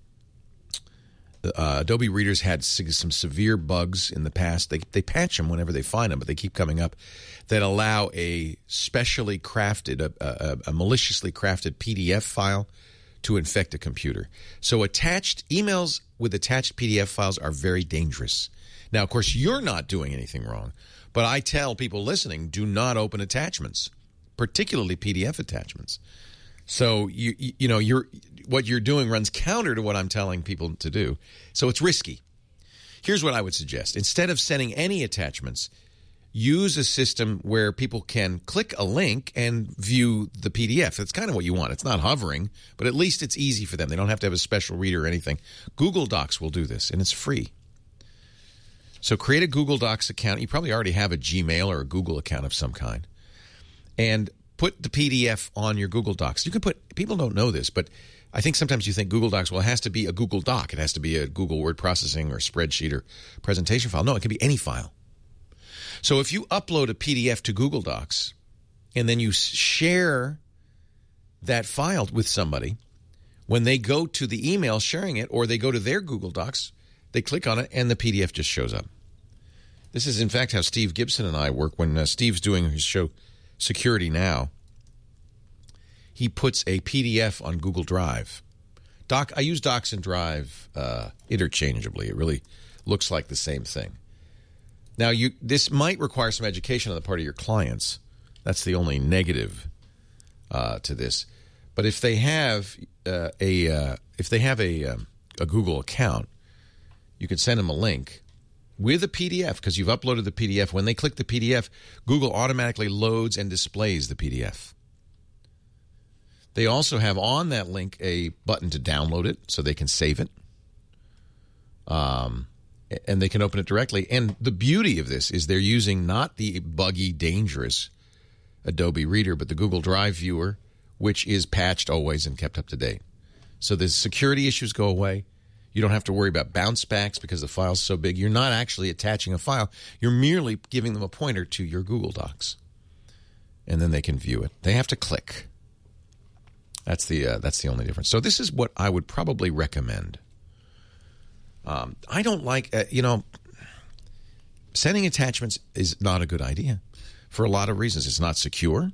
uh, Adobe Reader's had some severe bugs in the past. They they patch them whenever they find them, but they keep coming up, that allow a specially crafted, a, a, a maliciously crafted P D F file to infect a computer. So attached emails with attached P D F files are very dangerous. Now, of course, you're not doing anything wrong, but I tell people listening, do not open attachments, particularly P D F attachments. So you you know you're what you're doing runs counter to what I'm telling people to do. So it's risky. Here's what I would suggest: instead of sending any attachments, use a system where people can click a link and view the P D F. That's kind of what you want. It's not hovering, but at least it's easy for them. They don't have to have a special reader or anything. Google Docs will do this, and it's free. So create a Google Docs account. You probably already have a Gmail or a Google account of some kind. And put the P D F on your Google Docs. You can put, people don't know this, but I think sometimes you think Google Docs, well, it has to be a Google Doc. It has to be a Google Word processing or spreadsheet or presentation file. No, it can be any file. So if you upload a P D F to Google Docs and then you share that file with somebody, when they go to the email sharing it, or they go to their Google Docs, they click on it and the P D F just shows up. This is, in fact, how Steve Gibson and I work when uh, Steve's doing his show Security Now. He puts a P D F on Google Drive Doc, I use Docs and Drive uh, interchangeably. It really looks like the same thing. Now, you this might require some education on the part of your clients. That's the only negative uh, to this. But if they have uh, a uh, if they have a um, a Google account, you can send them a link with a P D F because you've uploaded the P D F. When they click the P D F, Google automatically loads and displays the P D F. They also have on that link a button to download it so they can save it. Um, and they can open it directly. And the beauty of this is they're using not the buggy, dangerous Adobe Reader, but the Google Drive viewer, which is patched always and kept up to date. So the security issues go away. You don't have to worry about bounce backs because the file's so big. You're not actually attaching a file. You're merely giving them a pointer to your Google Docs. And then they can view it. They have to click. That's the uh, that's the only difference. So this is what I would probably recommend. Um, I don't like, uh, you know, sending attachments is not a good idea for a lot of reasons. It's not secure.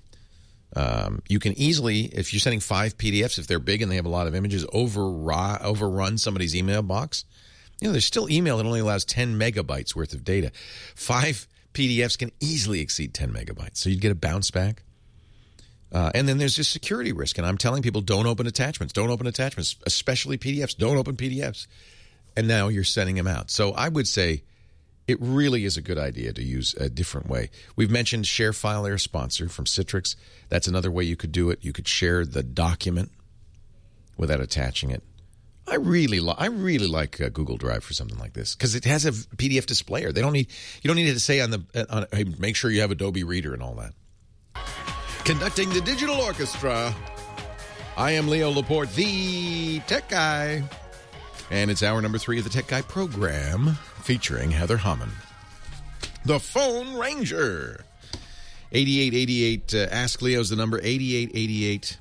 Um, you can easily, if you're sending five P D Fs, if they're big and they have a lot of images, overrun, overrun somebody's email box. You know, there's still email that only allows ten megabytes worth of data. Five P D Fs can easily exceed ten megabytes. So you'd get a bounce back. Uh, and then there's just security risk. And I'm telling people, don't open attachments. Don't open attachments, especially P D Fs. Don't open P D Fs. And now you're sending them out. So I would say it really is a good idea to use a different way. We've mentioned ShareFile, our sponsor from Citrix. That's another way you could do it. You could share the document without attaching it. I really, li- I really like uh, Google Drive for something like this because it has a P D F displayer. They don't need you don't need to say on the on, hey, make sure you have Adobe Reader and all that. Conducting the digital orchestra, I am Leo Laporte, the Tech Guy. And it's hour number three of the Tech Guy program featuring Heather Hammond. The Phone Ranger. eighty-eight eighty-eight, uh, Ask Leo's the number, eighty-eight eighty-eight,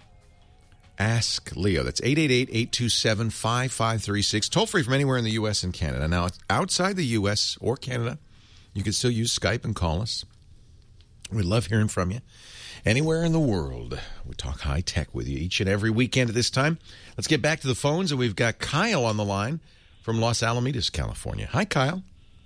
Ask Leo. That's eight eight eight, eight two seven, five five three six. Toll free from anywhere in the U S and Canada. Now, outside the U S or Canada, you can still use Skype and call us. We love hearing from you. Anywhere in the world, we talk high tech with you each and every weekend at this time. Let's get back to the phones, and we've got Kyle on the line from Los Alamitos, California. Hi, Kyle.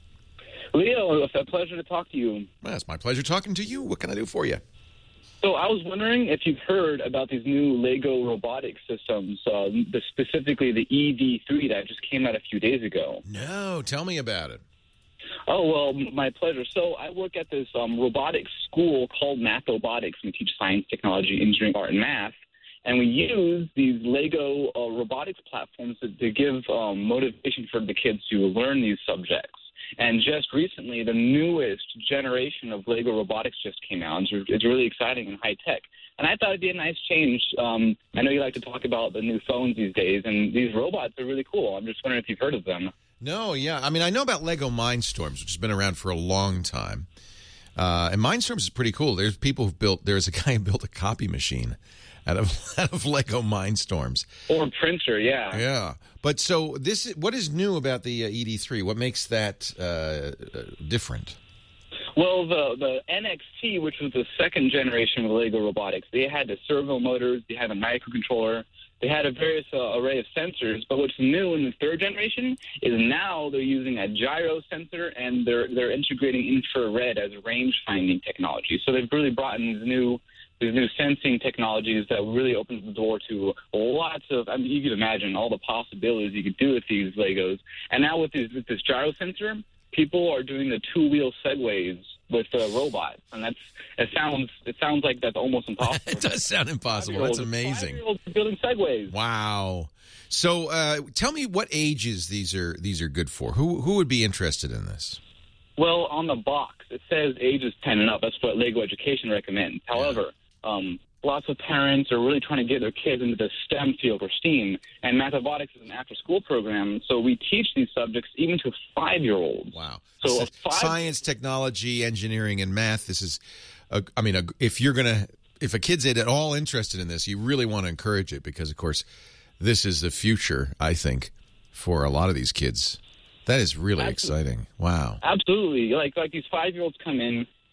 Leo, it's a pleasure to talk to you. Well, it's my pleasure talking to you. What can I do for you? So I was wondering if you've heard about these new Lego robotic systems, uh, the, specifically the E D three that just came out a few days ago. No, tell me about it. Oh, well, my pleasure. So I work at this um, robotics school called Math Robotics. We teach science, technology, engineering, art, and math. And we use these Lego uh, robotics platforms to, to give um, motivation for the kids to learn these subjects. And just recently, the newest generation of Lego robotics just came out. It's, it's really exciting and high-tech. And I thought it'd be a nice change. Um, I know you like to talk about the new phones these days, and these robots are really cool. I'm just wondering if you've heard of them. No, yeah. I mean, I know about Lego Mindstorms, which has been around for a long time. Uh, and Mindstorms is pretty cool. There's people who've built, there's a guy who built a copy machine out of, out of Lego Mindstorms. Or a printer, yeah. Yeah. But so this, what is new about the uh, E D three? What makes that uh, different? Well, the, the N X T, which was the second generation of Lego robotics, they had the servo motors, they had a microcontroller, they had a various uh, array of sensors, but what's new in the third generation is now they're using a gyro sensor and they're they're integrating infrared as range-finding technology. So they've really brought in these new these new sensing technologies that really opens the door to lots of. I mean, you could imagine all the possibilities you could do with these Legos. And now with, these, with this gyro sensor, people are doing the two-wheel segways with uh, robots, and that's it sounds it sounds like that's almost impossible. It does sound impossible. That's amazing. Five-year-olds building segways. Wow. So, uh, tell me what ages these are these are good for. Who who would be interested in this? Well, on the box it says ages ten and up. That's what Lego Education recommends. However, yeah. um, lots of parents are really trying to get their kids into the STEM field or STEAM, and Math Robotics is an after-school program, so we teach these subjects even to five-year-olds. Wow. So a five- science, technology, engineering, and math. This is, a, I mean, a, if you're gonna, if a kid's at all interested in this, you really want to encourage it because, of course, this is the future. I think for a lot of these kids, that is really Absolutely. exciting. Wow. Absolutely. Like like these five-year-olds come in.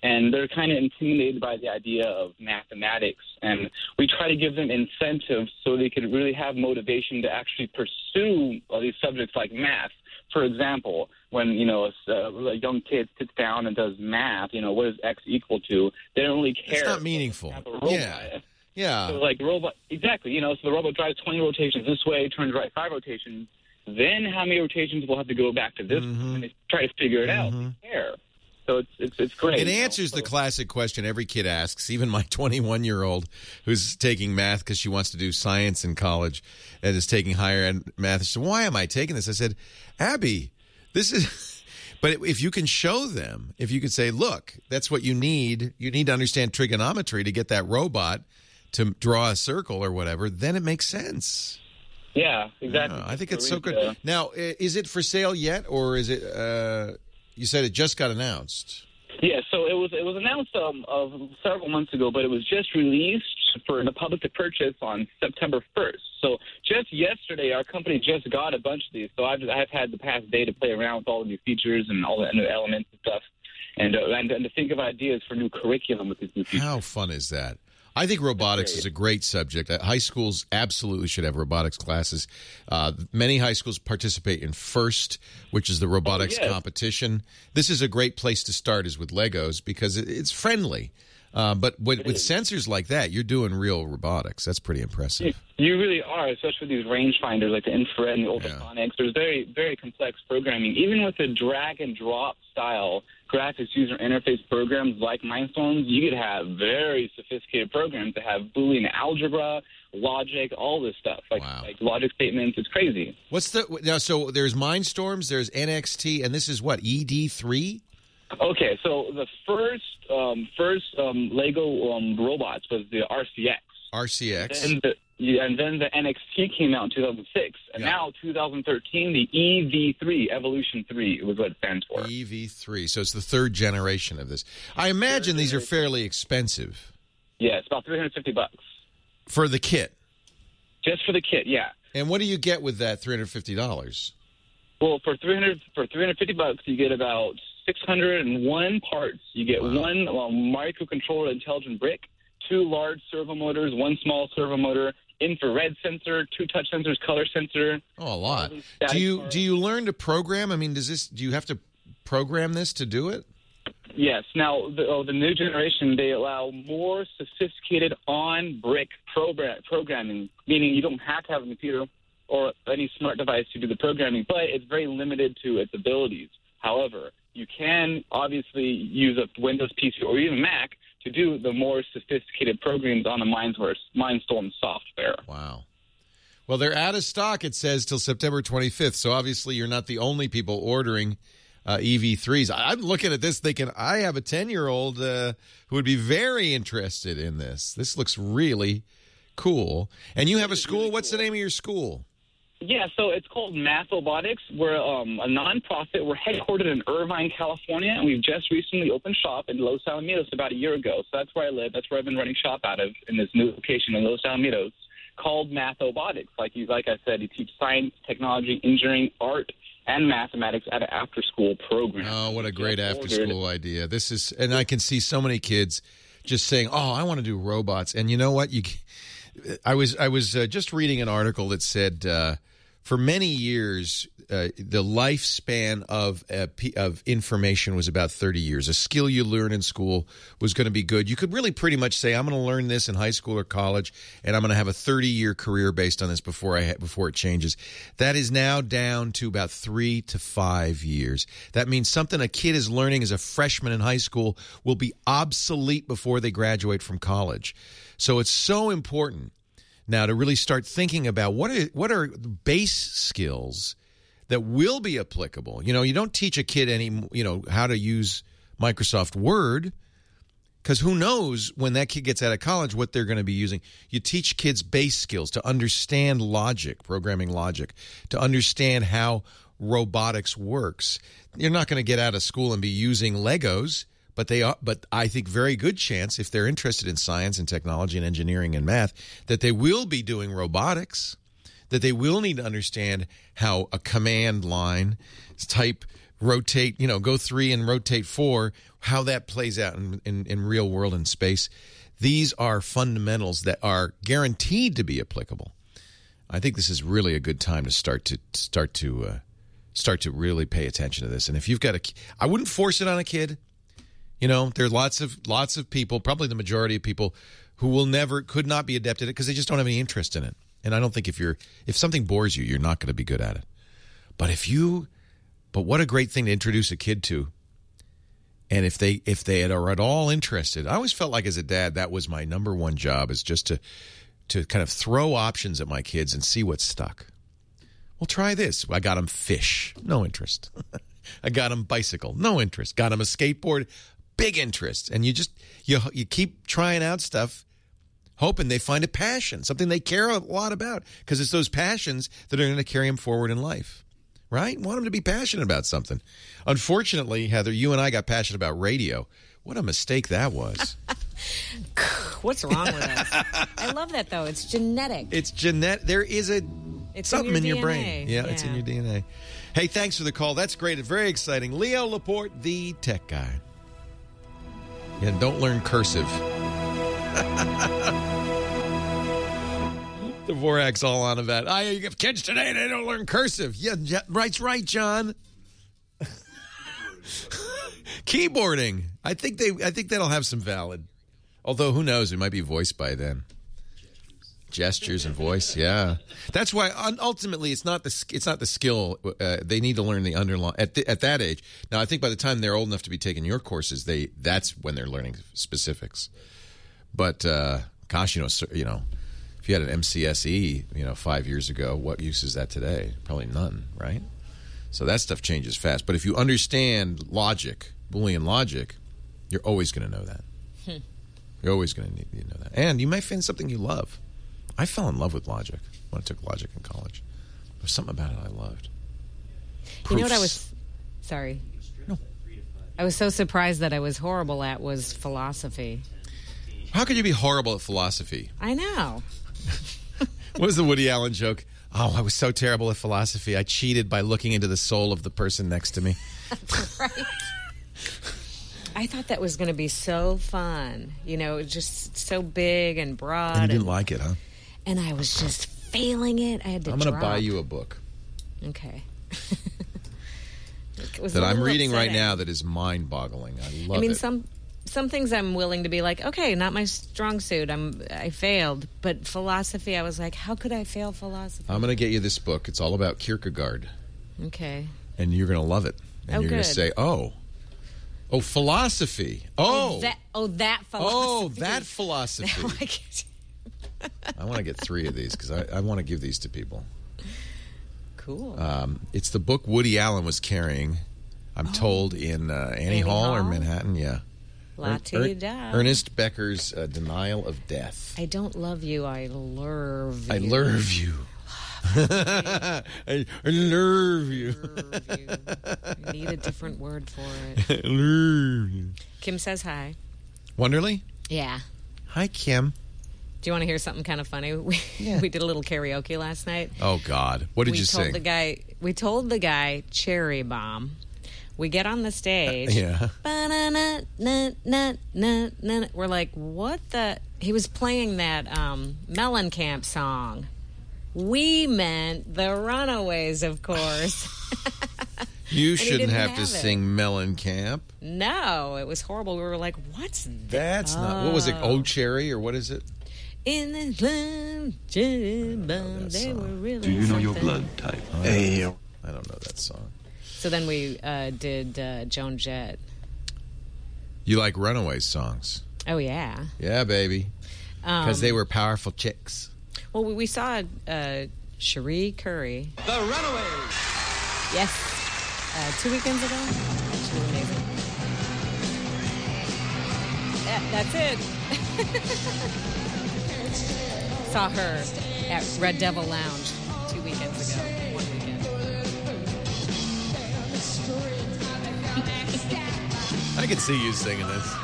and they're kind of intimidated by the idea of mathematics. And we try to give them incentives so they could really have motivation to actually pursue all these subjects like math. For example, when, you know, a, a young kid sits down and does math, you know, what is X equal to? They don't really care. It's not meaningful. Yeah. Yeah. So, like, the robot, exactly, you know, so the robot drives twenty rotations this way, turns right five rotations. Then how many rotations will have to go back to this? Mm-hmm. And they try to figure it Mm-hmm. out. They care. So it's it's it's great. It answers the classic question every kid asks, even my twenty-one-year-old who's taking math because she wants to do science in college and is taking higher end math. She said, why am I taking this? I said, Abby, this is... But if you can show them, if you could say, look, that's what you need. You need to understand trigonometry to get that robot to draw a circle or whatever, then it makes sense. Yeah, exactly. Yeah, I think it's so good. Now, is it for sale yet, or is it... Uh, you said it just got announced. Yeah, so it was it was announced um, of several months ago, but it was just released for the public to purchase on September first. So just yesterday, our company just got a bunch of these. So I've I've had the past day to play around with all the new features and all the new elements and stuff, and uh, and, and to think of ideas for new curriculum with these new features. How fun is that? I think robotics is a great subject. Uh, High schools absolutely should have robotics classes. Uh, many high schools participate in FIRST, which is the robotics oh, yes. competition. This is a great place to start is with Legos because it, it's friendly. Uh, but with, with sensors like that, you're doing real robotics. That's pretty impressive. You, you really are, especially with these rangefinders like the infrared and the ultrasonics. Yeah. There's very, very complex programming. Even with the drag and drop style graphics user interface programs like Mindstorms, you could have very sophisticated programs that have Boolean algebra, logic, all this stuff, like, wow. like logic statements. It's crazy. What's the now? So there's Mindstorms, there's N X T, and this is what, E D three? Okay, so the first um, first um, Lego um, robots was the R C X. R C X. And the, yeah, and then the N X T came out in two thousand six. And yeah. now, two thousand thirteen, the E V three, Evolution three, was what it stands for. E V three. So it's the third generation of this. I imagine these are fairly expensive. Yeah, it's about three hundred fifty bucks. For the kit? Just for the kit, yeah. And what do you get with that three hundred fifty dollars? Well, for three hundred for three hundred fifty bucks, you get about six hundred one parts. You get wow. one well, microcontroller intelligent brick, two large servo motors, one small servo motor, infrared sensor, two touch sensors, color sensor. Oh, a lot. Do you parts. do you learn to program? I mean, does this do you have to program this to do it? Yes. Now, the, oh, the new generation, they allow more sophisticated on-brick program, programming, meaning you don't have to have a computer or any smart device to do the programming, but it's very limited to its abilities. However, you can obviously use a Windows P C or even Mac to do the more sophisticated programs on the Mindstorm, Mindstorm software. Wow. Well, they're out of stock, it says, till September twenty-fifth, so obviously you're not the only people ordering uh, E V threes. I'm looking at this thinking, I have a ten-year-old uh, who would be very interested in this. This looks really cool. And you have a school? What's the name of your school? Yeah, so it's called Mathobotics. We're um, a nonprofit. We're headquartered in Irvine, California, and we've just recently opened shop in Los Alamitos about a year ago. So that's where I live. That's where I've been running shop out of in this new location in Los Alamitos called Mathobotics. Like you, like I said, you teach science, technology, engineering, art, and mathematics at an after-school program. Oh, what a great after-school idea. This is, and I can see so many kids just saying, oh, I want to do robots. And you know what? You, I was, I was uh, just reading an article that said, uh, for many years, uh, the lifespan of uh, of information was about thirty years. A skill you learn in school was going to be good. You could really pretty much say, I'm going to learn this in high school or college, and I'm going to have a thirty-year career based on this before I ha- before it changes. That is now down to about three to five years. That means something a kid is learning as a freshman in high school will be obsolete before they graduate from college. So it's so important now to really start thinking about what are, what are base skills that will be applicable. You know, you don't teach a kid any, you know, how to use Microsoft Word, because who knows when that kid gets out of college what they're going to be using. You teach kids base skills to understand logic, programming logic, to understand how robotics works. You're not going to get out of school and be using Legos. But they are, but I think very good chance, if they're interested in science and technology and engineering and math, that they will be doing robotics, that they will need to understand how a command line type rotate, you know, go three and rotate four, how that plays out in, in, in real world and space. These are fundamentals that are guaranteed to be applicable. I think this is really a good time to start to start to uh, start to really pay attention to this. And if you've got a, I wouldn't force it on a kid. You know, there are lots of lots of people, probably the majority of people, who will never, could not be adept at it because they just don't have any interest in it. And I don't think if you're, if something bores you, you're not going to be good at it. But if you, but what a great thing to introduce a kid to. And if they, if they are at all interested, I always felt like as a dad, that was my number one job, is just to, to kind of throw options at my kids and see what's stuck. Well, try this. I got them fish, no interest. I got them bicycle, no interest. Got them a skateboard, big interest. And you just, you you keep trying out stuff, hoping they find a passion, something they care a lot about, because it's those passions that are going to carry them forward in life, right? Want them to be passionate about something. Unfortunately, Heather, you and I got passionate about radio. What a mistake that was. What's wrong with us? I love that, though. It's genetic. It's genetic. There is a It's something in in your, your, D N A. brain. Yeah, Yeah. it's in your D N A. Hey, thanks for the call. That's great. It's very exciting. Leo Laporte, the tech guy. Yeah, don't learn cursive. Dvorak's all on about, I you have kids today, they don't learn cursive. Yeah, yeah, right's right, John. Keyboarding. I think they. I think that'll have some valid. Although, who knows? It might be voiced by then. Gestures and voice. Yeah, that's why. Ultimately, it's not the. It's not the skill. Uh, they need to learn the underlying at the, at that age. Now, I think by the time they're old enough to be taking your courses, they that's when they're learning specifics. But uh, gosh, you know, you know, if you had an M C S E, you know, five years ago, what use is that today? Probably none, right? So that stuff changes fast. But if you understand logic, Boolean logic, you're always going to know that. Hmm. You're always going to need to know that. And you might find something you love. I fell in love with logic when I took logic in college. There's something about it I loved. Proofs. You know what I was... Sorry. No. I was so surprised that I was horrible at was philosophy. How could you be horrible at philosophy? I know. What was the Woody Allen joke? Oh, I was so terrible at philosophy. I cheated by looking into the soul of the person next to me. Right. I thought that was going to be so fun. You know, just so big and broad. And you didn't and, like it, huh? And I was just failing it. I had to I'm going to drop. buy you a book. Okay. That I'm reading upsetting. right now that is mind-boggling. I love it. I mean, it. some some things I'm willing to be like, okay, not my strong suit. I'm I failed. But philosophy, I was like, how could I fail philosophy? I'm going to get you this book. It's all about Kierkegaard. Okay. And you're going to love it. And oh, you're going to good. say, oh, oh, philosophy. Oh. Oh, that, oh, that philosophy. Oh, that philosophy. I want to get three of these because I, I want to give these to people. Cool. Um, it's the book Woody Allen was carrying, I'm oh. told, in uh, Annie, Annie Hall, Hall or Manhattan. Yeah. La-ti-da. Er- Ernest Becker's uh, Denial of Death. I don't love you. I lurve you. I lurve you. I, I lurve you. Lurve you. I need a different word for it. Lurve you. Kim says hi. Wonderly? Yeah. Hi, Kim. Do you want to hear something kind of funny? We, yeah. we did a little karaoke last night. Oh, God. What did we you told sing? The guy, we told the guy, Cherry Bomb. We get on the stage. Yeah. We're like, what the? He was playing that um, Mellencamp song. We meant the Runaways, of course. You shouldn't have, have to it. sing Mellencamp. No, it was horrible. We were like, what's that? That's not. What was it? Oh, Cherry, or what is it? In the club, Cherry Bomb, they were really Do you know something. your blood type? Hey, I don't know that song. So then we uh, did uh, Joan Jett. You like Runaways songs? Oh, yeah. Yeah, baby. Because Um, they were powerful chicks. Well, we, we saw uh, Cherie Curry. The Runaways. Yes. Uh, two weekends ago. She was amazing. That, that's it. Saw her at Red Devil Lounge two weekends ago. One weekend. I can see you singing this.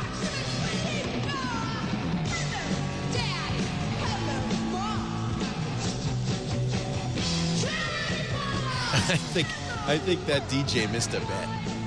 I think I think that D J missed a bet.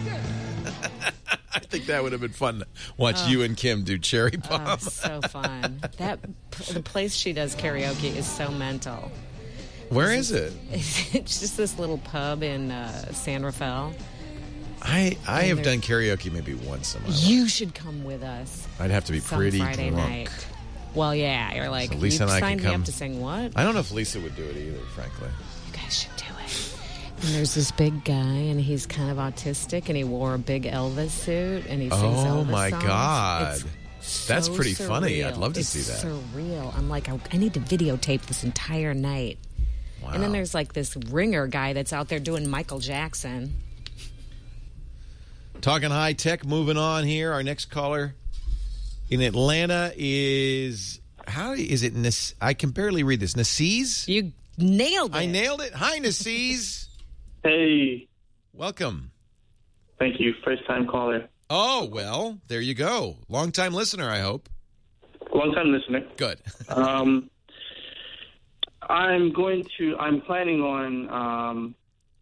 I think that would have been fun to watch Oh. you and Kim do Cherry Bomb. Oh, so fun. That the place she does karaoke is so mental. Where is it? It's just this little pub in uh, San Rafael. I I And have there- done karaoke maybe once in my life. You should come with us. I'd have to be some pretty Friday drunk. night. Well, yeah, you're like, So Lisa you and I can signed me come. up to sing what? I don't know if Lisa would do it either, frankly. You guys should do it. And there's this big guy, and he's kind of autistic, and he wore a big Elvis suit, and he sings Oh, Elvis my songs. God. It's That's so pretty funny. I'd surreal. love to It's see that. surreal. I'm like, I, I need to videotape this entire night. And then there's like this ringer guy that's out there doing Michael Jackson. Talking high tech, moving on here. Our next caller in Atlanta is, how is it? Nas- I can barely read this. Naseez? You nailed it. I nailed it. Hi, Naseez. Hey. Welcome. Thank you. First time caller. Oh, well, there you go. Long time listener, I hope. Long time listener. Good. um, I'm going to, I'm planning on um,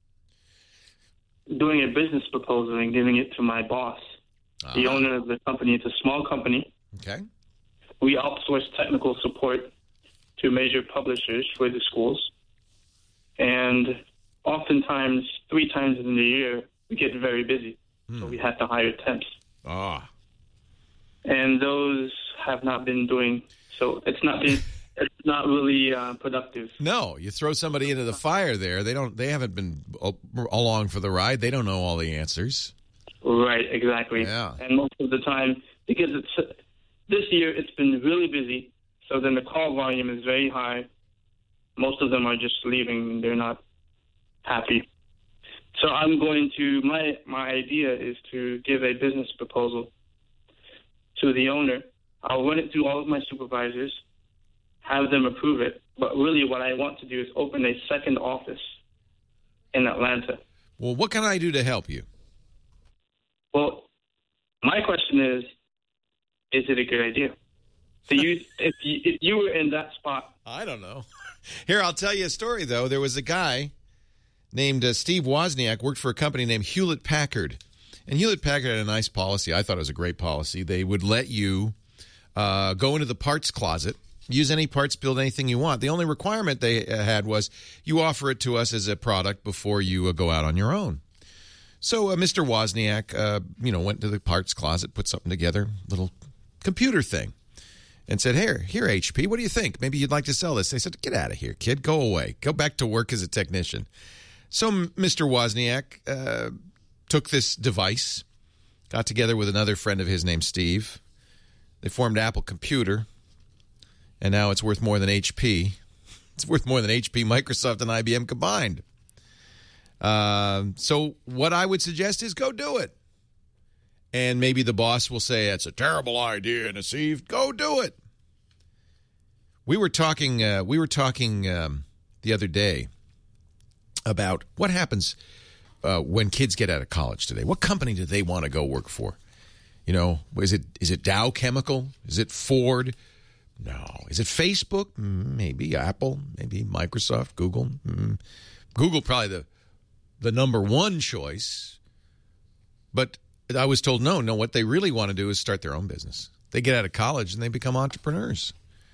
doing a business proposal and giving it to my boss, the Ah. owner of the company. It's a small company. Okay. We outsource technical support to major publishers for the schools. And oftentimes, three times in the year, we get very busy. So we have to hire temps. Ah. And those have not been doing, so it's not been, it's not really uh, productive. No, you throw somebody into the fire there. They don't. They haven't been a- along for the ride. They don't know all the answers. Right, exactly. Yeah. And most of the time, because it's this year, it's been really busy. So then the call volume is very high. Most of them are just leaving. They're not happy. So I'm going to, my, my idea is to give a business proposal to the owner. I'll run it through all of my supervisors, have them approve it. But really what I want to do is open a second office in Atlanta. Well, what can I do to help you? Well, my question is, is it a good idea? So you, if you, if you were in that spot. I don't know. Here, I'll tell you a story, though. There was a guy named uh, Steve Wozniak, worked for a company named Hewlett-Packard. And Hewlett-Packard had a nice policy. I thought it was a great policy. They would let you uh, go into the parts closet, use any parts, build anything you want. The only requirement they uh, had was you offer it to us as a product before you uh, go out on your own. So uh, Mister Wozniak, uh, you know, went to the parts closet, put something together, little computer thing, and said, here, here, H P, what do you think? Maybe you'd like to sell this. They said, get out of here, kid. Go away. Go back to work as a technician. So Mister Wozniak uh, took this device, got together with another friend of his named Steve. They formed Apple Computer, and now it's worth more than H P. It's worth more than H P, Microsoft, and I B M combined. Uh, so what I would suggest is go do it. And maybe the boss will say, it's a terrible idea, Naseez. Go do it. We were talking, uh, we were talking um, the other day about what happens uh, when kids get out of college today. What company do they want to go work for? You know, is it is it Dow Chemical? Is it Ford? No. Is it Facebook? Mm, maybe Apple. Maybe Microsoft. Google. Mm. Google probably the the number one choice. But I was told no. No. What they really want to do is start their own business. They get out of college and they become entrepreneurs.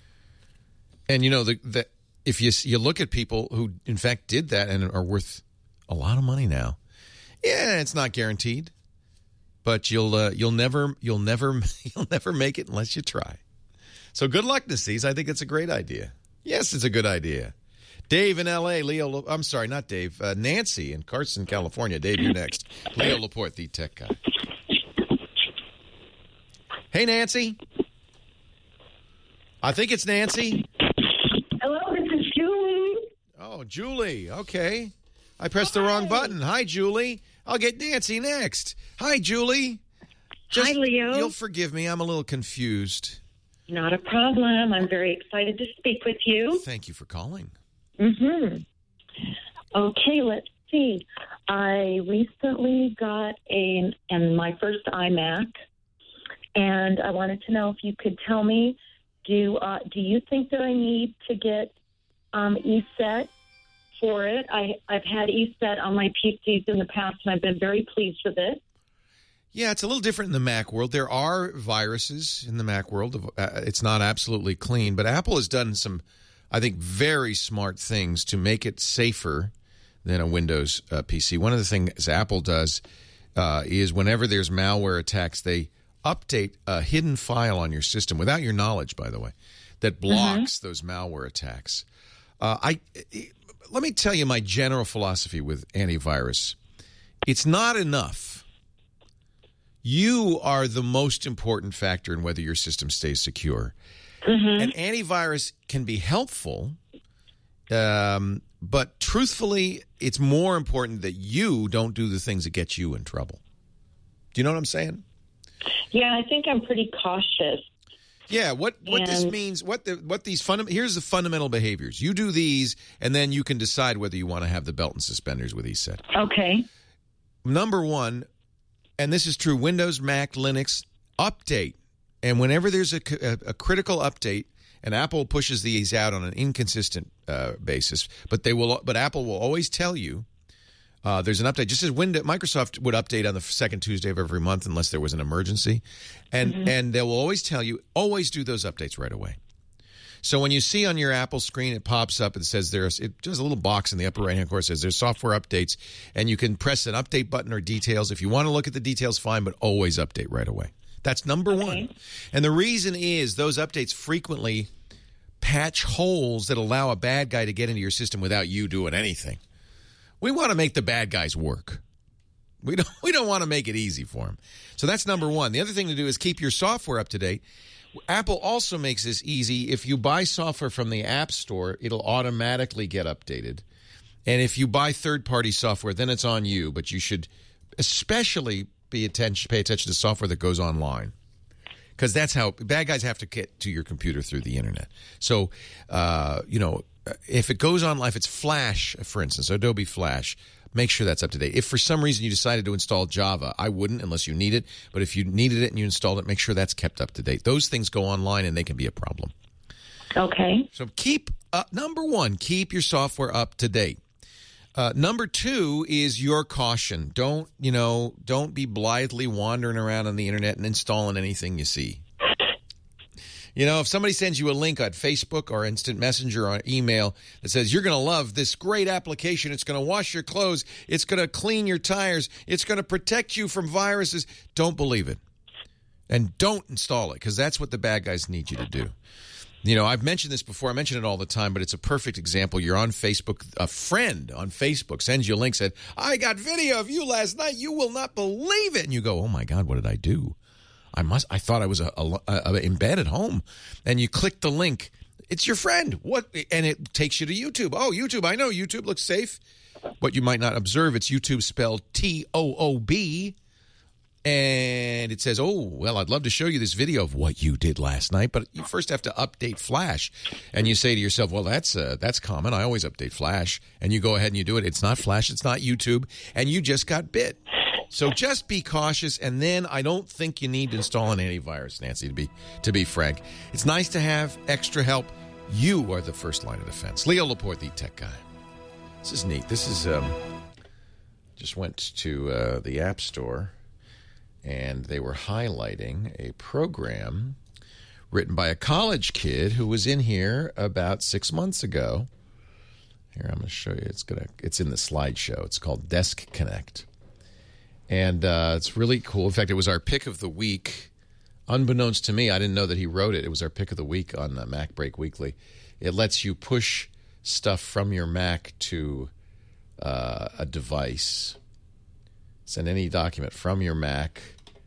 And you know the the. If you you look at people who, in fact, did that and are worth a lot of money now, yeah, it's not guaranteed, but you'll uh, you'll never you'll never you'll never make it unless you try. So good luck, Naseez. I think it's a great idea. Yes, it's a good idea. Dave in L A, Leo. I'm sorry, not Dave. Uh, Nancy in Carson, California. Dave, you're next. Leo Laporte, the tech guy. Hey, Nancy. I think it's Nancy. Hello, this is Julie. Oh, Julie. Okay. I pressed the wrong button. Hi, Julie. I'll get Nancy next. Hi, Julie. Hi, Leo. You'll forgive me. I'm a little confused. Not a problem. I'm very excited to speak with you. Thank you for calling. Mm-hmm. Okay, let's see. I recently got a, and my first iMac, and I wanted to know if you could tell me, do uh, do you think that I need to get um, eSet for it? I, I've had eSet on my P Cs in the past, and I've been very pleased with it. Yeah, it's a little different in the Mac world. There are viruses in the Mac world. Uh, it's not absolutely clean, but Apple has done some, I think, very smart things to make it safer than a Windows uh, P C. One of the things Apple does uh, is whenever there's malware attacks, they update a hidden file on your system, without your knowledge, by the way, that blocks mm-hmm. those malware attacks. Uh, I let me tell you my general philosophy with antivirus. It's not enough. You are the most important factor in whether your system stays secure. Mm-hmm. An antivirus can be helpful, um, but truthfully, it's more important that you don't do the things that get you in trouble. Do you know what I'm saying? Yeah, I think I'm pretty cautious. Yeah, what, what and, this means, what the, what these funda- here's the fundamental behaviors. You do these, and then you can decide whether you want to have the belt and suspenders with each set. Okay. Number one, and this is true, Windows, Mac, Linux, update. And whenever there's a, a, a critical update, and Apple pushes these out on an inconsistent uh, basis, but they will. But Apple will always tell you uh, there's an update. Just as Windows, Microsoft would update on the second Tuesday of every month unless there was an emergency, and mm-hmm. and they will always tell you always do those updates right away. So when you see on your Apple screen, it pops up and says there's it does a little box in the upper right hand corner that says there's software updates, and you can press an update button or details. If you want to look at the details, fine, but always update right away. That's number okay. one. And the reason is those updates frequently patch holes that allow a bad guy to get into your system without you doing anything. We want to make the bad guys work. We don't we don't want to make it easy for them. So that's number one. The other thing to do is keep your software up to date. Apple also makes this easy. If you buy software from the App Store, it'll automatically get updated. And if you buy third-party software, then it's on you. But you should especially be attention, pay attention to software that goes online. Because that's how bad guys have to get to your computer through the internet. So, uh, you know, if it goes online, if it's Flash, for instance, Adobe Flash, make sure that's up to date. If for some reason you decided to install Java, I wouldn't unless you need it. But if you needed it and you installed it, make sure that's kept up to date. Those things go online and they can be a problem. Okay. So keep, uh, number one, keep your software up to date. Uh, number two is your caution. Don't, you know, don't be blithely wandering around on the internet and installing anything you see. You know, if somebody sends you a link on Facebook or Instant Messenger or email that says you're going to love this great application, it's going to wash your clothes, it's going to clean your tires, it's going to protect you from viruses, don't believe it. And don't install it, because that's what the bad guys need you to do. You know, I've mentioned this before. I mention it all the time, but it's a perfect example. You're on Facebook. A friend on Facebook sends you a link, said, I got video of you last night. You will not believe it. And you go, oh, my God, what did I do? I must. I thought I was a, a, a, in bed at home. And you click the link. It's your friend. What? And it takes you to YouTube. Oh, YouTube. I know YouTube looks safe. But you might not observe it's YouTube spelled T O O B. And it says, oh, well, I'd love to show you this video of what you did last night, but you first have to update Flash. And you say to yourself, well, that's uh, that's common. I always update Flash. And you go ahead and you do it. It's not Flash. It's not YouTube. And you just got bit. So just be cautious. And then I don't think you need to install an antivirus, Nancy, to be, to be frank. It's nice to have extra help. You are the first line of defense. Leo Laporte, the tech guy. This is neat. This is, um, just went to uh, the App Store. And they were highlighting a program written by a college kid who was in here about six months ago. Here, I'm going to show you. It's gonna. It's in the slideshow. It's called Desk Connect. And uh, it's really cool. In fact, it was our pick of the week. Unbeknownst to me, I didn't know that he wrote it. It was our pick of the week on uh, Mac Break Weekly. It lets you push stuff from your Mac to uh, a device. Send any document from your Mac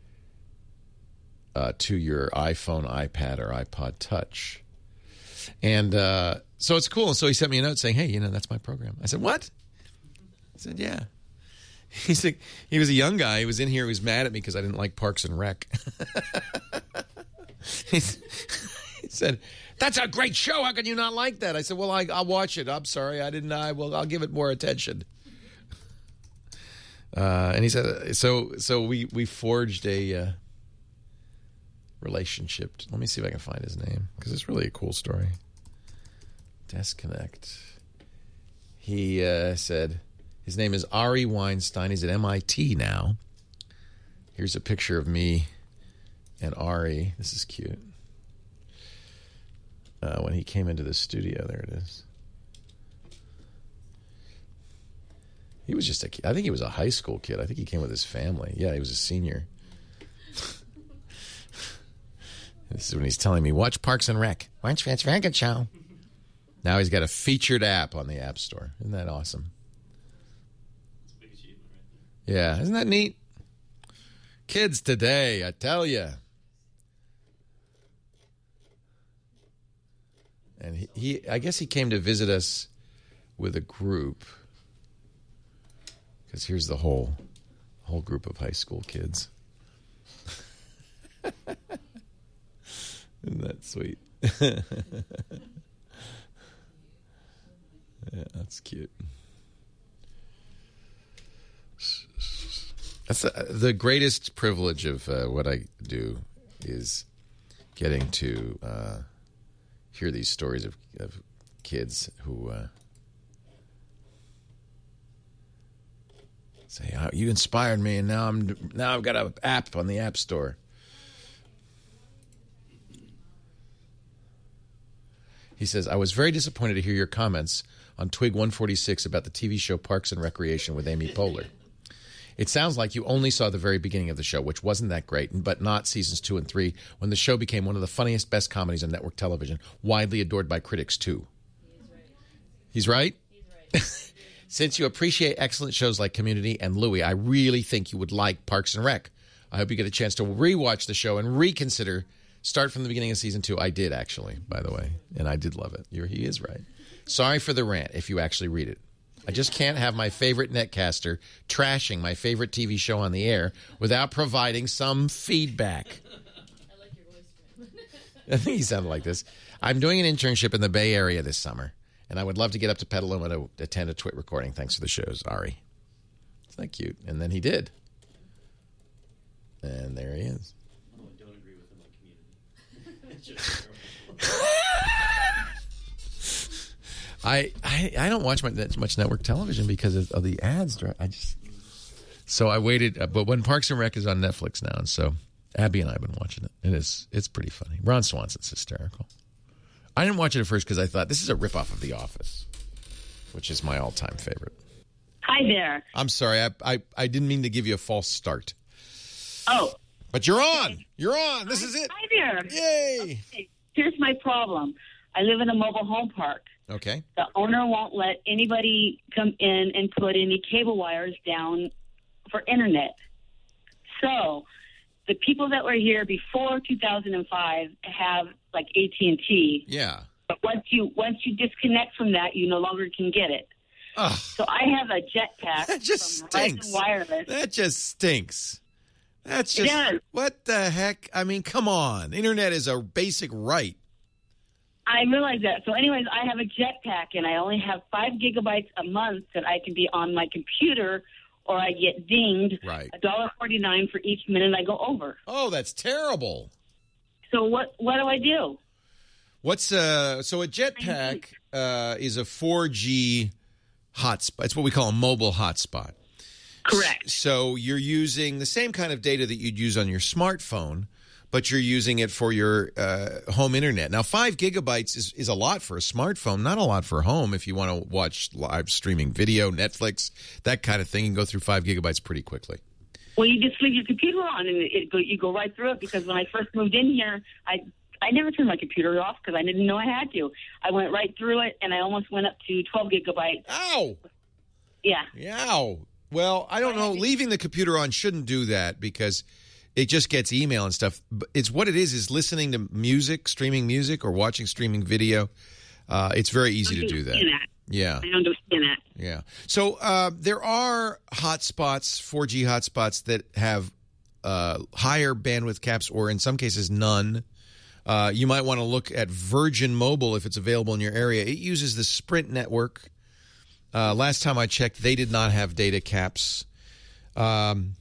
uh, to your iPhone, iPad, or iPod Touch. And uh, so it's cool. So he sent me a note saying, hey, you know, that's my program. I said, what? I said, yeah. He's like, he was a young guy. He was in here. He was mad at me because I didn't like Parks and Rec. he said, that's a great show. How can you not like that? I said, well, I, I'll watch it. I'm sorry. I didn't. I will. I'll give it more attention. Uh, and he said, so so we, we forged a uh, relationship. Let me see if I can find his name, because it's really a cool story. Desk Connect. He uh, said, his name is Ari Weinstein. He's at M I T now. Here's a picture of me and Ari. This is cute. Uh, when he came into the studio, there it is. He was just a kid. I think he was a high school kid. I think he came with his family. Yeah, he was a senior. This is when he's telling me, watch Parks and Rec. Watch Vince Vega Show. Now he's got a featured app on the App Store. Isn't that awesome? Yeah, isn't that neat? Kids today, I tell you. And he, he, I guess he came to visit us with a group. Because here's the whole, whole group of high school kids. Isn't that sweet? Yeah, that's cute. That's the, the greatest privilege of uh, what I do is getting to uh, hear these stories of, of kids who uh, say, oh, "You inspired me, and now I'm now I've got an app on the App Store." He says, "I was very disappointed to hear your comments on Twig one forty-six about the T V show Parks and Recreation with Amy Poehler. It sounds like you only saw the very beginning of the show, which wasn't that great, but not seasons two and three, when the show became one of the funniest, best comedies on network television, widely adored by critics, too." He's right? He's right? He's right. "Since you appreciate excellent shows like Community and Louie, I really think you would like Parks and Rec. I hope you get a chance to rewatch the show and reconsider. Start from the beginning of season two." I did, actually, by the way, and I did love it. You're, he is right. "Sorry for the rant if you actually read it. I just can't have my favorite netcaster trashing my favorite T V show on the air without providing some feedback." I like your voice. I think he sounded like this. "I'm doing an internship in the Bay Area this summer, and I would love to get up to Petaluma to attend a Twit recording. Thanks for the shows, Ari." Isn't that cute? And then he did. And there he is. Oh, I don't agree with him on Community. I, I I don't watch much, much network television because of, of the ads. I just so I waited, but when Parks and Rec is on Netflix now, and so Abby and I have been watching it. It is it's pretty funny. Ron Swanson's hysterical. I didn't watch it at first because I thought this is a ripoff of The Office, which is my all-time favorite. Hi there. I'm sorry, I I, I didn't mean to give you a false start. Oh, but you're on. You're on. This is it. Hi there. Yay! Okay. Here's my problem. I live in a mobile home park. Okay. The owner won't let anybody come in and put any cable wires down for internet. So the people that were here before two thousand five have like A T and T. Yeah. But once you once you disconnect from that, you no longer can get it. Ugh. So I have a jetpack That just from stinks. Verizon Wireless. That just stinks. That's just It does. What the heck? I mean, come on. Internet is a basic right. I realize that. So anyways, I have a jetpack, and I only have five gigabytes a month that I can be on my computer, or I get dinged Right. one dollar forty-nine for each minute I go over. Oh, that's terrible. So what what do I do? What's uh? So a jetpack uh, is a four G hotspot. It's what we call a mobile hotspot. Correct. So you're using the same kind of data that you'd use on your smartphone, but you're using it for your uh, home internet. Now, five gigabytes is, is a lot for a smartphone, not a lot for home. If you want to watch live streaming video, Netflix, that kind of thing, you can go through five gigabytes pretty quickly. Well, you just leave your computer on, and it, it go, you go right through it, because when I first moved in here, I I never turned my computer off because I didn't know I had to. I went right through it, and I almost went up to twelve gigabytes. Ow! Yeah. Yow. Well, I don't know. Leaving the computer on shouldn't do that because it just gets email and stuff. But it's what it is, is listening to music, streaming music, or watching streaming video. Uh, it's very easy to do that. that. Yeah. I understand that. Yeah. So uh, there are hotspots, four G hotspots that have uh, higher bandwidth caps, or in some cases none. Uh, you might want to look at Virgin Mobile if it's available in your area. It uses the Sprint network. Uh, last time I checked, they did not have data caps. Um,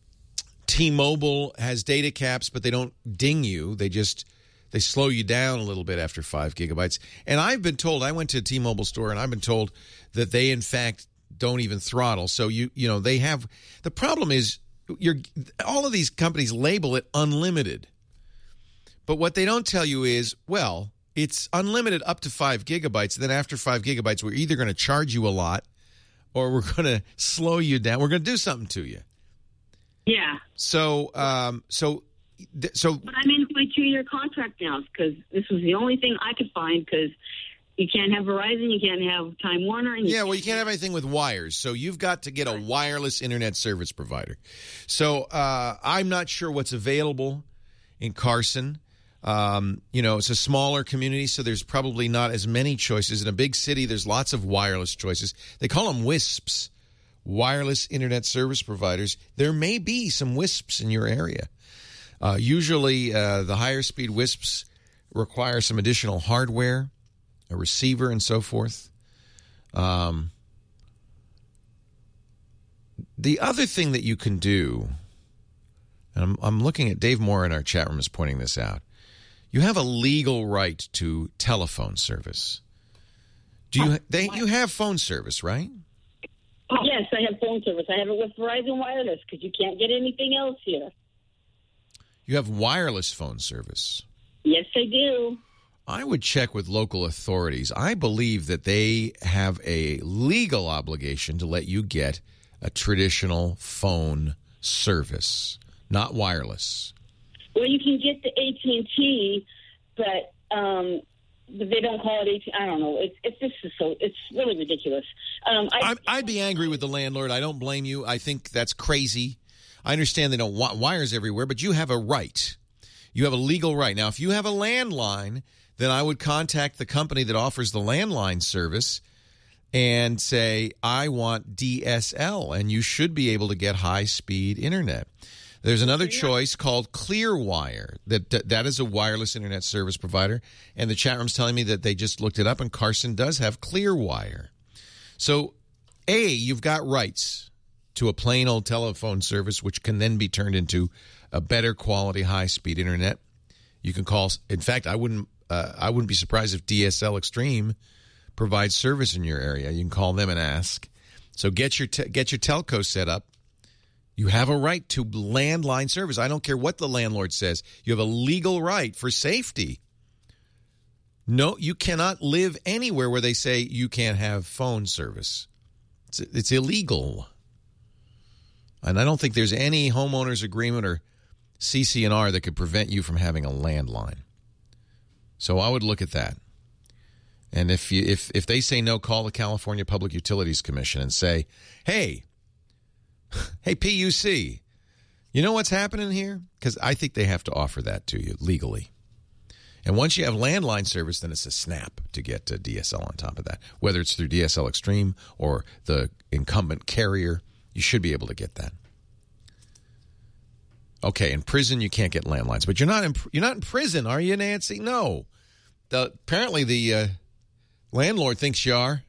T-Mobile has data caps, but they don't ding you. They just they slow you down a little bit after five gigabytes. And I've been told, I went to a T-Mobile store, and I've been told that they, in fact, don't even throttle. So, you you know, they have – the problem is you're all of these companies label it unlimited. But what they don't tell you is, well, it's unlimited up to five gigabytes. Then after five gigabytes, we're either going to charge you a lot or we're going to slow you down. We're going to do something to you. Yeah. So, um, so, so. But I'm in my two-year contract now because this was the only thing I could find because you can't have Verizon, you can't have Time Warner. And you yeah, well, you can't have anything with wires. So you've got to get a wireless internet service provider. So uh, I'm not sure what's available in Carson. Um, you know, it's a smaller community, so there's probably not as many choices. In a big city, there's lots of wireless choices. They call them WISPs, wireless internet service providers. There may be some WISPs in your area. Uh, usually, uh, the higher speed WISPs require some additional hardware, a receiver, and so forth. Um, the other thing that you can do, and I'm, I'm looking at Dave Moore in our chat room is pointing this out. You have a legal right to telephone service. Do you? They you have phone service, right? Yes, I have phone service. I have it with Verizon Wireless because you can't get anything else here. You have wireless phone service. Yes, I do. I would check with local authorities. I believe that they have a legal obligation to let you get a traditional phone service, not wireless. Well, you can get the A T and T, but um, they don't call it A T and T. I don't know. It's it's just so it's really ridiculous. Um, I, I'd be angry with the landlord. I don't blame you. I think that's crazy. I understand they don't want wires everywhere, but you have a right. You have a legal right. Now, if you have a landline, then I would contact the company that offers the landline service and say, I want D S L, and you should be able to get high-speed internet. There's another choice called Clearwire. That, that that is a wireless internet service provider, and the chat room's telling me that they just looked it up, and Carson does have Clearwire. So, A, you've got rights to a plain old telephone service, which can then be turned into a better quality high-speed internet. You can call. In fact, I wouldn't uh, I wouldn't be surprised if D S L Extreme provides service in your area. You can call them and ask. So get your te- get your telco set up. You have a right to landline service. I don't care what the landlord says. You have a legal right for safety. No, you cannot live anywhere where they say you can't have phone service. It's, it's illegal. And I don't think there's any homeowners agreement or C C N R that could prevent you from having a landline. So I would look at that. And if you if if they say no, call the California Public Utilities Commission and say, hey, hey, P U C, you know what's happening here? Because I think they have to offer that to you legally. And once you have landline service, then it's a snap to get to D S L on top of that. Whether it's through D S L Extreme or the incumbent carrier, you should be able to get that. Okay, in prison you can't get landlines, but you're not in you're not in prison, are you, Nancy? No. The, apparently the uh, landlord thinks you are.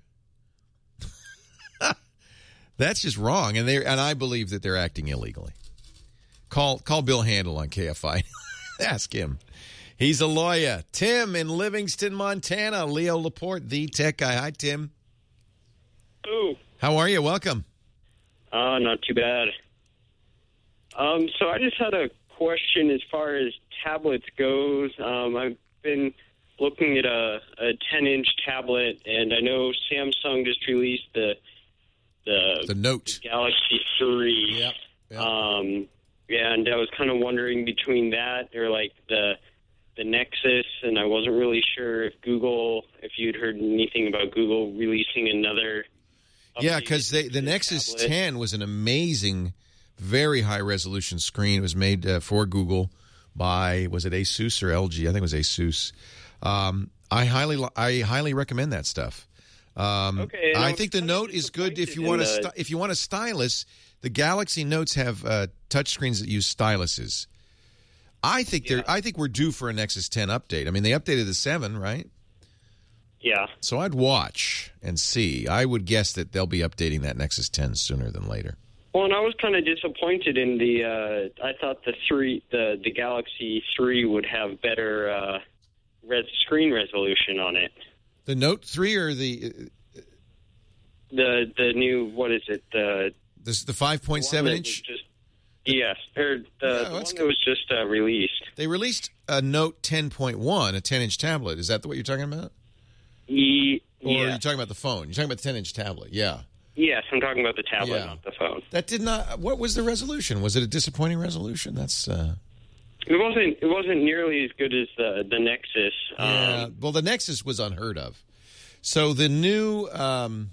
That's just wrong, and they and I believe that they're acting illegally. Call call Bill Handel on K F I. Ask him. He's a lawyer. Tim in Livingston, Montana. Leo Laporte, the tech guy. Hi, Tim. Ooh. How are you? Welcome. Uh, not too bad. Um, so I just had a question as far as tablets goes. Um, I've been looking at a, a ten-inch tablet, and I know Samsung just released the the, the Note the Galaxy three. Yep. Yep. Um, yeah, and I was kind of wondering between that or like the the Nexus, and I wasn't really sure if Google, if you'd heard anything about Google releasing another. Yeah, because the Nexus tablet. ten was an amazing, very high-resolution screen. It was made uh, for Google by, was it Asus or L G? I think it was Asus. Um, I highly I highly recommend that stuff. Um, okay, I think the Note is good if you want to st- if you want a stylus. The Galaxy Notes have uh, touchscreens that use styluses. I think they're. Yeah. I think we're due for a Nexus ten update. I mean, they updated the seven, right? Yeah. So I'd watch and see. I would guess that they'll be updating that Nexus ten sooner than later. Well, and I was kind of disappointed in the. Uh, I thought the three, the the Galaxy three would have better uh, res- screen resolution on it. The Note three or the uh, the the new what is it the this the five point seven inch? Just, Yes, or the, Yeah, the one that's that was just uh, released. They released a Note ten point one, a ten-inch tablet. Is that what you're talking about? Ye- Or yeah. are you talking about the phone? You're talking about the ten-inch tablet, yeah. Yes, I'm talking about the tablet, Yeah. not the phone. That did not... What was the resolution? Was it a disappointing resolution? That's... Uh, It wasn't. It wasn't nearly as good as the the Nexus. Um, yeah. Well, the Nexus was unheard of. So the new... Um,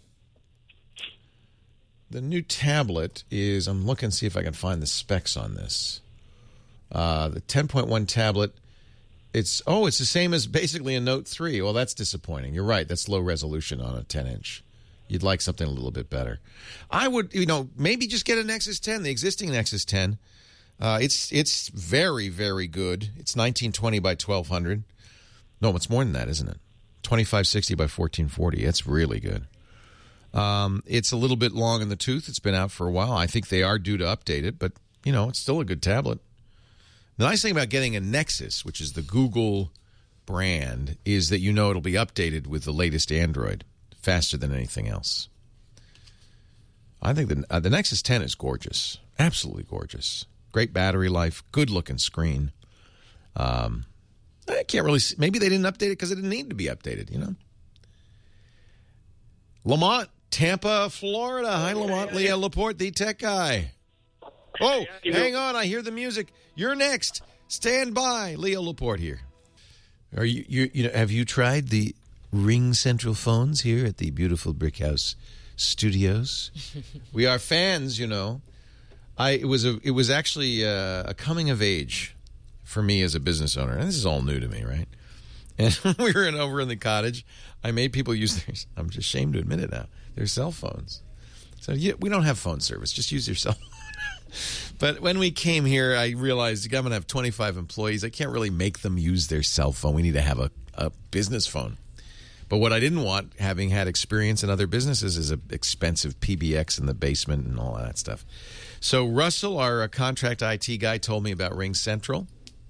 the new tablet is... I'm looking to see if I can find the specs on this. Uh, the ten point one tablet... It's oh, it's the same as basically a Note three. Well, that's disappointing. You're right. That's low resolution on a ten-inch. You'd like something a little bit better. I would, you know, maybe just get a Nexus ten, the existing Nexus ten. Uh, it's it's very, very good. It's nineteen twenty by twelve hundred. No, it's more than that, isn't it? twenty-five sixty by fourteen forty. It's really good. Um, it's a little bit long in the tooth. It's been out for a while. I think they are due to update it, but, you know, it's still a good tablet. The nice thing about getting a Nexus, which is the Google brand, is that you know it'll be updated with the latest Android faster than anything else. I think the, uh, the Nexus ten is gorgeous. Absolutely gorgeous. Great battery life. Good-looking screen. Um, I can't really see. Maybe they didn't update it because it didn't need to be updated, you know? Lamont, Tampa, Florida. Hi, Lamont. Leo Laporte, the tech guy. Oh, hang on. I hear the music. You're next. Stand by. Leo Laporte here. Are you, you, you know, have you tried the Ring Central phones here at the beautiful Brick House Studios? We are fans, you know. I it was a it was actually a, a coming of age for me as a business owner. And this is all new to me, right? And we were in, over in the cottage. I made people use their, I'm just ashamed to admit it now, their cell phones. So yeah, we don't have phone service. Just use your cell phone. But when we came here, I realized I'm going to have twenty-five employees. I can't really make them use their cell phone. We need to have a, a business phone. But what I didn't want, having had experience in other businesses, is an expensive P B X in the basement and all that stuff. So Russell, our uh, contract I T guy, told me about Ring Central.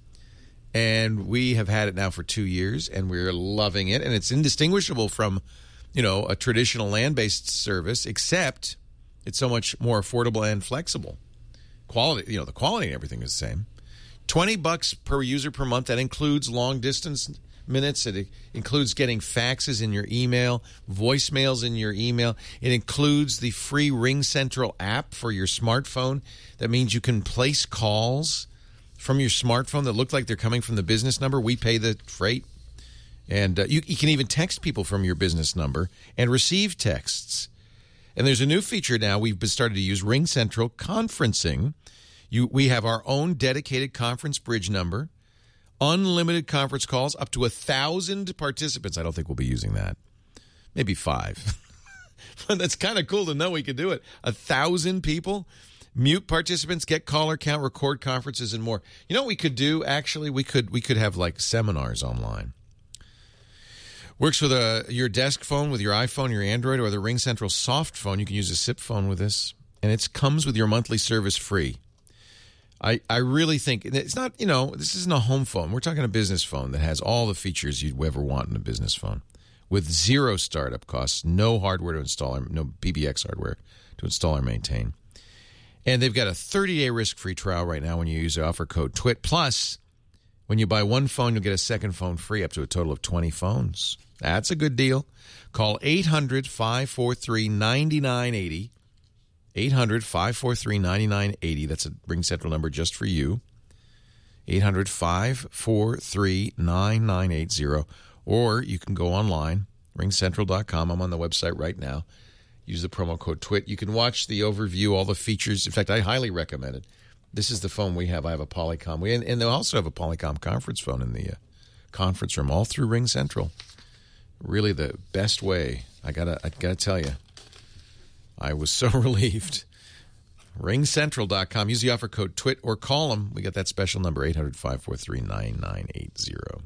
And we have had it now for two years, and we're loving it. And it's indistinguishable from, you know, a traditional land-based service, except it's so much more affordable and flexible. Quality, you know, the quality and everything is the same. twenty bucks per user per month. That includes long distance minutes. It includes getting faxes in your email, voicemails in your email. It includes the free Ring Central app for your smartphone. That means you can place calls from your smartphone that look like they're coming from the business number. We pay the freight. And uh, you, you can even text people from your business number and receive texts. And there's a new feature now we've started to use, Ring Central Conferencing. You, we have our own dedicated conference bridge number, unlimited conference calls, up to a thousand participants. I don't think we'll be using that. Maybe five. But that's kind of cool to know we can do it. A thousand people, mute participants, get caller count, record conferences, and more. You know what we could do, actually? We could we could have, like, seminars online. Works with a, your desk phone, with your iPhone, your Android, or the Ring Central soft phone. You can use a SIP phone with this. And it comes with your monthly service free. I, I really think, it's not, you know, this isn't a home phone. We're talking a business phone that has all the features you'd ever want in a business phone. With zero startup costs, no hardware to install, or no P B X hardware to install or maintain. And they've got a thirty-day risk-free trial right now when you use the offer code T W I T. Plus, when you buy one phone, you'll get a second phone free, up to a total of twenty phones. That's a good deal. Call eight hundred, five four three, nine nine eight zero. eight hundred, five four three, nine nine eight zero. That's a Ring Central number just for you. eight hundred, five four three, nine nine eight zero. Or you can go online, ring central dot com. I'm on the website right now. Use the promo code T W I T. You can watch the overview, all the features. In fact, I highly recommend it. This is the phone we have. I have a Polycom. We, and, and they also have a Polycom conference phone in the uh, conference room, all through Ring Central. Really the best way. I gotta, I gotta tell you, I was so relieved. ring central dot com. Use the offer code T W I T or call them. We got that special number, eight hundred, five four three, nine nine eight zero.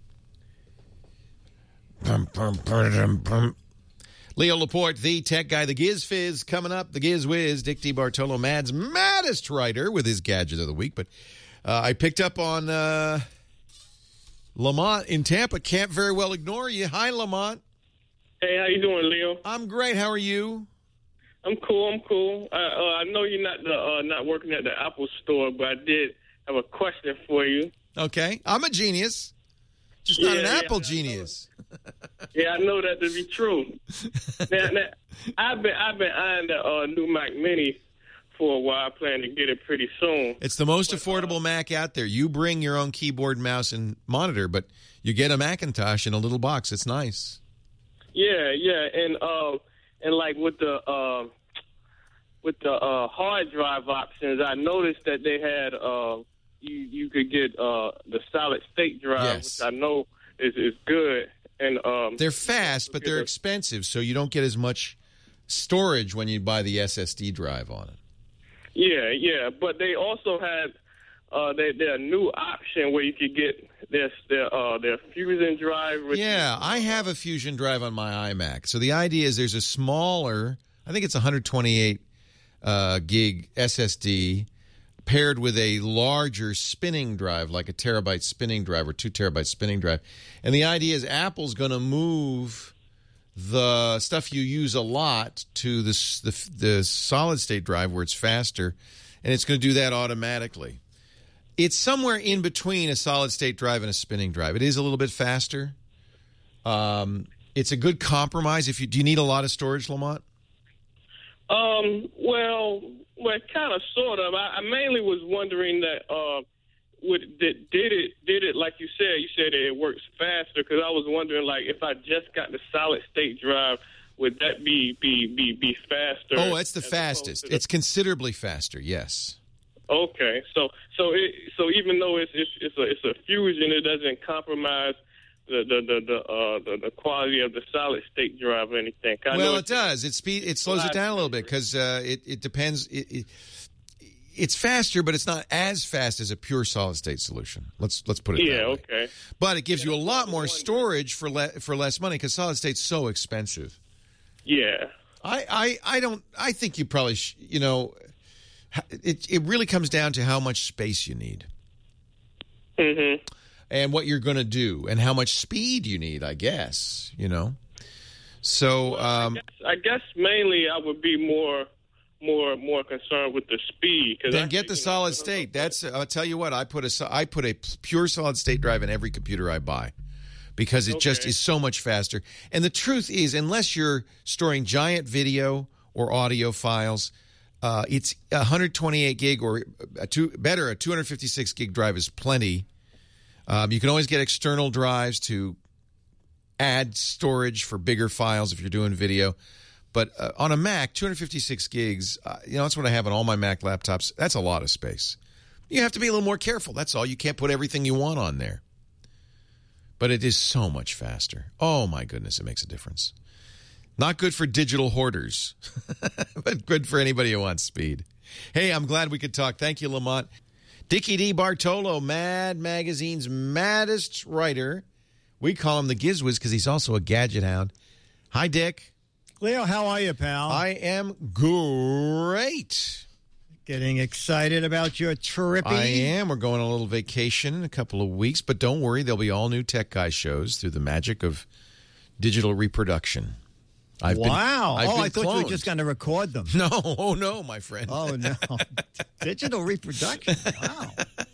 Bum, bum, bum, bum. Leo Laporte, the tech guy, the Giz Fizz coming up. The Giz Wiz, Dick DeBartolo, Mad's maddest writer with his gadget of the week. But uh, I picked up on uh, Lamont in Tampa. Can't very well ignore you. Hi, Lamont. Hey, how you doing, Leo? I'm great. How are you? I'm cool. I'm cool. Uh, uh, I know you're not the, uh, not working at the Apple store, but I did have a question for you. Okay, I'm a genius, just not Yeah, an yeah, Apple I genius. Yeah, I know that to be true. now, now, I've been I've been eyeing the uh, new Mac Mini for a while. I plan to get it pretty soon. It's the most affordable Mac out there. You bring your own keyboard, mouse, and monitor, but you get a Macintosh in a little box. It's nice. Yeah, yeah, and uh, and like with the uh, with the uh, hard drive options, I noticed that they had uh, you you could get uh, the solid state drive, Yes. which I know is is good. And um, They're fast, but they're expensive, so you don't get as much storage when you buy the S S D drive on it. Yeah, yeah, but they also had uh, their, their new option where you could get their their uh, their Fusion drive. Which Yeah, I have a Fusion drive on my iMac. So the idea is there's a smaller, I think it's one hundred twenty-eight uh, gig S S D paired with a larger spinning drive, like a terabyte spinning drive or two terabyte spinning drive. And the idea is Apple's going to move the stuff you use a lot to the, the, the solid state drive where it's faster, and it's going to do that automatically. It's somewhere in between a solid state drive and a spinning drive. It is a little bit faster. Um, it's a good compromise. If you do you need a lot of storage, Lamont? Um, well, well, kind of, sort of. I, I mainly was wondering that uh, would did, did it did it like you said? You said it works faster because I was wondering like if I just got the solid state drive, would that be be be, be faster? Oh, it's the as fastest. opposed to the- It's considerably faster. Yes. Okay, so so it, so even though it's it's it's a it's a fusion, it doesn't compromise the the the the, uh, the, the quality of the solid state drive or anything. I know Well, it it's- does. It speed. It slows it down a little bit because uh, it it depends. It, it, it's faster, but it's not as fast as a pure solid state solution. Let's let's put it Yeah, that way. okay. But it gives you a lot more storage for le- for less money because solid state's so expensive. Yeah. I, I, I don't. I think you probably sh- you know. It it really comes down to how much space you need. Mm-hmm. And what you're going to do, and how much speed you need. I guess you know. So. Um, I guess mainly I would be more, more, more concerned with the speed. Cause Then I, get the solid state. That's I'll tell you what. I put a so- I put a pure solid state drive in every computer I buy because it just is so much faster. And the truth is, unless you're storing giant video or audio files, uh, it's one hundred twenty-eight gig or a two, better a two hundred fifty-six gig drive is plenty. Um, you can always get external drives to add storage for bigger files if you're doing video. But uh, on a Mac, two hundred fifty-six gigs, uh, you know, that's what I have on all my Mac laptops. That's a lot of space. You have to be a little more careful. That's all. You can't put everything you want on there. But it is so much faster. Oh, my goodness, it makes a difference. Not good for digital hoarders, but good for anybody who wants speed. Hey, I'm glad we could talk. Thank you, Lamont. Dickie D. Bartolo, Mad Magazine's maddest writer. We call him the Gizwiz because he's also a gadget hound. Hi, Dick. Leo, how are you, pal? I am great. Getting excited about your trippy? I am. We're going on a little vacation in a couple of weeks, but don't worry. There'll be all new Tech Guy shows through the magic of digital reproduction. I've wow. Been, I've oh, been I thought cloned. you were just going to record them. No. Oh, no, my friend. Oh, no. Digital reproduction. Wow.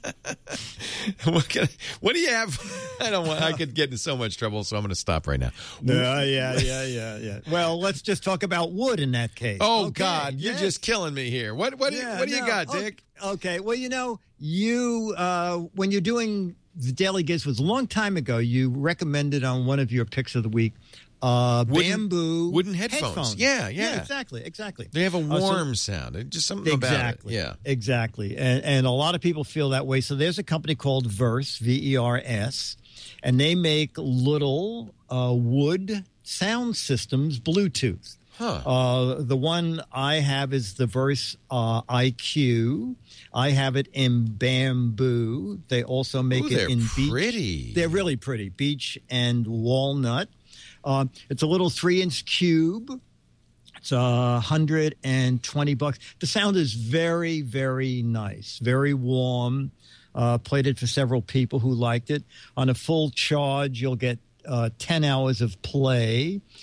what, can I, what do you have? I don't want. I could get in so much trouble, so I'm going to stop right now. Yeah, yeah, yeah, yeah, yeah. Well, let's just talk about wood in that case. Oh, okay, God. yes. You're just killing me here. What What, Yeah, what do you no, got, okay, Dick? Okay. Well, you know, you, uh, when you're doing the Daily Giz was a long time ago, you recommended on one of your picks of the week Uh, Wooden- bamboo wooden headphones. Yeah, yeah. exactly, exactly. They have a Uh, so- warm sound. It- Just something exactly, about it. Yeah. exactly. And, and a lot of people feel that way. So there's a company called Verse, V E R S, and they make little uh, wood sound systems, Bluetooth. Huh. Uh, the one I have is the Verse uh, I Q. I have it in bamboo. They also make Ooh, it they're in beech. pretty. They're really pretty, beech and walnut. Um, it's a little three-inch cube. It's a uh, hundred and twenty bucks. The sound is very, very nice, very warm. Uh, played it for several people who liked it. On a full charge, you'll get uh, ten hours of play.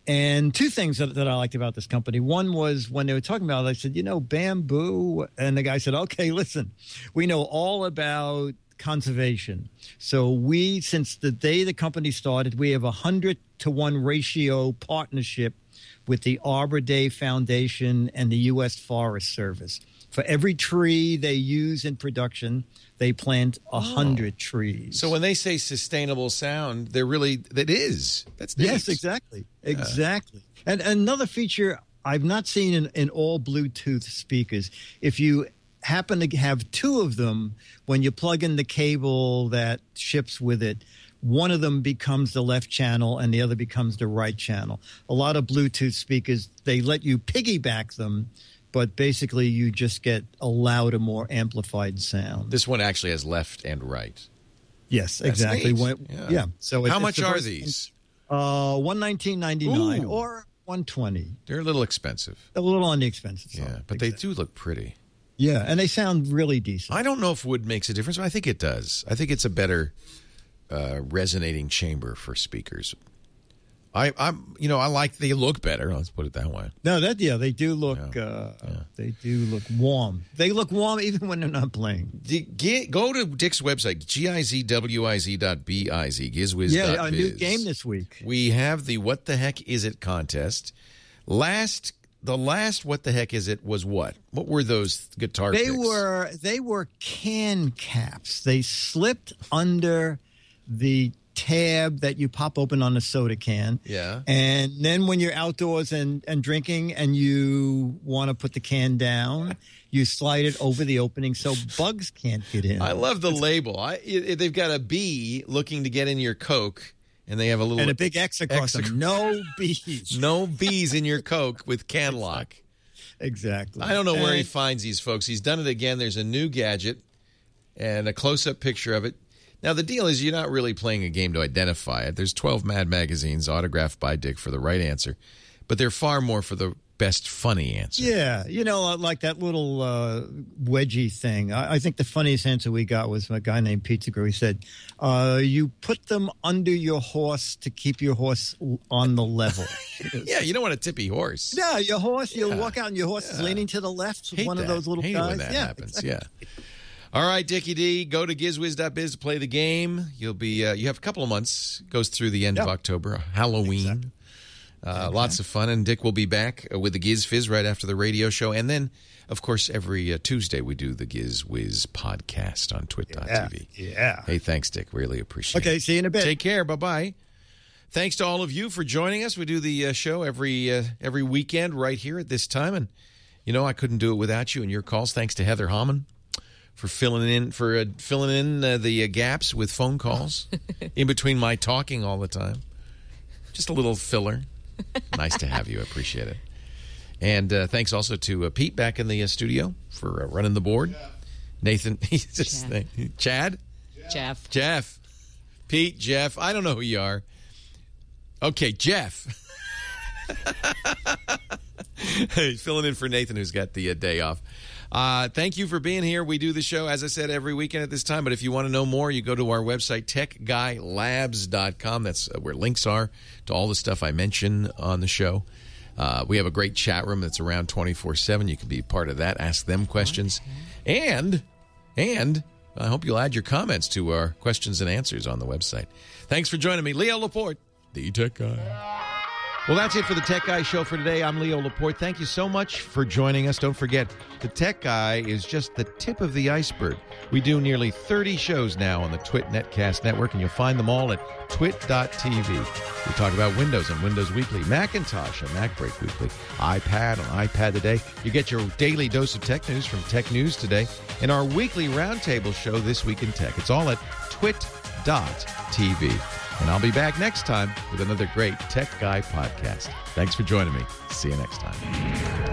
And two things that, that I liked about this company. One was when they were talking about it, I said, you know, bamboo. And the guy said, okay, listen, we know all about conservation. So we, since the day the company started, we have a hundred to one ratio partnership with the Arbor Day Foundation and the U S Forest Service. For every tree they use in production, they plant a hundred oh. trees. So when they say sustainable sound, they're really, that is. That's neat. Yes, exactly. Yeah. Exactly. And another feature I've not seen in, in all Bluetooth speakers, if you happen to have two of them, when you plug in the cable that ships with it, one of them becomes the left channel and the other becomes the right channel. A lot of Bluetooth speakers, they let you piggyback them, but basically you just get a louder, more amplified sound. This one actually has left and right. Yes, That's exactly. neat. When, yeah. yeah. So how it's, much it's the are first- these? Uh, one nineteen ninety nine or one twenty. They're a little expensive. A little on the expensive side. Yeah, but they do look pretty. Yeah, and they sound really decent. I don't know if wood makes a difference, but I think it does. I think it's a better uh, resonating chamber for speakers. I, I'm, you know, I like they look better. Let's put it that way. No, that yeah, they do look. Yeah. Uh, Yeah. They do look warm. They look warm even when they're not playing. D- get, go to Dick's website, gizwiz dot biz, gizwiz Yeah, dot a biz. new game this week. We have the What the Heck Is It contest. Last, the last What the Heck Is It was what? What were those guitar They picks? were they were can caps. They slipped under the tab that you pop open on a soda can. Yeah. And then when you're outdoors and, and drinking and you want to put the can down, you slide it over the opening so bugs can't get in. I love the label. I, it, they've got a bee looking to get in your Coke, and they have a little And a big X across X them. No bees. no bees in your Coke with can lock. Exactly. I don't know where he And- finds these folks. He's done it again. There's a new gadget and a close-up picture of it. Now, the deal is you're not really playing a game to identify it. There's twelve Mad magazines autographed by Dick for the right answer, but they're far more for the best funny answer. Yeah, you know, like that little uh, wedgie thing. I, I think the funniest answer we got was a guy named Pizza Girl. He said, uh, you put them under your horse to keep your horse on the level. Yeah, you don't want a tippy horse. Yeah, your horse, you'll Yeah. walk out and your horse is Yeah. leaning to the left. Hate one that. of those little Hate it guys. when that yeah, happens. exactly. Yeah. All right, Dickie D, go to gizwiz dot biz to play the game. You'll be uh, you have a couple of months. Goes through the end of Yep. October, Halloween. Uh, lots of fun, and Dick will be back uh, with the Giz Fizz right after the radio show, and then, of course, every uh, Tuesday we do the Giz Wiz podcast on twit dot t v. Yeah, yeah. Hey, thanks, Dick. Really appreciate it. Okay, see you in a bit. Take care. Bye bye. Thanks to all of you for joining us. We do the uh, show every uh, every weekend right here at this time, and you know I couldn't do it without you and your calls. Thanks to Heather Hammond for filling in for uh, filling in uh, the uh, gaps with phone calls in between my talking all the time. Just a little filler. Nice to have you. I appreciate it. And uh, thanks also to uh, Pete back in the uh, studio for uh, running the board. Yeah. Nathan, he's just Chad. Chad, Jeff. Jeff, Pete, Jeff. I don't know who you are. Okay, Jeff. Hey, filling in for Nathan, who's got the uh, day off. Uh, thank you for being here. We do the show, as I said, every weekend at this time. But if you want to know more, you go to our website, tech guy labs dot com. That's uh, where links are to all the stuff I mention on the show. Uh, we have a great chat room that's around twenty-four seven. You can be part of that. Ask them questions. And, and I hope you'll add your comments to our questions and answers on the website. Thanks for joining me. Leo Laporte, the Tech Guy. Well, that's it for the Tech Guy Show for today. I'm Leo Laporte. Thank you so much for joining us. Don't forget, the Tech Guy is just the tip of the iceberg. We do nearly thirty shows now on the Twit Netcast Network, and you'll find them all at twit dot t v. We talk about Windows on Windows Weekly, Macintosh on MacBreak Weekly, iPad on iPad Today. You get your daily dose of tech news from Tech News Today, and our weekly roundtable show, This Week in Tech. It's all at twit dot t v. And I'll be back next time with another great Tech Guy podcast. Thanks for joining me. See you next time.